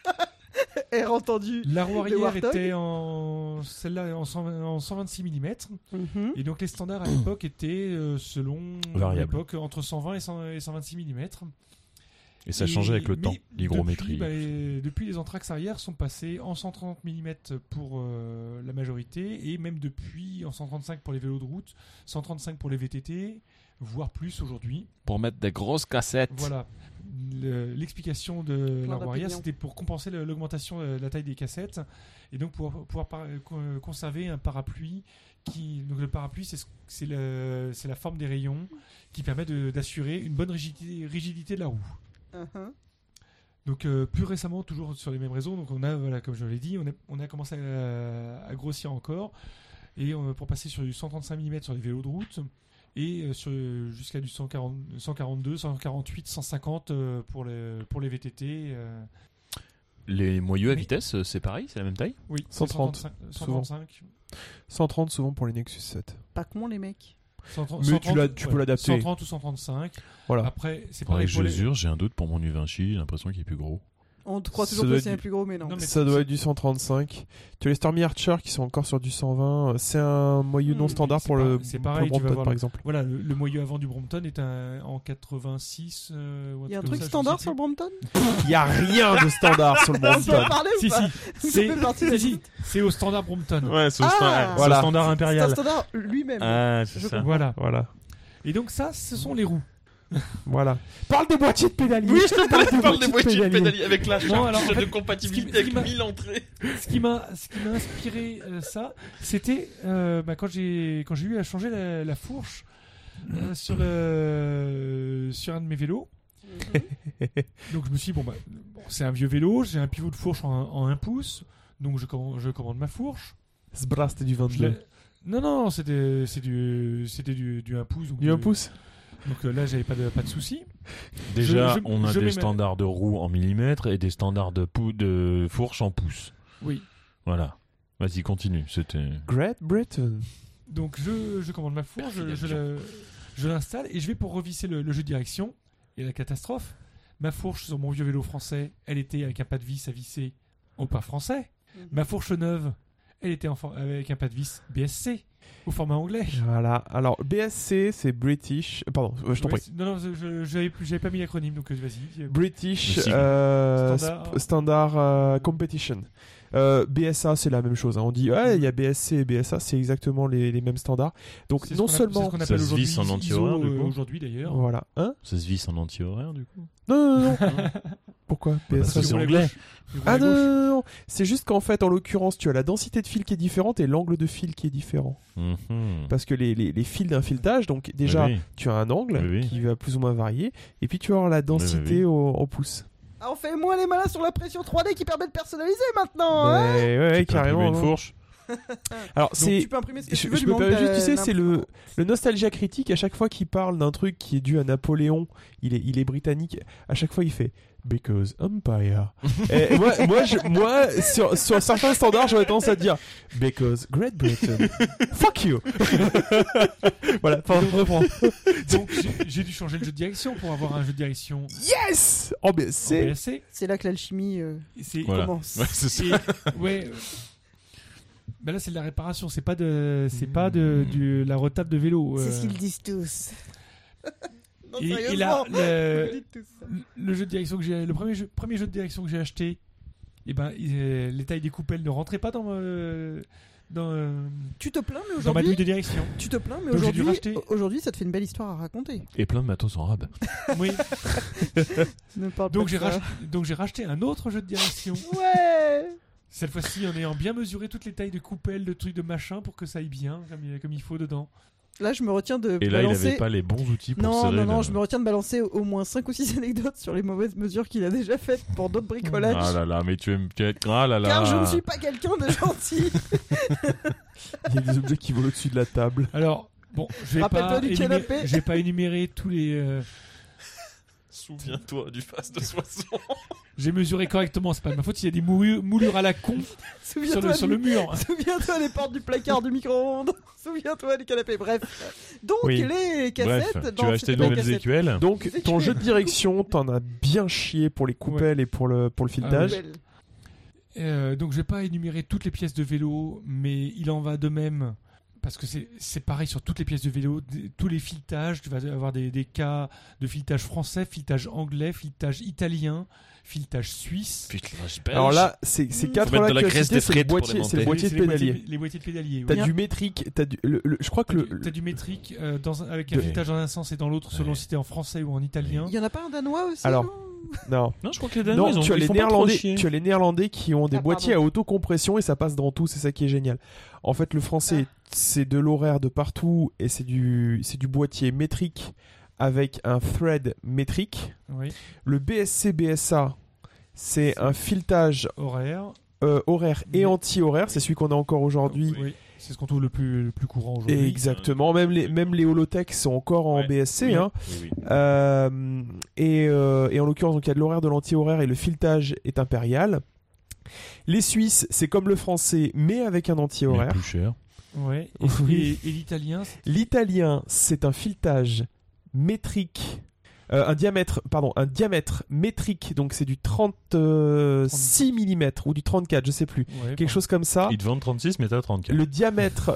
Air entendu. La roue Les arrière Warthog. était en celle-là en, cent vingt en cent vingt-six millimètres. Mhm. Et donc les standards à l'époque étaient euh, selon Variable. l'époque entre cent vingt et, cent et cent vingt-six millimètres. Et ça changeait avec le mais temps, l'hygrométrie. Depuis, bah, les, depuis, les anthrax arrière sont passés en cent trente millimètres pour euh, la majorité et même depuis en cent trente-cinq pour les vélos de route, cent trente-cinq pour les V T T, voire plus aujourd'hui. Pour mettre des grosses cassettes. Voilà. Le- L'explication de la roue arrière, d'opinions. c'était pour compenser le- l'augmentation de la taille des cassettes et donc pour pouvoir par- con- conserver un parapluie. Qui, donc le parapluie, c'est ce- c'est le- c'est la forme des rayons qui permet de- d'assurer une bonne rigidité, rigidité de la roue. Mhm. Donc euh, plus récemment, toujours sur les mêmes réseaux, donc on a, voilà, comme je l'ai dit, on a, on a commencé à, à grossir encore et euh, pour passer sur du cent trente-cinq millimètres sur les vélos de route et euh, sur, jusqu'à du cent quarante, cent quarante-deux, cent quarante-huit, cent cinquante euh, pour, les, pour les V T T. euh, Les moyeux à Mais- vitesse, euh, c'est pareil, c'est la même taille oui, cent trente, cent trente-cinq, souvent. cent trente-cinq. cent trente souvent pour les Nexus sept. Pas con les mecs. cent trente, Mais cent tu, trente, l'as, tu ouais, peux l'adapter. cent trente ou cent trente-cinq. Voilà. Après, c'est Faudrait pareil que pour je les... mesure, j'ai un doute pour mon U Vinci, j'ai l'impression qu'il est plus gros. On te croit Ça toujours doit que être c'est un du- plus gros, mais non. Non, mais Ça doit être du cent trente-cinq. Tu as les Stormy Archer qui sont encore sur du cent vingt. C'est un moyeu non Hmm, standard c'est pour pas- le, c'est pour pareil, le tu vas Brompton, voir par le- exemple. Voilà, le, le moyeu avant du Brompton est un, en quatre-vingt-six. Euh, ou Il y a un comme truc ça, je standard sais sur le Brompton? Il n'y a rien de standard sur le On peut en Brompton. parler ou Si, pas? si, Ça c'est fait partie de la si, si, liste. c'est au standard Brompton. Ouais, c'est Ah, standard, voilà. standard C'est un impérial. standard lui-même. Ah, c'est Je ça. Voilà. Voilà. Et donc ça, ce sont les roues. Voilà. Parle des boîtiers de pédalier. Oui, je te parle, Parle parle des des boîtiers boîtiers de de pédalier avec la Non, alors, charge en fait, de compatibilité ce qui- ce qui avec m'a- mille entrées. Ce qui m'a, ce qui m'a inspiré euh, ça, c'était euh, bah, quand j'ai quand j'ai eu à changer la, la fourche euh, sur le sur un de mes vélos. Donc je me suis dit, bon bah bon, c'est un vieux vélo, j'ai un pivot de fourche en, en un pouce, donc je commande, je commande ma fourche. Ce bras, c'était du Je vingt-deux. l'ai- non non, c'était c'est du c'était du, du un pouce. Donc, Du un de- pouce. Donc euh, là j'avais pas de pas de souci. Déjà, Je- je- on a je des mets ma- standards de roues en millimètres et des standards de, pou- de fourche en pouces. Oui. Voilà. Vas-y, continue. C'était. Great Britain. Donc je, je commande ma fourche, je, je, le- je l'installe et je vais pour revisser le, le jeu de direction. Et la catastrophe, ma fourche sur mon vieux vélo français, elle était avec un pas de vis à visser au pas français. Ma fourche neuve, elle était en for- avec un pas de vis B S C au format anglais. Voilà. Alors, B S C, c'est British. euh, Pardon, euh, je t'en Ouais, prie. c'est- non, non, je- je- j'avais plus- j'avais pas mis l'acronyme, donc euh, vas-y. British Le sigle. euh, Standard. sp- Standard euh, Competition. Euh, B S A, c'est la même chose. hein. On dit, ouais, il y a B S C et B S A, c'est exactement les, les mêmes standards. Donc, C'est ce non qu'on appelle- c'est ce seulement. qu'on Ça appelle se aujourd'hui visse en I S O, anti-horaire, du euh, coup. aujourd'hui d'ailleurs. Voilà. Hein Ça se visse en anti-horaire, du coup. Non, non, non. non. Pourquoi B S A Parce que Parce c'est qu'on anglais. gauche, on roule à Ah non, gauche. non, non, non. C'est juste qu'en fait, en l'occurrence, tu as la densité de fil qui est différente et l'angle de fil qui est différent. Mhm. Parce que les, les, les fils d'un filetage, donc déjà, Oui, oui. tu as un angle Oui, oui. qui va plus ou moins varier, et puis tu vas avoir la densité oui, oui. Au, en pouces. Ah, on fait moins les malins sur la pression trois D qui permet de personnaliser maintenant, hein. Mais, ouais, ouais, Tu peux imprimer carrément. une hein. fourche. Alors, Donc, c'est. tu peux imprimer ce que Je, tu veux je du me monde permets de juste, tu sais, c'est le, l'imprimante. le nostalgia critique. À chaque fois qu'il parle d'un truc qui est dû à Napoléon, il est, il est britannique. À chaque fois, il fait Because Empire. Et moi, moi, je, moi sur, sur certains standards, j'aurais tendance à dire Because Great Britain. Fuck you. Voilà, enfin, je reprends. Donc j'ai- j'ai dû changer le jeu de direction pour avoir un jeu de direction Yes. Oh, mais en c'est. B S C. C'est là que l'alchimie euh, Et c'est- Voilà. commence. Ouais, c'est ça. Et- ouais. euh, bah là c'est de la réparation, c'est pas de, c'est pas de, du, la retape de vélo. C'est euh. ce qu'ils disent tous. Non, Et, et sérieusement, là, vous le, dites tous ça. le jeu de direction que j'ai, le premier jeu, premier jeu de direction que j'ai acheté, et ben il- euh, les tailles des coupelles ne rentraient pas dans euh, dans, euh, Tu te plains, mais dans ma douille aujourd'hui, de direction. tu te plains, mais Donc, j'ai dû aujourd'hui, racheter. aujourd'hui, ça te fait une belle histoire à raconter. Et plein de matos en rab. Oui. Ne parle Donc pas j'ai de ça. racheté, donc j'ai racheté un autre jeu de direction. Ouais. Cette fois-ci en ayant bien mesuré toutes les tailles de coupelles, de trucs de machin pour que ça aille bien comme il, comme il faut dedans. Là, je me retiens de Et là, il balancer. avait pas les bons outils pour Non, serrer non, non, le- je me retiens de balancer au moins cinq ou six anecdotes sur les mauvaises mesures qu'il a déjà faites pour d'autres bricolages. Ah là là, mais tu es... Tu es... Ah là là. Car je ne suis pas quelqu'un de gentil. Il y a des objets qui volent au-dessus de la table. Alors bon, je vais Rappelle-toi pas du énumérer, canapé. je vais pas énumérer tous les. euh, Souviens-toi du face de soixante. J'ai mesuré correctement, c'est pas de ma faute. Il y a des moulures, moulures à la con sur Souviens-toi le, sur du- le mur. Souviens-toi des portes du placard du micro-ondes. Souviens-toi du canapé. Bref. Donc, Oui. les Bref, cassettes. tu non, as acheté c'était de pas nouvelles cassettes. écuelles. Donc, C'est ton que- jeu de direction, t'en as bien chié pour les coupelles et pour le, pour le filetage. Nouvelles. Euh, donc je vais pas énumérer toutes les pièces de vélo, mais il en va de même. Parce que c'est c'est pareil sur toutes les pièces de vélo, d- tous les filetages, tu vas avoir des, des cas de filetage français, filetage anglais, filetage italien, filetage suisse. Alors là, ces, ces Mmh. quatre Faut mettre là de la que tu as graisse cités, de c'est le frites pour boîtier, les c'est le monter. boîtier C'est de les pédalier. boîtiers- les boîtiers de pédalier. T'as oui. du métrique, t'as du, le, le- je crois que T'as le, du- t'as du métrique euh, dans un- avec un de- filetage dans un sens et dans l'autre selon Ouais. si c'était en français ou en italien. Il y en a pas un danois aussi Alors, non non, Non, je crois que les Danois, non, ils ont... tu as ils les font pas trop néerlandais, chier. tu as les néerlandais qui ont des Ah, boîtiers pardon. à autocompression et ça passe dans tout, c'est ça qui est génial. En fait, le français, c'est de l'horaire de partout et c'est du, c'est du boîtier métrique avec un thread métrique. Oui. Le B S C B S A, c'est un filetage Horaire. euh, horaire et Mais- anti-horaire, c'est celui qu'on a encore aujourd'hui. Oui. C'est ce qu'on trouve le plus, le plus courant aujourd'hui. Exactement, même les, même les Holotech sont encore en Ouais. B S C. Oui. Hein. Oui, oui. Euh, et, euh, et en l'occurrence, donc, il y a de l'horaire, de l'anti-horaire et le filetage est impérial. Les Suisses, c'est comme le français, mais avec un Mais anti-horaire. plus cher. Ouais. Et, Oui. et- et l'italien, c'est- L'italien, c'est un filetage métrique, euh, un diamètre, pardon, un diamètre métrique, donc c'est du trente-six millimètres ou du trente-quatre, je sais plus, ouais, quelque bon. chose comme ça. Ils te vendent trente-six, mais t'as trente-quatre. Le diamètre,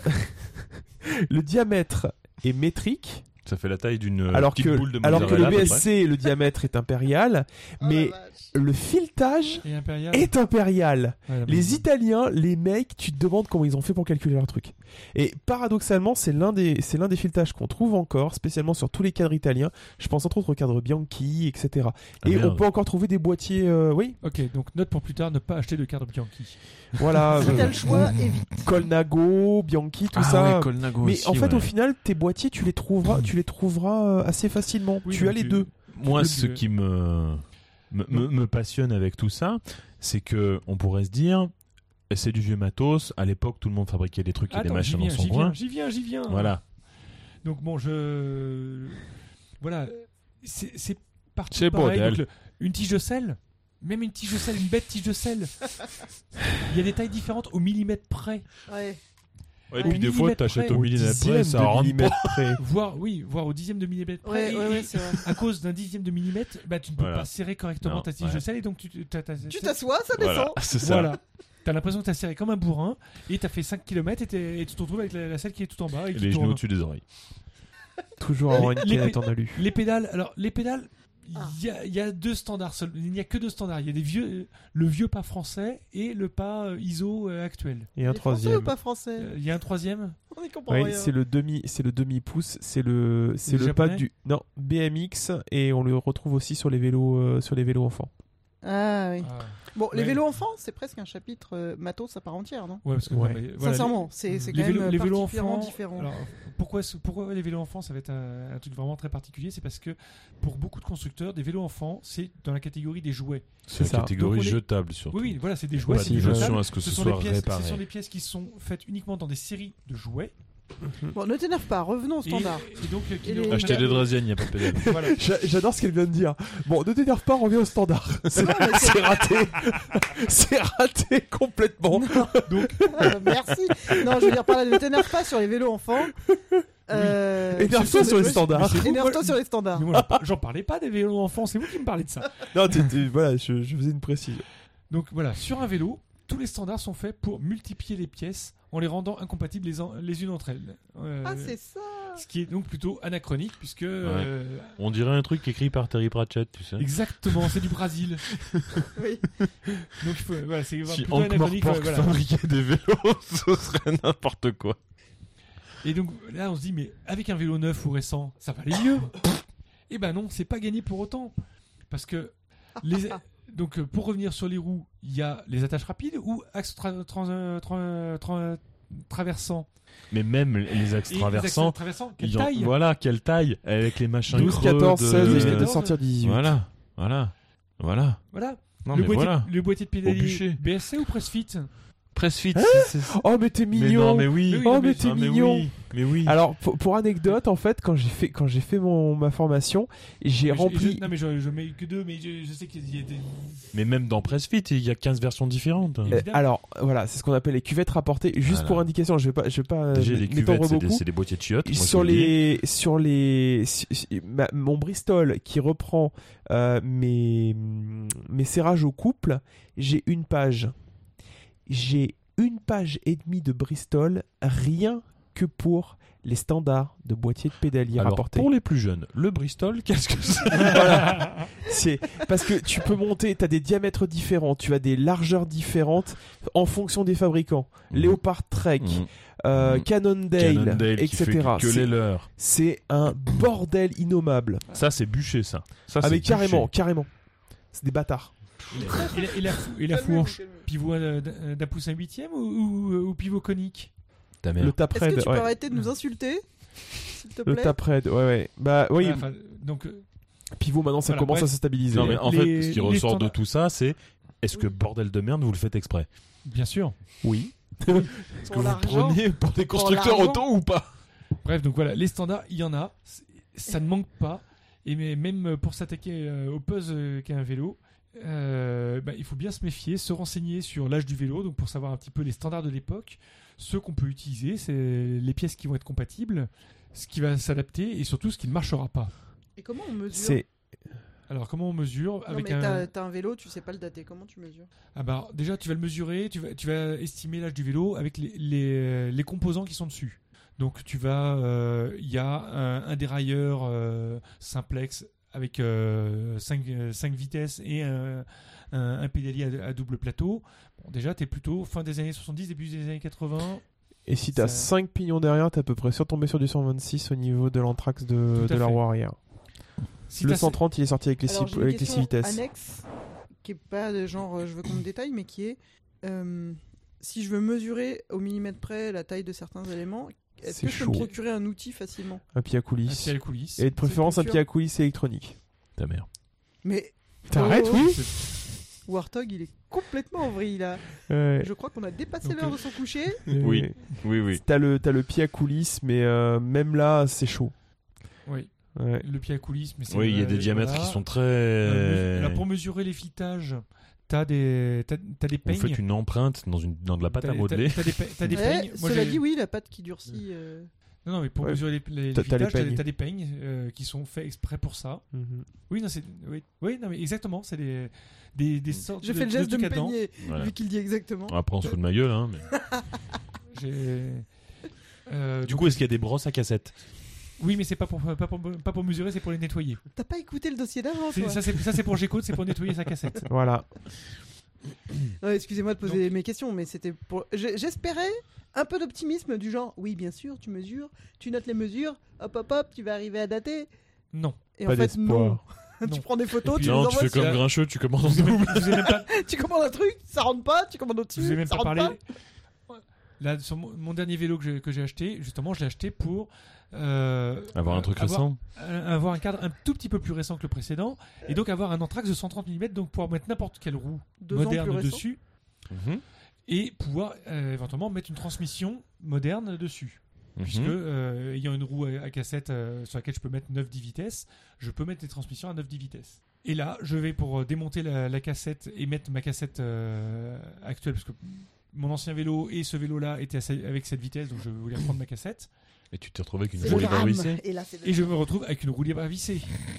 le diamètre est métrique, Ça fait la taille d'une euh, alors petite que, boule de alors que le mozzarella, à peu B S C, le diamètre est impérial, Oh mais la vache. le filetage Et impérial. est impérial. Ouais, non, mais- Les Italiens, les mecs, tu te demandes comment ils ont fait pour calculer leur truc. Et paradoxalement, c'est l'un des, c'est l'un des filetages qu'on trouve encore, spécialement sur tous les cadres italiens. Je pense entre autres au cadre Bianchi, et cetera. Ah, Et merde. on peut encore trouver des boîtiers, euh, oui, Ok, donc note pour plus tard, ne pas acheter de cadre Bianchi. voilà, Si t'as euh, le choix, évite. Colnago, Bianchi, tout Ah ça. ouais, Colnago Mais aussi, en fait, ouais. au final, tes boîtiers, tu les trouveras, tu les trouveras euh, assez facilement. Oui, tu donc as les tu- deux. Moi, Le- ce le- qui me, me, me- me passionne avec tout ça, c'est que on pourrait se dire, c'est du vieux matos. À l'époque, tout le monde fabriquait des trucs et des Attends, j'y machins viens, dans son j'y coin. viens, j'y viens, j'y viens. Voilà. Donc bon, je... Voilà, c'est c'est partout C'est pareil. bordel. Donc, le- une tige de sel, même une tige de sel, une bête tige de sel. Il y a des tailles différentes au millimètre près. Ouais. Ouais, et Au puis des fois, millimètre t'achètes près. au millimètre dixième près, ça de rentre pas. millimètre près. Voire, oui, voire au dixième de millimètre près. Ouais, Et- ouais, et ouais, c'est vrai. à cause d'un dixième de millimètre, bah, tu ne peux Voilà. pas serrer correctement Non, ta tige ouais. de sel et donc tu t'as- t'as- Tu t'as- t'assois, ça descend. Voilà, c'est ça. Voilà. T'as l'impression que t'as serré comme un bourrin et t'as fait cinq kilomètres et, t'es- et tu te retrouves avec la, la selle qui est tout en bas et Et qui les genoux tourne. au-dessus des oreilles. Toujours avoir une Les- canette en alu. Les pédales, alors les pédales, il Ah. y, a, il y a deux standards seuls. Il n'y a que deux standards. Il y a des vieux, le vieux pas français et le pas euh, I S O euh, actuel. Et un Les Français troisième. ou pas français Euh, Il y a un troisième. On y comprend Oui, rien. c'est le demi, c'est le demi pouce, c'est le, c'est Le le pas japonais du, non, B M X et on le retrouve aussi sur les vélos, euh, sur les vélos enfants. Ah oui. Ah. Bon, les Ouais. vélos enfants, c'est presque un chapitre euh, matos à part entière, non Ouais, parce que Ouais. non, mais voilà, Sincèrement, c'est c'est quand les, même vélos, les vélos particulièrement enfants. différent. Alors, pourquoi, ce- pourquoi les vélos enfants, ça va être un, un truc vraiment très particulier. C'est parce que pour beaucoup de constructeurs, des vélos enfants, c'est dans la catégorie des jouets. C'est ça. la catégorie Donc on est- jetable, surtout. Oui, oui, voilà, c'est des jouets. Pas c'est du si, jetable. attention à ce que ce, Ce sont, soit des pièces, réparé. ce sont des pièces qui sont faites uniquement dans des séries de jouets. Bon, ne t'énerve pas, revenons au Et, standard. et donc, euh, qui Et ne- les- Acheter des Draziennes, il n'y a pas de pédale. Voilà. J'a- J'adore ce qu'elle vient de dire. Bon, ne t'énerve pas, on revient au standard. C'est Non, mais c'est- c'est raté. C'est raté complètement. Donc, euh, merci. Non, je veux dire par là, ne t'énerve pas sur les vélos enfants. Euh, Énerve-toi je- sur les je- standards. Mais c'est vous, Énerve-toi moi- sur les standards. Mais moi, j'en par- j'en parlais pas des vélos enfants, c'est vous qui me parlez de ça. Non, t'es- t'es- voilà, je, je faisais une précision. Donc voilà, sur un vélo, tous les standards sont faits pour multiplier les pièces en les rendant incompatibles les, en- les unes entre elles. Euh, Ah, c'est ça. ce qui est donc plutôt anachronique puisque euh, On dirait un truc écrit par Terry Pratchett, tu sais. exactement, c'est du Brésil. Oui. Donc il faut- voilà, c'est Si plutôt Ankh anachronique. Morpork voilà. fabriquait des vélos, ce serait n'importe quoi. Et donc là, on se dit mais avec un vélo neuf ou récent, ça va aller mieux. Eh ben non, c'est pas gagné pour autant parce que les donc euh, pour revenir sur les roues, il y a les attaches rapides ou axes tra- trans- euh, tra- tra- traversants. Mais même les axes Et les traversants, axes traversants, quelle ils ont- taille voilà, quelle taille, avec les machins douze, creux quatorze, de- seize, douze, il vient de quatorze. sortir dix-huit. Voilà, voilà, voilà. Voilà. Non le, mais boîtier, voilà. le boîtier de Au pédalier bûcher. B S C ou Pressfit? Pressfit. c'est- c'est- Oh, mais t'es Mais mignon. non, mais oui. Mais oui, Oh, non, mais mais- t'es Ah, mais mignon. oui, mais oui. Alors, pour, pour anecdote, en fait, quand j'ai fait, quand j'ai fait mon, ma formation, j'ai Mais je- rempli. je- non mais je, je mets que deux, mais je, je sais qu'il y a des. Mais même dans Pressfit, il y a quinze versions différentes. Euh, évidemment. alors, voilà, c'est ce qu'on appelle les cuvettes rapportées. Juste Voilà. pour indication, je vais pas, je vais pas euh, Déjà, les m'étendre cuvettes, c'est des, beaucoup. c'est des boîtiers de chiottes. moi, je Sur vous le dis. les, sur les, su- su- ma- mon Bristol qui reprend euh, mes, mes serrages au couple, j'ai une page. J'ai une page et demie de Bristol, rien que pour les standards de boîtier de pédalier Alors, rapportés. pour les plus jeunes, le Bristol, qu'est-ce que c'est? Voilà. C'est parce que tu peux monter, tu as des diamètres différents, tu as des largeurs différentes en fonction des fabricants. Mhm. Léopard Trek, Mhm. euh, Mhm. Cannondale, Cannondale qui fait et cetera. que, que C'est- les leurs. C'est un bordel innommable. Ça, c'est bûché, ça. Ça, Ah c'est mais carrément, bûché. carrément. C'est des bâtards. Et la, et la, fou- et la Calmez-vous, fourche, calmez-vous. pivot euh, d'un d'un pouce à un huitième ou, ou, ou pivot conique? Ta Le mère. tap Est-ce que raid, tu peux ouais. arrêter de nous insulter, s'il te Le plaît? tap raid, ouais ouais. Bah oui, Voilà, enfin, donc euh, pivot maintenant ça Voilà, commence bref. à se stabiliser. Non, mais en Les- fait, ce qui les ressort de standards- tout ça, c'est est-ce que bordel de merde, vous le faites exprès? bien sûr. Oui. Est-ce que Pour vous l'argent. prenez pour des constructeurs l'argent. auto ou pas? Bref, donc voilà, les standards, il y en a, c'est- ça ne manque pas. Et mais même pour s'attaquer euh, au puzzle euh, qu'est un vélo, euh, bah, il faut bien se méfier, se renseigner sur l'âge du vélo, donc pour savoir un petit peu les standards de l'époque, Ce qu'on peut utiliser, c'est les pièces qui vont être compatibles, ce qui va s'adapter et surtout ce qui ne marchera pas. Et comment on mesure C'est Alors, comment on mesure Non, avec mais un... t'as, t'as un vélo, tu sais pas le dater. Comment tu mesures Ah bah, déjà, tu vas le mesurer, tu vas, tu vas estimer l'âge du vélo avec les, les, les composants qui sont dessus. Donc, tu vas... Il euh, y a un, un dérailleur euh, simplex avec euh, cinq vitesses et un, un, un pédalier à, à double plateau. Bon, déjà, tu es plutôt fin des années soixante-dix, début des années quatre-vingts. Et si t'as Ça- cinq pignons derrière, t'es à peu près surtombé sur du cent vingt-six au niveau de l'anthrax de, Tout à de la fait. roue arrière. Si Le t'as- cent trente, il est sorti avec les, Alors, six, j'ai une avec les six question vitesses. annexe, qui est pas de genre euh, je veux qu'on me détaille, mais qui est euh, si je veux mesurer au millimètre près la taille de certains éléments, est-ce C'est que je peux chaud. me procurer un outil facilement Un pied à un coulisses. pied à la coulisse. Et de préférence un culture. pied à coulisses électronique. Ta mère. Mais T'arrêtes, Oh. oui Warthog, il est complètement en vrille là. Ouais. Je crois qu'on a dépassé Donc, l'heure euh, de son coucher. Oui. Euh, Oui, oui. T'as le, t'as le pied à coulisses, mais euh, même là, c'est chaud. Oui, Ouais. le pied à coulisses. Mais c'est Oui, il y a euh, des diamètres voilà. qui sont très... Euh, là, pour mesurer les filettages, t'as des, t'as, t'as des Vous peignes. faites une empreinte dans, une, dans de la pâte T'as- à modeler. T'as, t'as des, pe- t'as des Ouais, peignes. Moi, cela j'ai- dit, oui, la pâte qui durcit. euh, Non, non, mais pour Ouais. mesurer les, les, les T'as- t'as les filetages, t'as, peignes. t'as des peignes euh, qui sont faits exprès pour ça. Mhm. Oui, non, c'est, oui, oui, non, mais exactement, c'est des, des, des sortes Je de, fais le geste de, trucs me à dents. peigner, Voilà. vu qu'il dit exactement. Après, on se fout de ma gueule. Hein, mais... J'ai- euh, Du donc- coup, est-ce qu'il y a des brosses à cassette? oui, mais c'est pas pour, pas pour, pas pour mesurer, c'est pour les nettoyer. T'as pas écouté le dossier d'avant, C'est- toi ça, c'est, ça, c'est pour G-Code, c'est pour nettoyer sa cassette. Voilà. Ouais, excusez-moi de poser mes questions, mais c'était pour. J'ai- J'espérais un peu d'optimisme du genre, oui, bien sûr, tu mesures, tu notes les mesures, hop, hop, hop, tu vas arriver à dater. Non. Et Pas en fait, non. d'espoir. Non. Tu prends des photos, Et puis- tu Non, les tu envoies fais comme sur- Grincheux, tu commandes en Je vous ai même, double. je vous ai même pas, tu commandes un truc, ça rentre pas, tu commandes je au-dessus, vous ai même ça pas rentre parlé. pas. Là, sur mon, mon dernier vélo que j'ai, que j'ai acheté, justement, je l'ai acheté pour euh, Avoir un euh, truc avoir, récent. un- avoir un cadre un tout petit peu plus récent que le précédent, et donc avoir un anthrax de cent trente millimètres, donc pouvoir mettre n'importe quelle roue Deux ans plus moderne récent. dessus, Mhm. et pouvoir euh, éventuellement mettre une transmission moderne dessus. Puisque, Mhm. euh, ayant une roue à, à cassette euh, sur laquelle je peux mettre neuf dix vitesses, je peux mettre des transmissions à neuf dix vitesses. Et là, je vais pour euh, démonter la, la cassette et mettre ma cassette euh, actuelle, parce que mon ancien vélo et ce vélo-là étaient à ce- avec cette vitesse, donc je voulais reprendre ma cassette. Et tu t'es retrouvé avec une C'est roue le libre à drame. visser. Et là, c'est le Et je me retrouve avec une roue libre à visser.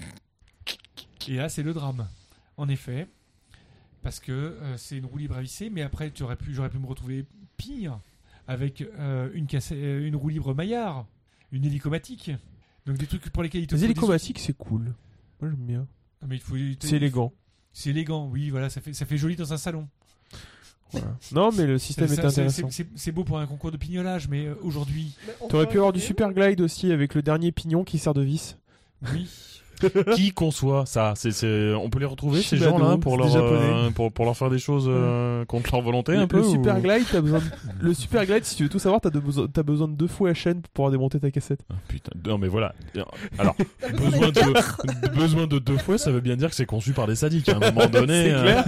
Et là, c'est le drame. En effet. Parce que euh, c'est une roue libre à visser, mais après, tu aurais pu, j'aurais pu me retrouver pire avec euh, une, casse- euh, une roue libre maillard, une hélicomatique. Donc des trucs pour lesquels il te Les faut des hélicomatiques, c'est cool. Moi, j'aime bien. outils. Ah, mais il faut, C'est élégant. C'est élégant, oui, voilà, ça fait, ça fait joli dans un salon. Voilà. Non, mais le système C'est- est ça, c'est- intéressant. c'est- C'est c'est beau pour un concours de pignolage, mais euh, aujourd'hui, T'aurais pu avoir du super glide aussi avec le dernier pignon qui sert de vis. oui. Qui conçoit ça? C'est, c'est... On peut les retrouver, ces Shibano, gens-là, pour c'est leur, des Japonais. euh, pour, pour leur faire des choses euh, contre leur volonté, Le, un peu le ou- super glide, t'as besoin de... le super glide, si tu veux tout savoir, t'as, de besoin... t'as besoin de deux fois la chaîne pour pouvoir démonter ta cassette. Ah, putain, non mais voilà. Alors, T'as besoin besoin d'être de, besoin de deux fois, ça veut bien dire que c'est conçu par des sadiques. À un moment donné, C'est euh, clair.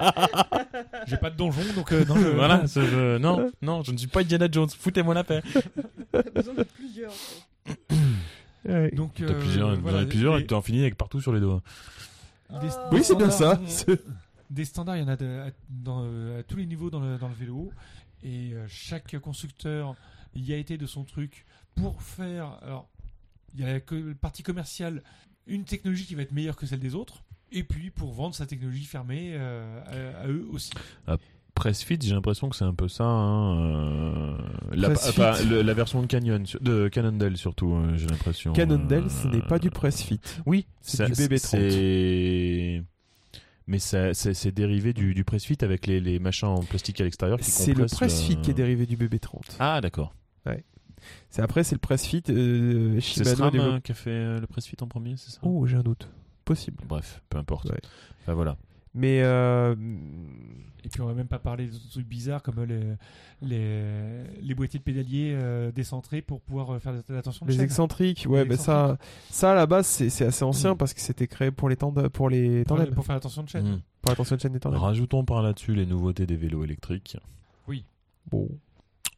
J'ai pas de donjon, donc euh, non, je- voilà. c'est- je- non, non, je ne suis pas Indiana Jones. Foutez-moi la paix. T'as besoin de plusieurs. en fait. Ouais. Donc, T'as euh, plusieurs, voilà, j'en ai plusieurs des- et t'en finis avec partout sur les doigts. des- Ah. Oui, c'est bien ça. standards, C'est- Des standards, il y en a de- à, dans, euh, à tous les niveaux dans le, dans le vélo. Et euh, chaque constructeur y a été de son truc pour faire. Alors, il y a la co- partie commerciale, une technologie qui va être meilleure que celle des autres. Et puis pour vendre sa technologie fermée euh, à, à eux aussi. Pressfit, j'ai l'impression que c'est un peu ça. Hein, euh, la, Pressfit. enfin, le- la version de Canyon, sur- de Cannondale surtout, euh, j'ai l'impression. Cannondale, euh, ce n'est pas du press fit. Oui, C'est ça- du B B trente. c'est- Mais ça- c'est c'est dérivé du, du press fit avec les, les machins en plastique à l'extérieur qui C'est le compressent press fit le- qui est dérivé du B B trente. Ah d'accord. C'est après, c'est le press fit. Euh, C'est Shimano SRAM développe- euh, qui a fait euh, le press fit en premier, c'est ça? Oh, j'ai un doute. Possible. Bref, peu importe. Ouais. Enfin voilà. Mais euh, Et puis on va même pas parler de trucs bizarres comme les, les, les boîtiers de pédalier euh, décentrés pour pouvoir euh, faire de la tension de les chaîne. excentriques, ouais, Les mais ça, ça à la base, c'est, c'est assez ancien parce que c'était créé pour les tandems, pour les pour, tandems, pour faire la tension de chaîne. Mm. pour la tension de chaîne des tandems. Rajoutons par là-dessus les nouveautés des vélos électriques. Bon.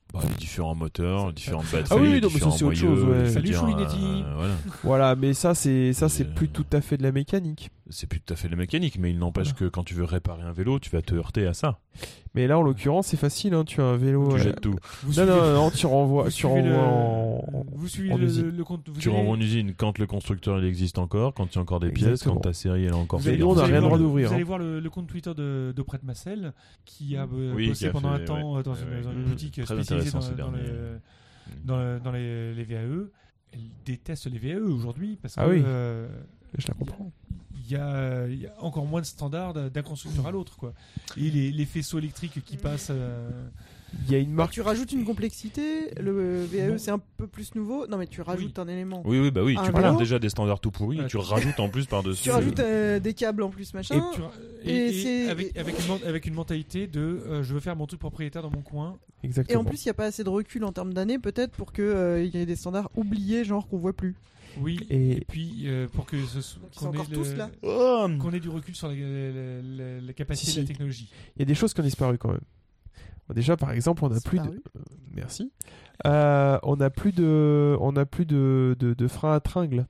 Bah, les différents moteurs, les différentes batteries, Ah oui, les non, mais ça, différents c'est autre moyeux, chose, ouais. je veux Salut, dire, Chouinetti. euh, voilà. Voilà, mais ça, c'est ça, c'est Euh, plus tout à fait de la mécanique. C'est plus tout à fait la mécanique, mais il n'empêche Voilà. que quand tu veux réparer un vélo, tu vas te heurter à ça. Mais là, en l'occurrence, c'est facile. Hein, tu as un vélo. Tu euh, jettes tout. Vous Non, suivez- non, non, tu renvoies, vous tu suivez le- renvoies en. Vous suivez en le, usine. le, le compte. Vous Tu allez- renvoies en usine quand le constructeur il existe encore, quand il y a encore des pièces, Exactement. quand ta série elle est encore Vous allez, Mais nous, on vous n'a allez rien le voir droit le- d'ouvrir, Vous hein. allez voir le, le compte Twitter de, de Prête Marcel qui a euh, Oui, bossé qui a pendant fait, un temps ouais. euh, dans, Ouais, une, ouais. dans une Mmh. boutique Très spécialisée intéressant, dans, ces dans, derniers. le- dans, le- dans les, les V A E. Elle déteste les V A E aujourd'hui parce que Ah oui. euh, Je la comprends. il y, a, il y a encore moins de standards d'un constructeur à l'autre, quoi. Et les, les faisceaux électriques qui passent. euh, Il y a une Bah, marque. tu rajoutes une complexité, le V A E Non. c'est un peu plus nouveau. Non mais tu rajoutes un élément. Oui, oui, bah oui, Un tu vélo. prends déjà des standards tout pourris et Ouais. tu rajoutes en plus par-dessus. Tu rajoutes euh, des câbles en plus machin. Et, tu- et- Et et c'est- avec, avec, une, men- avec une mentalité de euh, je veux faire mon truc propriétaire dans mon coin. Et Exactement. en plus il n'y a pas assez de recul en termes d'années peut-être pour qu'il y ait des standards oubliés genre qu'on voit plus. Oui, et, Et- puis euh, pour que ce soit. Ils sont qu'on ait encore le- tous là. Oh Qu'on ait du recul sur la, la- la- la capacité Si, de la si. technologie. Il y a des choses qui ont disparu quand même. Bon, déjà, par exemple, on n'a plus de. Disparu. euh, Merci. Euh, on n'a plus de. On n'a plus de, de, de frein à tringle.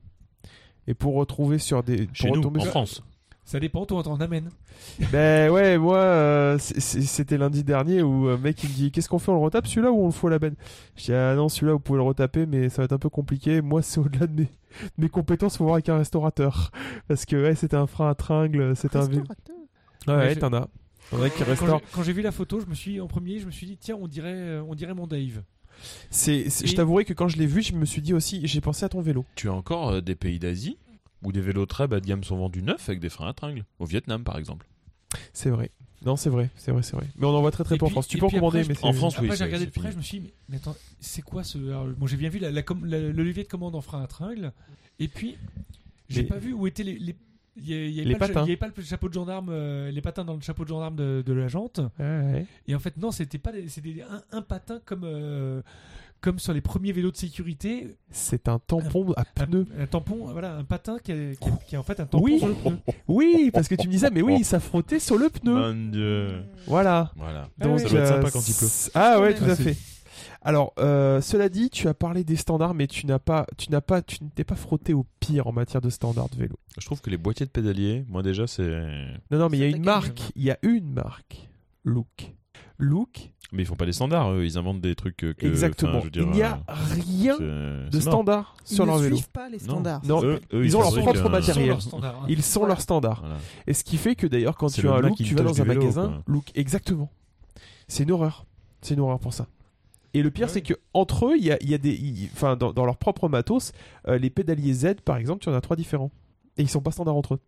Et pour retrouver sur des. Pour Chez nous, retomber en sur- France. Ça dépend, toi, t'en amènes. Ben ouais, moi, euh, c'est- c'est- c'était lundi dernier où un mec il me dit qu'est-ce qu'on fait, on le retape celui-là ou on le fout à la benne? Je dis ah non, celui-là vous pouvez le retaper, mais ça va être un peu compliqué. Moi, c'est au-delà de mes, de mes compétences, faut voir avec un restaurateur. Parce que ouais, c'était un frein à tringle, c'était un vélo. Restaurateur. Ouais, Ouais, ouais, je- t'en as. T'en as qui Quand restaurent. j'ai- Quand j'ai vu la photo, je me suis en premier, je me suis dit tiens, on dirait, euh, on dirait mon Dave. C'est, c'est- je Et- t'avouerai que quand je l'ai vu, je me suis dit aussi, j'ai pensé à ton vélo. Tu as encore euh, des pays d'Asie où des vélos très bas de gamme sont vendus neufs avec des freins à tringle. Au Vietnam, par exemple. C'est vrai. Non, c'est vrai, c'est vrai, c'est vrai. Mais on en voit très très Et peu en puis- France. Tu et peux en puis commander, après, mais je- c'est... en France, Après, oui, j'ai c'est- regardé c'est de près, fini. je me suis dit mais, mais attends, c'est quoi ce. Alors, bon, j'ai bien vu la, la com- la- le levier de commande en frein à tringle, et puis j'ai Mais- pas vu où étaient les. les... Il y a- il y avait Les pas le cha- patins. il y avait pas le chapeau de gendarme, euh, les patins dans le chapeau de gendarme de, de la jante. Ouais, ouais. Et en fait, non, c'était pas des- c'était un, un patin comme, euh, comme sur les premiers vélos de sécurité. C'est un tampon à Un, pneu. un tampon, voilà, un patin qui est, qui est- qui est en fait un tampon Oui. sur le pneu. Oui, parce que tu me disais, mais oui, ça frottait sur le pneu. Mon Dieu. Voilà. Voilà. Donc, ça doit être euh, sympa quand il pleut. c- Ah ouais, tout Ah, à c'est- fait. Alors, euh, cela dit, tu as parlé des standards, mais tu n'as pas, tu n'as pas, tu ne t'es pas frotté au pire en matière de standards de vélo. Je trouve que les boîtiers de pédalier, moi déjà, c'est. Non, non, mais il y a Ça une t'a marque, calmé. il y a une marque, Look. Look, Mais ils font pas les standards, eux. Ils inventent des trucs que. exactement. enfin, je veux dire, il n'y a euh, rien c'est- de c'est mort. standard Ils sur ne leur vélo. suivent pas les standards. Non, Eux- eux, ils ont leur fabriquent propre un- Ils sont matériel. leurs standards, hein. Ils sont Voilà. leurs standards. Voilà. Et ce qui fait que d'ailleurs, quand C'est tu le as un Look, Macintosh tu vas dans du un vélo, magasin, quoi. Look, exactement. C'est une horreur. C'est une horreur pour ça. Et le pire, Ouais. c'est que entre eux, il y a, il y a des, il- enfin, dans, dans leur propre matos, euh, les pédaliers Z, par exemple, tu en as trois différents, et ils sont pas standards entre eux.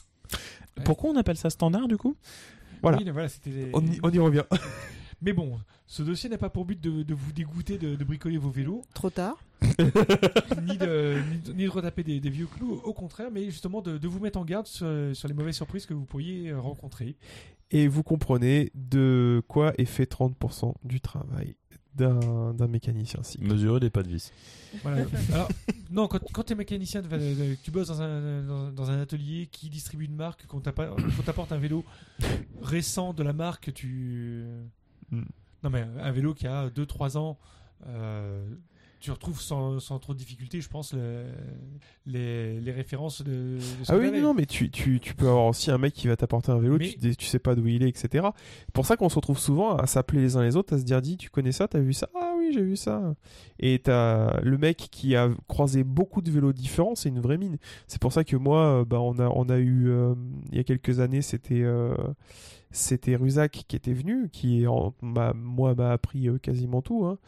Ouais. Pourquoi on appelle ça standard du coup? Voilà. Oui, voilà, c'était les- On y, on y revient. Mais bon, ce dossier n'a pas pour but de, de vous dégoûter de, de bricoler vos vélos, Trop tard. ni, de, ni, de, ni de retaper des, des vieux clous, au contraire, mais justement de, de vous mettre en garde sur, sur les mauvaises surprises que vous pourriez euh, rencontrer. Et vous comprenez de quoi est fait trente pour cent du travail d'un d'un mécanicien cycle. Mesurer des pas de vis. Voilà. Alors, non, quand, quand tu es mécanicien, tu vas- euh, tu bosses dans un, dans, dans un atelier qui distribue une marque, qu'on t'appa- qu'on t'apporte un vélo récent de la marque, tu. Mm. Non, mais un vélo qui a deux trois ans, euh, tu retrouves sans, sans trop de difficulté, je pense, le- les, les références de. de ce Ah que oui, t'avais. non, non, mais tu, tu, tu peux avoir aussi un mec qui va t'apporter un vélo, Mais- tu, tu sais pas d'où il est, et cetera. C'est pour ça qu'on se retrouve souvent à s'appeler les uns les autres, à se dire, dis, tu connais ça, t'as vu ça? Ah oui, j'ai vu ça. Et t'as le mec qui a croisé beaucoup de vélos différents, c'est une vraie mine. C'est pour ça que moi, euh, bah, on a, on a eu, euh, il y a quelques années, c'était, euh, c'était Ruzac qui était venu, qui, en, m'a- moi, m'a appris euh, quasiment tout, hein.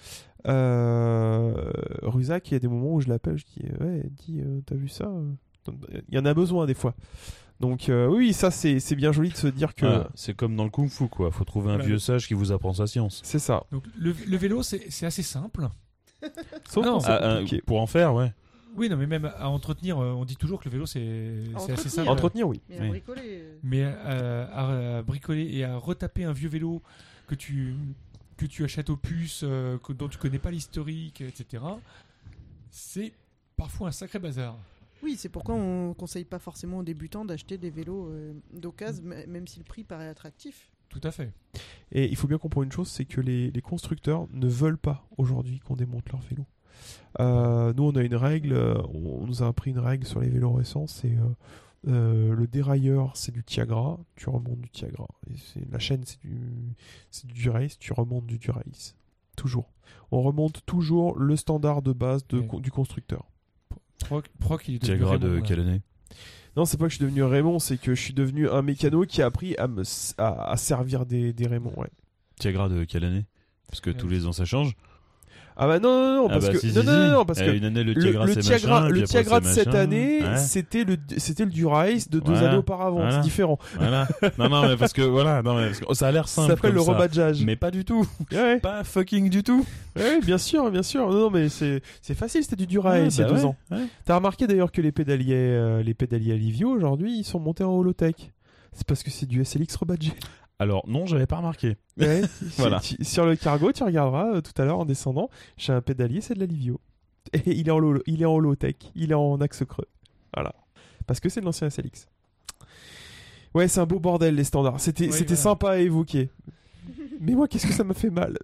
Euh, Ruzac, il y a des moments où je l'appelle, je dis, ouais, dis, euh, t'as vu ça? Il y en a besoin des fois. Donc euh, oui, ça c'est c'est bien joli de se dire que Voilà, c'est comme dans le kung fu quoi. Faut trouver un Voilà. vieux sage qui vous apprend sa science. c'est ça. Donc, le, le vélo, c'est c'est assez simple. Sauf Non. quand c'est Ah, ah, compliqué. pour en faire, ouais. Oui, non, mais même à entretenir, euh, on dit toujours que le vélo, c'est c'est assez Entretenir. simple. Entretenir, oui. Mais à Oui. bricoler. Mais euh, à, à bricoler et à retaper un vieux vélo que tu, que tu achètes aux puces, euh, que- dont tu connais pas l'historique, et cetera, c'est parfois un sacré bazar. Oui, c'est pourquoi on conseille pas forcément aux débutants d'acheter des vélos euh, d'occasion, m- même si le prix paraît attractif. Tout à fait. Et il faut bien comprendre une chose, c'est que les, les constructeurs ne veulent pas aujourd'hui qu'on démonte leur vélo. Euh, nous, on a une règle, euh, on, on nous a appris une règle sur les vélos récents, c'est euh, euh, le dérailleur, c'est du Tiagra, tu remontes du Tiagra. Et c'est, la chaîne, c'est du, c'est du Dura-Ace, tu remontes du Dura-Ace. Toujours. On remonte toujours le standard de base de, Ouais. du constructeur. Proc, Proc, il est devenu Tiagra de Raymond, là. quelle année? Non, c'est pas que je suis devenu Raymond, c'est que je suis devenu un mécano qui a appris à, me, à, à servir des, des Raymond, ouais. Tiagra de quelle année? Parce que Euh, tous les ans ça change. Ah bah non, non, non, Ah parce bah que... si, non, si, non, non, si. non, parce Eh, que... une année le Le, Tiagra le c'est Tiagra, machin, le puis après, Tiagra de c'est cette machin. année, Ouais. c'était le, c'était le Dura-Ace de deux Voilà. années auparavant. Voilà. C'est différent. Voilà. Non, non, mais parce que voilà, non, mais parce que ça a l'air Ça simple. s'appelle comme le ça. rebadgeage. Mais pas du tout. Ouais, Pas fucking du tout. ouais, bien sûr, bien sûr. Non, non, mais c'est, c'est facile, c'était du Dura-Ace il y a bah deux ouais, ans. ouais. T'as remarqué d'ailleurs que les pédaliers, euh, les pédaliers Livio aujourd'hui, ils sont montés en holotech. C'est parce que c'est du S L X rebadgé. Alors non, j'avais pas remarqué. Ouais, Voilà. tu- sur le cargo, tu regarderas euh, tout à l'heure en descendant. J'ai un pédalier, c'est de la Livio. Et il est en holo- il est en holotech, il est en axe creux. Voilà. Parce que c'est de l'ancien S L X. Ouais, c'est un beau bordel les standards. C'était, Oui, c'était voilà. sympa à évoquer. Mais moi, qu'est-ce que ça m'a fait mal.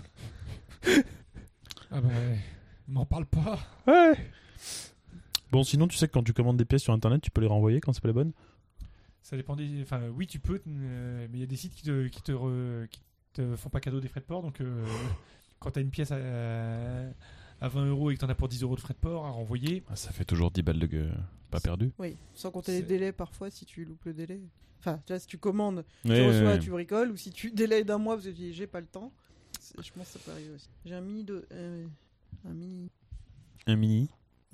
Ah bah, ouais. M'en parle pas. Ouais. Bon, sinon, tu sais que quand tu commandes des pièces sur internet, tu peux les renvoyer quand c'est pas les bonnes. Ça dépend des... Enfin, oui, tu peux, euh, mais il y a des sites qui te, qui te, re- qui te font pas cadeau des frais de port. Donc, euh, quand t'as une pièce à, à vingt euros et que t'en as pour dix euros de frais de port à renvoyer, Ah, ça fait toujours dix balles de gueule. Pas perdu. Oui, sans compter les C'est- délais parfois si tu loupes le délai. Enfin, tu vois, si tu commandes, tu Ouais, reçois, ouais. tu bricoles, ou si tu délais d'un mois parce que tu dis j'ai pas le temps. C'est- Je pense que ça peut arriver aussi. J'ai un mini de, euh, un mini. Un mini.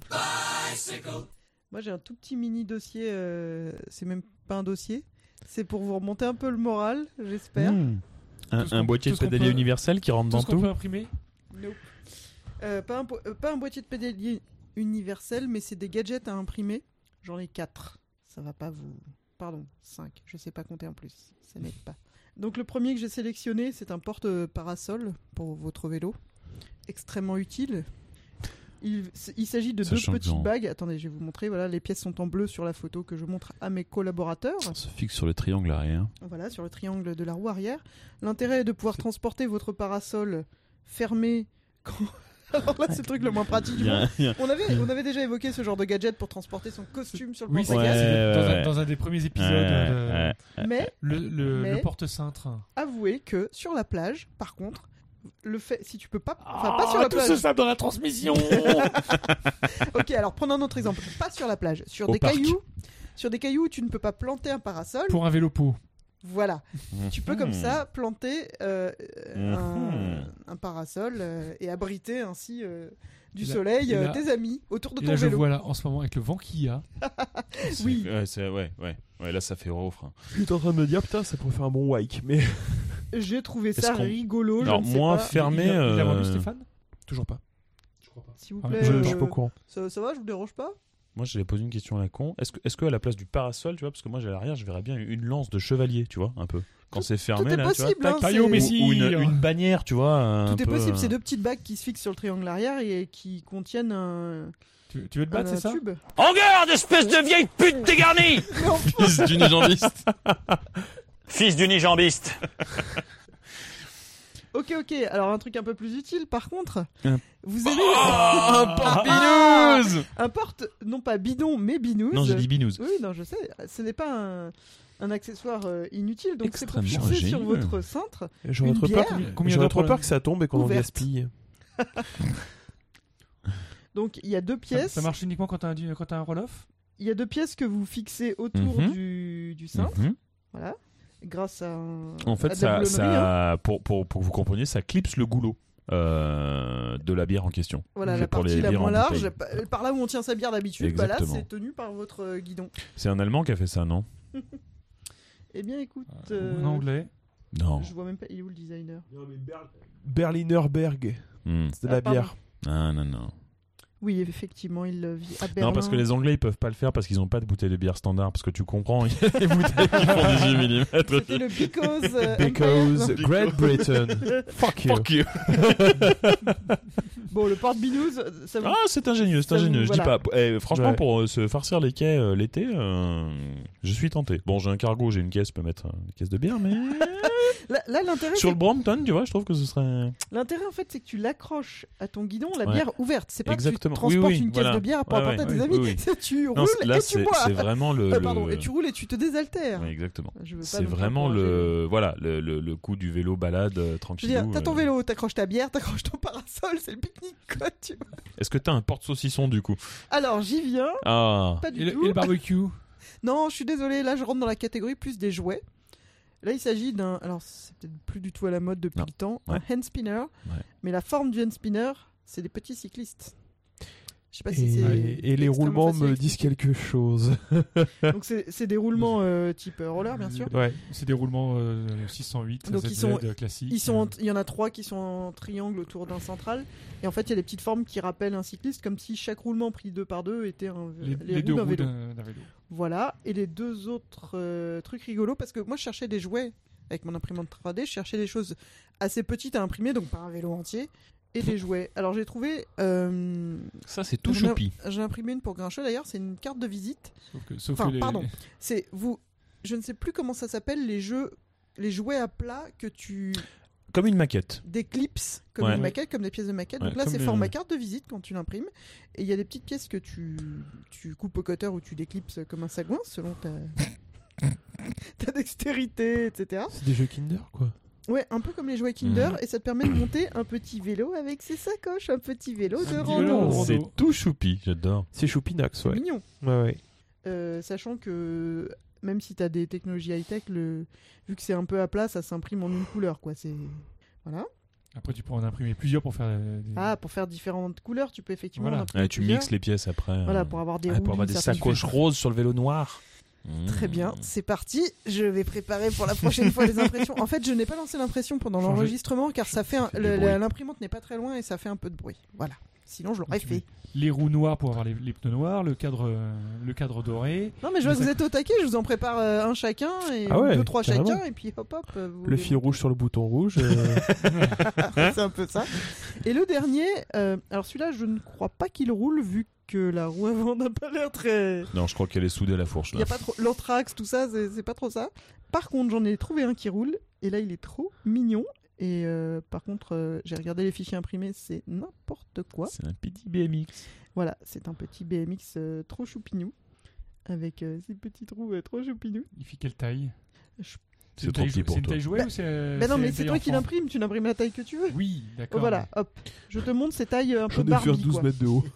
Moi j'ai un tout petit mini dossier. euh, C'est même pas un dossier. C'est pour vous remonter un peu le moral, j'espère. Mmh. Un, Tout ce un qu'on- boîtier tout de ce qu'on pédalier peut- universel qui rentre tout dans ce qu'on tout. peut imprimer. Nope. Euh, pas, un, po- euh, pas un boîtier de pédalier universel, mais c'est des gadgets à imprimer. J'en ai quatre. Ça va pas vous. Pardon, cinq. Je sais pas compter en plus. Ça n'aide pas. Donc le premier que j'ai sélectionné, c'est un porte-parasol pour votre vélo. Extrêmement utile. Il, c'est- il s'agit de Sachant deux que petites dans- bagues. Attendez, je vais vous montrer. Voilà, les pièces sont en bleu sur la photo que je montre à mes collaborateurs. On se fixe sur le triangle arrière. Voilà, sur le triangle de la roue arrière. L'intérêt est de pouvoir transporter votre parasol fermé. Quand... Alors là, c'est le truc le moins pratique du Il y a monde. un- il y a- On avait, on avait déjà évoqué ce genre de gadget pour transporter son costume sur le Oui, c'est porte-bagages. Ouais, c'est dans, ouais, un, ouais. dans un des premiers épisodes. Ouais, euh, ouais. Mais le le, Mais- le porte-cintre. avouez que sur la plage, par contre, le fait, si tu peux pas, enfin pas sur la tout plage. ce sable dans la transmission. Ok, alors prenons un autre exemple. Pas sur la plage, sur Au des parc. cailloux, sur des cailloux où tu ne peux pas planter un parasol. Pour un vélo pot. Voilà, tu peux comme Mhm. ça planter euh, Mhm. un, un parasol euh, et abriter ainsi euh, du Et là- soleil et euh, là- tes amis autour de Et ton là, je vélo. vois là en ce moment avec le vent qu'il y a. Oui. Ouais, c'est- ouais, ouais. Ouais, là, ça fait refrain. J'étais en train de me dire, putain, ça pourrait faire un bon wike, mais... J'ai trouvé Est-ce ça qu'on- rigolo. Alors, je ne sais moi, pas. fermé. Il a, il a vendu euh, Stéphane Toujours pas. S'il vous Ah, plaît. Je, euh, je suis pas au courant. ça, ça va, je vous dérange pas? Moi, j'allais poser une question à la con. Est-ce que, est-ce que à la place du parasol, tu vois, parce que moi, j'ai à l'arrière, je verrais bien une lance de chevalier, tu vois, un peu. Quand c'est fermé, tout est là, possible, tu vois. hein, tac, c'est- ou, Messi. ou une, une bannière, tu vois. un Tout est peu, possible, euh, c'est deux petites bagues qui se fixent sur le triangle arrière et qui contiennent un, Tu, tu veux te un, battre, c'est un ça tube. En garde, espèce de vieille pute dégarnie! Fils d'une jambiste. Fils d'unijambiste. Ok, ok. Alors un truc un peu plus utile, par contre, Un- vous avez Oh, un porte-binouze. un porte, non pas bidon, mais binouze. Non, j'ai dit binouze. Oui, non, je sais. Ce n'est pas un, un accessoire euh, inutile, donc c'est pour Extrêmement fixer sur ingénieux. votre cintre. J'aurais Une trop peur, bière Combien j'aurais d'heures trop pour peur le- que ça tombe et qu'on en Ouverte. gaspille. Donc il y a deux ça, pièces. ça marche uniquement quand t'as un, du- quand t'as un roll-off. Il y a deux pièces que vous fixez autour Mhm. du, du cintre, Mhm. voilà, grâce à. Un, En à fait, de la ça, boulonnerie, hein. ça pour, pour, pour que vous compreniez, ça clipse le goulot euh, de la bière en question. Voilà, C'est la pour les partie la bières moins en large, bouteille. pa- par là où on tient sa bière d'habitude, bah là Exactement. c'est tenu par votre euh, guidon. C'est un Allemand qui a fait ça, non? Eh bien écoute, Ou euh, en anglais. Non. je vois même pas, il est où le designer? Berliner Berg, Hmm. c'est de la Ah, pardon. bière. Ah, non, non. Oui, effectivement, il euh, vit à Berlin. Non, parce que les Anglais, ils peuvent pas le faire parce qu'ils ont pas de bouteilles de bière standard. Parce que tu comprends, il y a des bouteilles qui font dix-huit millimètres. C'était le Because. euh, Because Empire. Great Britain. Fuck you. Fuck you. Bon, le porte-binous, ça va. Ah, c'est ingénieux, c'est Ça vous- ingénieux. Je voilà. dis pas. Eh, franchement, Ouais. pour euh, se farcir les quais euh, l'été, euh, je suis tenté. Bon, j'ai un cargo, j'ai une caisse, je peux mettre euh, une caisse de bière, mais Là, là, l'intérêt, sur c'est- le Brompton, tu vois, je trouve que ce serait. l'intérêt, en fait, c'est que tu l'accroches à ton guidon, la Ouais. bière ouverte. C'est pas Exactement. que tu transportes Oui, oui, une caisse voilà. de bière pour Ouais, apporter ouais, à tes oui, amis. oui. C'est tu roules Non, là, et c'est tu bois. c'est vraiment le. Euh, le- pardon, et tu roules et tu te désaltères. Ouais, exactement. Je veux pas C'est non plus vraiment encourager. le voilà le, le, le coup du vélo balade euh, Je veux tranquille. dire, t'as ton vélo, t'accroches ta bière, t'accroches ton parasol, c'est le pique-nique, quoi, tu vois. Est-ce que t'as un porte-saucisson du coup? Alors, j'y viens, Ah. pas du Et le, tout. et le barbecue. Non, je suis désolé, là, je rentre dans la catégorie plus des jouets. Là, il s'agit d'un. Alors, c'est peut-être plus du tout à la mode depuis Non. le temps, Ouais. un hand spinner. Ouais. Mais la forme du hand spinner, c'est des petits cyclistes. Je sais pas si Et, c'est. et les extrêmement roulements facile à me disent expliquer. quelque chose. Donc, c'est c'est des roulements euh, type euh, roller, bien sûr. Ouais. C'est des roulements euh, six cent huit, Donc, Z Z ils sont- classiques. Ils sont en- Il y en a trois qui sont en triangle autour d'un central. Et en fait, il y a des petites formes qui rappellent un cycliste, comme si chaque roulement pris deux par deux était un, les, les les roues deux d'un roues vélo. d'un d'un vélo. Voilà. Et les deux autres euh, trucs rigolos, parce que moi, je cherchais des jouets avec mon imprimante trois D. Je cherchais des choses assez petites à imprimer, donc pas un vélo entier, et des jouets. Alors, j'ai trouvé. euh, Ça c'est tout j'en ai- choupi. J'ai imprimé une pour Grincheux d'ailleurs. C'est une carte de visite. Sauf que, sauf Enfin, que les- pardon. C'est vous. Je ne sais plus comment ça s'appelle, les jeux, les jouets à plat que tu Comme une maquette. des clips comme Ouais. une maquette, comme des pièces de maquette. Ouais, Donc là, comme c'est les- format carte de visite quand tu l'imprimes. Et il y a des petites pièces que tu, tu coupes au cutter ou tu déclipses comme un sagouin selon ta, ta dextérité, et cetera. C'est des jeux Kinder, quoi. Ouais, un peu comme les jouets Kinder. Mhm. Et ça te permet de monter un petit vélo avec ses sacoches, un petit vélo de petit rando. vélo en rando. C'est tout choupi, j'adore. C'est Choupinax, C'est ouais. mignon. Ouais, ouais. Euh, sachant que même si tu as des technologies high-tech, le... vu que c'est un peu à plat, ça s'imprime en une couleur, quoi. C'est voilà. Après, tu peux en imprimer plusieurs pour faire. euh, des... Ah, pour faire différentes couleurs, tu peux effectivement. Voilà. en imprimer Ouais, tu plusieurs. mixes les pièces après. Voilà, euh, pour avoir des ouais, roues pour avoir d'une des certaine sacoches différence. roses sur le vélo noir. Très Mmh. bien, c'est parti. Je vais préparer pour la prochaine fois les impressions. En fait, je n'ai pas lancé l'impression pendant Changer. l'enregistrement car ça fait un- Ça fait le- du bruit. la- l'imprimante n'est pas très loin et ça fait un peu de bruit. Voilà. Sinon, je l'aurais Tu fait. mets Les roues noires pour avoir les, les pneus noirs, le cadre, euh, le cadre doré. Non, mais je vois Les que vous sac- êtes au taquet. Je vous en prépare euh, un chacun et Ah ouais, deux trois carrément. chacun et puis hop hop. euh, vous- Le fil rouge sur le bouton rouge. euh, c'est un peu ça. Et le dernier, euh, alors celui-là, je ne crois pas qu'il roule vu que la roue avant n'a pas l'air très. Non, je crois qu'elle est soudée à la fourche Il y là. a pas trop l'anthrax, tout ça, c'est c'est pas trop ça. Par contre, j'en ai trouvé un qui roule et là, il est trop mignon. Et euh, par contre, euh, j'ai regardé les fichiers imprimés, c'est n'importe quoi. C'est un petit B M X. Voilà, c'est un petit B M X euh, trop choupinou avec euh, ces petites roues euh, trop choupinou. Il fait quelle taille? Je- C'est une trop taille petit jou- pour C'est une toi. taille jouet Bah- ou c'est. Ben non, mais une c'est taille toi qui enfant l'imprimes, tu l'imprimes la taille que tu veux. Oui, Oh, d'accord. voilà, hop. Je te montre ces tailles euh, un peu J'en ai fait Barbie, douze quoi. mètres de haut.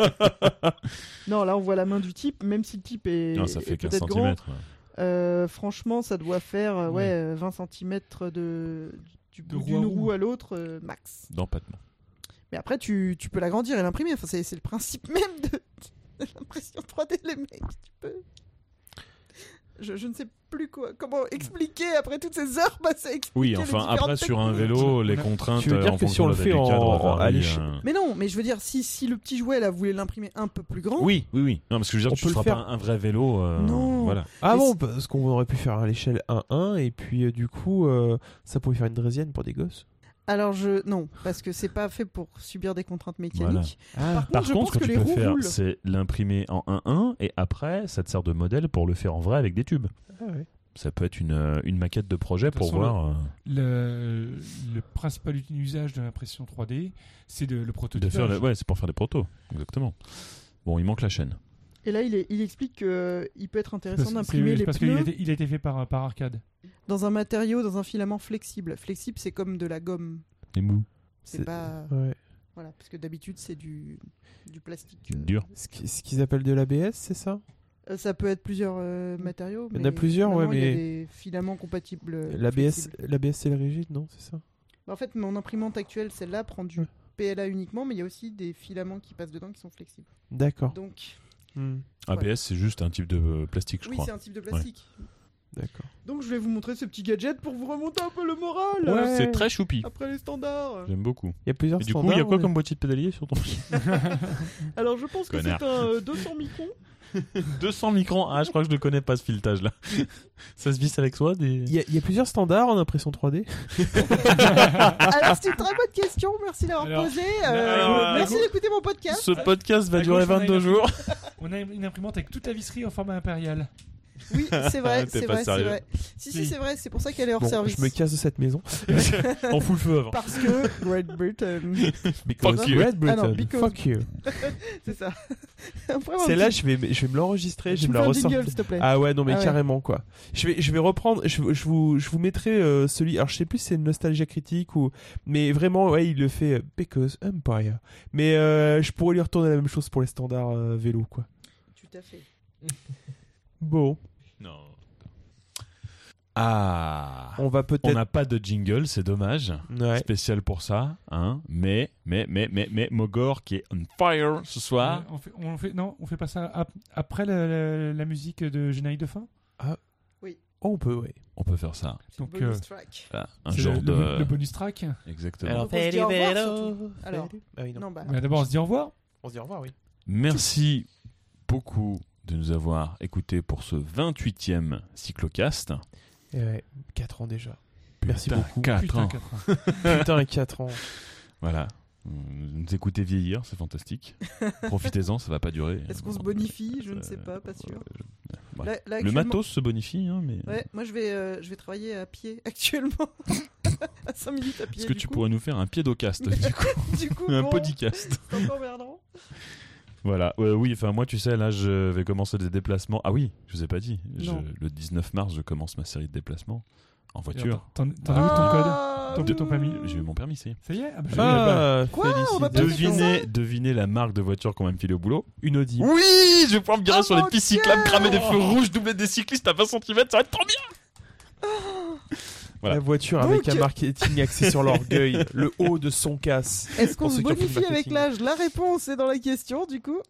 Non, là on voit la main du type, même si le type est, Non, ça fait est quinze peut-être grand. centimètres. euh, franchement, ça doit faire euh, ouais, Ouais. euh, vingt centimètres de, du De bout roue d'une à roue roue. à l'autre, euh, max. D'empattement. Mais après, tu, tu peux l'agrandir et l'imprimer. Enfin, c'est c'est le principe même de, de l'impression trois D, les mecs. Tu peux. Je, je ne sais plus quoi, comment expliquer après toutes ces heures passées à expliquer Oui, les enfin, différentes après, sur un techniques. vélo, les Tu contraintes. veux dire en que si fonction on le de la fait taille du en- cadre en- à varient, l'échelle- euh, Mais non, mais je veux dire, si, si le petit jouet là voulait l'imprimer un peu plus grand, Oui, oui, oui. Non, parce que je veux dire, On tu peut le feras faire. pas un vrai vélo. euh, Non. Voilà. Ah Mais bon, c'est- parce qu'on aurait pu faire à l'échelle un un et puis euh, du coup, euh, ça pourrait faire une draisienne pour des gosses. alors je. Non, parce que c'est pas fait pour subir des contraintes mécaniques. Ah, Par contre, Par je contre, pense ce que que tu les peux roues faire, roulent. c'est l'imprimer en un un et après, ça te sert de modèle pour le faire en vrai avec des tubes. ah ouais. Ça peut être une, euh, une maquette de projet De toute pour façon, voir. euh, Le, le principal usage de l'impression trois D, c'est de, le de prototypage. faire, le- ouais, c'est pour faire des protos. Exactement. Bon, il manque la chaîne. Et là, il, est- il explique qu'il peut être C'est intéressant parce- d'imprimer c'est les parce pneus qu'il a été, il a été fait par, par Arcade. dans un matériau, dans un filament flexible. Flexible, c'est comme de la gomme. Les mous. C'est C'est- pas. Ouais. Voilà, parce que d'habitude, c'est du, du plastique. euh. Dur. Ce qui- ce qu'ils appellent de l'A B S, c'est ça? Euh, Ça peut être plusieurs euh, matériaux. Il y en mais a plusieurs, ouais, maintenant, il y a mais- des filaments compatibles. euh, L'A B S, flexibles. l'A B S c'est le rigide, non? C'est ça? Bah, en fait, mon imprimante actuelle, celle-là, prend du Ouais. P L A uniquement, mais il y a aussi des filaments qui passent dedans qui sont flexibles. D'accord. Donc, Hmm. A B S, c'est juste un type de euh, plastique, je oui, crois. c'est un type de plastique. D'accord. Donc je vais vous montrer ce petit gadget pour vous remonter un peu le moral. Ouais. C'est très choupi. Après les standards. J'aime beaucoup. Il y a plusieurs Et du coup, standards. il y a quoi ouais. comme boîtier de pédalier sur ton Alors je pense que Connard. c'est un euh, deux cents microns. deux cents microns. Ah, je crois que je ne connais pas ce filetage là. Ça se visse avec soi des. Il y, a, il y a plusieurs standards en impression trois D. Alors c'est une très bonne question, merci d'avoir Alors, posé. Euh, alors, merci euh, d'écouter mon podcast. Ce podcast va À durer gauche, on a vingt-deux une- jours. On a une imprimante avec toute la visserie en format impérial. Oui, c'est vrai, T'es c'est pas vrai, c'est sérieux. vrai. Si, si, Si. c'est vrai, c'est pour ça qu'elle est hors Bon, service. je me casse de cette maison. On fout le feu avant. Parce que Great Britain. Fuck you. Red Britain. Ah non, because- Fuck you. C'est ça. Après, C'est là, je vais, je vais me l'enregistrer, je Tu vais me me fais la un ressortir. jingle, s'il te plaît. Ah ouais, non mais Ah ouais. carrément quoi. Je vais, je vais reprendre, je, je vous, je vous mettrai euh, celui, alors je sais plus si c'est une nostalgie critique ou, mais vraiment ouais il le fait euh, Because Empire. Mais euh, je pourrais lui retourner la même chose pour les standards euh, vélo quoi. Tout à fait. Bon, Non. Ah. on va On peut-être. n'a pas de jingle, c'est dommage. Ouais. Spécial pour ça, hein. Mais, mais, mais, mais, mais, Mogor qui est on fire ce soir. Euh, on, fait, on fait, non, on fait pas ça ap- après la, la- la musique de générique de fin. Oh, on peut, ouais. On peut faire ça. C'est le Donc, bonus euh, track. Voilà, un C'est genre le, de. le- le bonus track. Exactement. Alors, Donc, on se dit au revoir, surtout. Alors. Ah oui, non. Non, bah, Bah, D'abord, on se dit au revoir. On se dit au revoir, oui. Merci beaucoup de nous avoir écoutés pour ce vingt-huitième Cyclocast. Et ouais, quatre ans déjà. Merci Putain, beaucoup. quatre Putain, ans. quatre ans. Putain, quatre ans. Voilà. Vous nous écoutez vieillir, c'est fantastique. Profitez-en, ça va pas durer. Est-ce qu'on se Euh, bonifie Je ne euh, sais pas, pas sûr. euh, je- Là- bref. là, Le actuellement- matos se bonifie, hein, mais. Ouais, moi je vais, euh, je vais travailler à pied actuellement. À cinq minutes à pied. Est-ce que du tu coup. pourrais nous faire un piedocast du coup Du coup, Un bon, podcast. c'est un peu emmerdant. Voilà, Euh, oui, enfin moi tu sais, là je vais commencer des déplacements. Ah oui, je vous ai pas dit. Je- Non. le dix-neuf mars, je commence ma série de déplacements en voiture. T'en t'en as où ton code Ah, Ton- ton permis J'ai eu mon permis, ça y est. Ça y est ah, bah, Ah, Quoi On va félicitations. pas dire Devinez, devinez la marque de voiture qu'on va me filer au boulot. Une Audi. Oui, je vais pouvoir me garer Oh sur les mon pistes Dieu cyclables, cramer des feux rouges, doubler des cyclistes à vingt centimètres, ça va être trop bien. Voilà. La voiture Donc- avec un marketing axé sur l'orgueil, le haut de son casse. Est-ce qu'on Pour se ceux qui ont fait le bonifie avec marketing. l'âge La réponse est dans la question, du coup.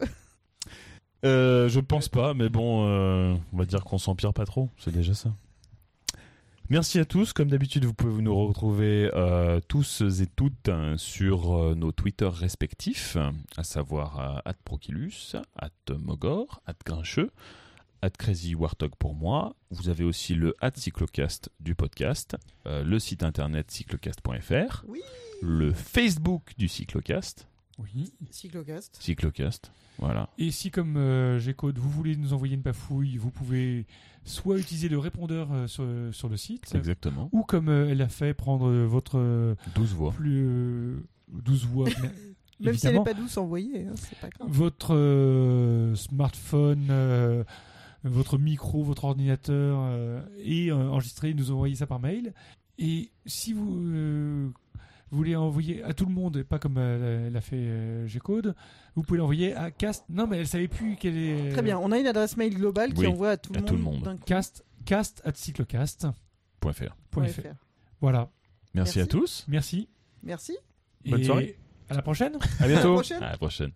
Euh, je pense pas, mais bon, euh, on va dire qu'on s'empire pas trop, c'est déjà ça. Merci à tous, comme d'habitude vous pouvez nous retrouver euh, tous et toutes hein, sur euh, nos Twitter respectifs, à savoir euh, at Proculus, at Mogor, at Grincheux, at Crazy Warthog pour moi. Vous avez aussi le at Cyclocast du podcast, euh, le site internet cyclocast point f r, Oui. le Facebook du Cyclocast, Oui. Cyclocast. Cyclocast, voilà. Et si, comme euh, G-Code, vous voulez nous envoyer une bafouille, vous pouvez soit utiliser le répondeur euh, sur, sur le site, Exactement. ou comme euh, elle a fait, prendre euh, votre euh, douze voix. plus euh, douze voix. mais- Même si elle évidemment, n'est pas douce, envoyée, hein, c'est pas grave. votre euh, smartphone, euh, votre micro, votre ordinateur, euh, et euh, enregistrer, nous envoyer ça par mail. Et si vous euh, voulez envoyer à tout le monde, pas comme euh, l'a fait euh, G-Code, vous pouvez l'envoyer à Cast. Non, mais elle savait plus quelle est. Très bien, on a une adresse mail globale qui Oui, envoie à tout le à monde. tout le monde. d'un coup. Cast, cast at cyclocast Point fr. point f r. Voilà. Merci, Merci. à tous. Merci. Merci. Bonne Et soirée. À la prochaine. À À la bientôt. prochaine. À la prochaine.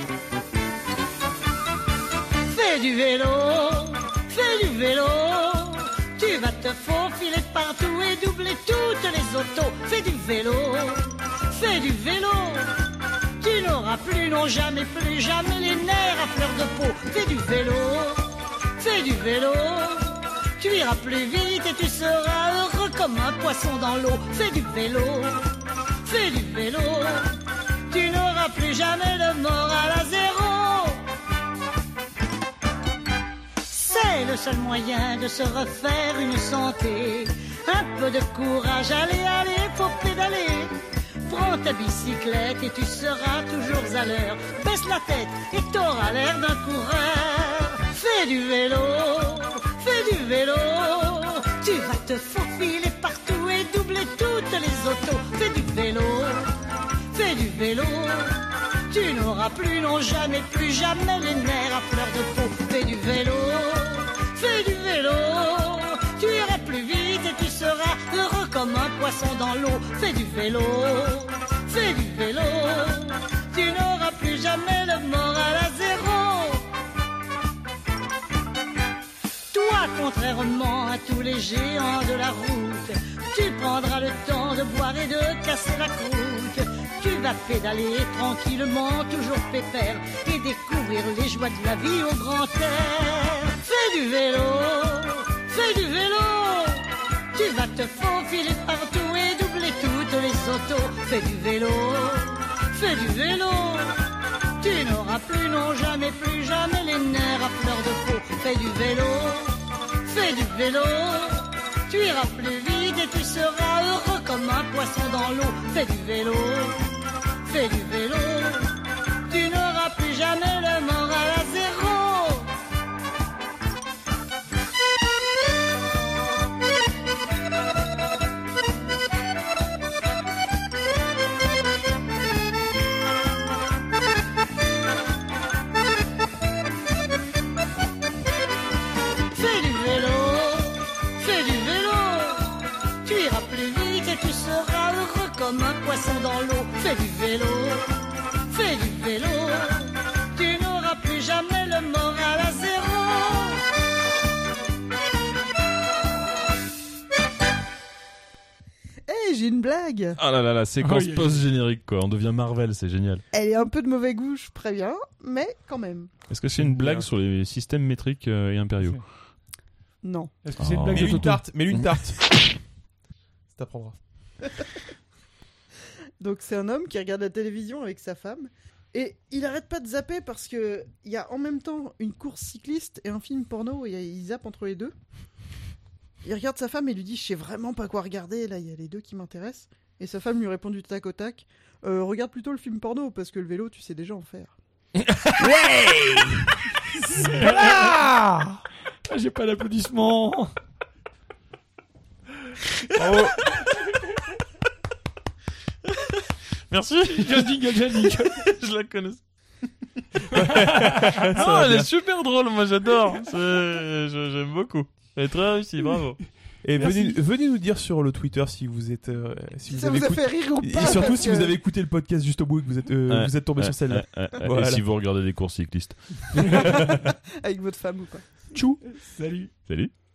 Fais du vélo, fais du vélo. Tu vas te faufiler partout et doubler toutes les autos. Fais du vélo, fais du vélo. Tu n'auras plus, non jamais, plus jamais les nerfs à fleur de peau. Fais du vélo, fais du vélo. Tu iras plus vite et tu seras heureux comme un poisson dans l'eau. Fais du vélo, fais du vélo. Tu n'auras plus jamais le moral à zéro. C'est le seul moyen de se refaire une santé. Un peu de courage, allez, allez, faut pédaler. Prends ta bicyclette et tu seras toujours à l'heure. Baisse la tête et t'auras l'air d'un coureur. Fais du vélo, fais du vélo. Tu vas te faufiler partout et doubler toutes les autos. Fais du vélo, fais du vélo. Tu n'auras plus, non jamais, plus jamais les nerfs à fleur de peau. Fais du vélo, fais du vélo. Tu iras plus vite et tu seras heureux comme un poisson dans l'eau. Fais du vélo, fais du vélo. Tu n'auras plus jamais le moral à zéro. Toi, ton contrairement à tous les géants de la route. Tu prendras le temps de boire et de casser la croûte. Tu vas pédaler tranquillement, toujours pépère, et découvrir les joies de la vie au grand air. Fais du vélo, fais du vélo. Tu vas te faufiler partout et doubler toutes les autos. Fais du vélo, fais du vélo. Tu n'auras plus, non jamais, plus jamais les nerfs à fleur de peau. Fais du vélo, fais du vélo. Tu iras plus vite et tu seras heureux comme un poisson dans l'eau. Fais du vélo, fais du vélo. Tu n'auras plus jamais le moral à zéro. Comme un poisson dans l'eau, fais du vélo, fais du vélo, tu n'auras plus jamais le moral à zéro. Hé, hey, j'ai une blague. Ah là là, la séquence Oh, yeah. post-générique quoi, on devient Marvel, c'est génial. Elle est un peu de mauvais goût, je préviens, mais quand même. Est-ce que c'est une blague Bien. sur les systèmes métriques euh, et impériaux? Non. Est-ce que c'est une Oh. blague Mets-lui de une Toto tarte, mets-lui une tarte. Ça t'apprendra. Donc c'est un homme qui regarde la télévision avec sa femme et il arrête pas de zapper parce que il y a en même temps une course cycliste et un film porno et il zappe entre les deux. Il regarde sa femme et lui dit je sais vraiment pas quoi regarder, là il y a les deux qui m'intéressent. Et sa femme lui répond du tac au tac euh, regarde plutôt le film porno parce que le vélo tu sais déjà en faire. Ah, j'ai pas d'applaudissements. Oh. Merci. Just jingle, just jingle. Je la connais. Ça Non, va elle bien. est super drôle, moi j'adore. C'est- je- J'aime beaucoup. Elle est très réussie, bravo. Et Merci. venez, venez nous dire sur le Twitter si vous êtes, euh, si vous ça avez vous a écouté- fait rire ou et pas surtout parce si que- vous avez écouté le podcast juste au bout et que vous êtes, euh, Ouais, vous êtes tombé ouais, sur celle-là. ouais, ouais, ouais. Voilà. Et si vous regardez des courses cyclistes. avec votre femme ou pas. Tchou. Salut. Salut.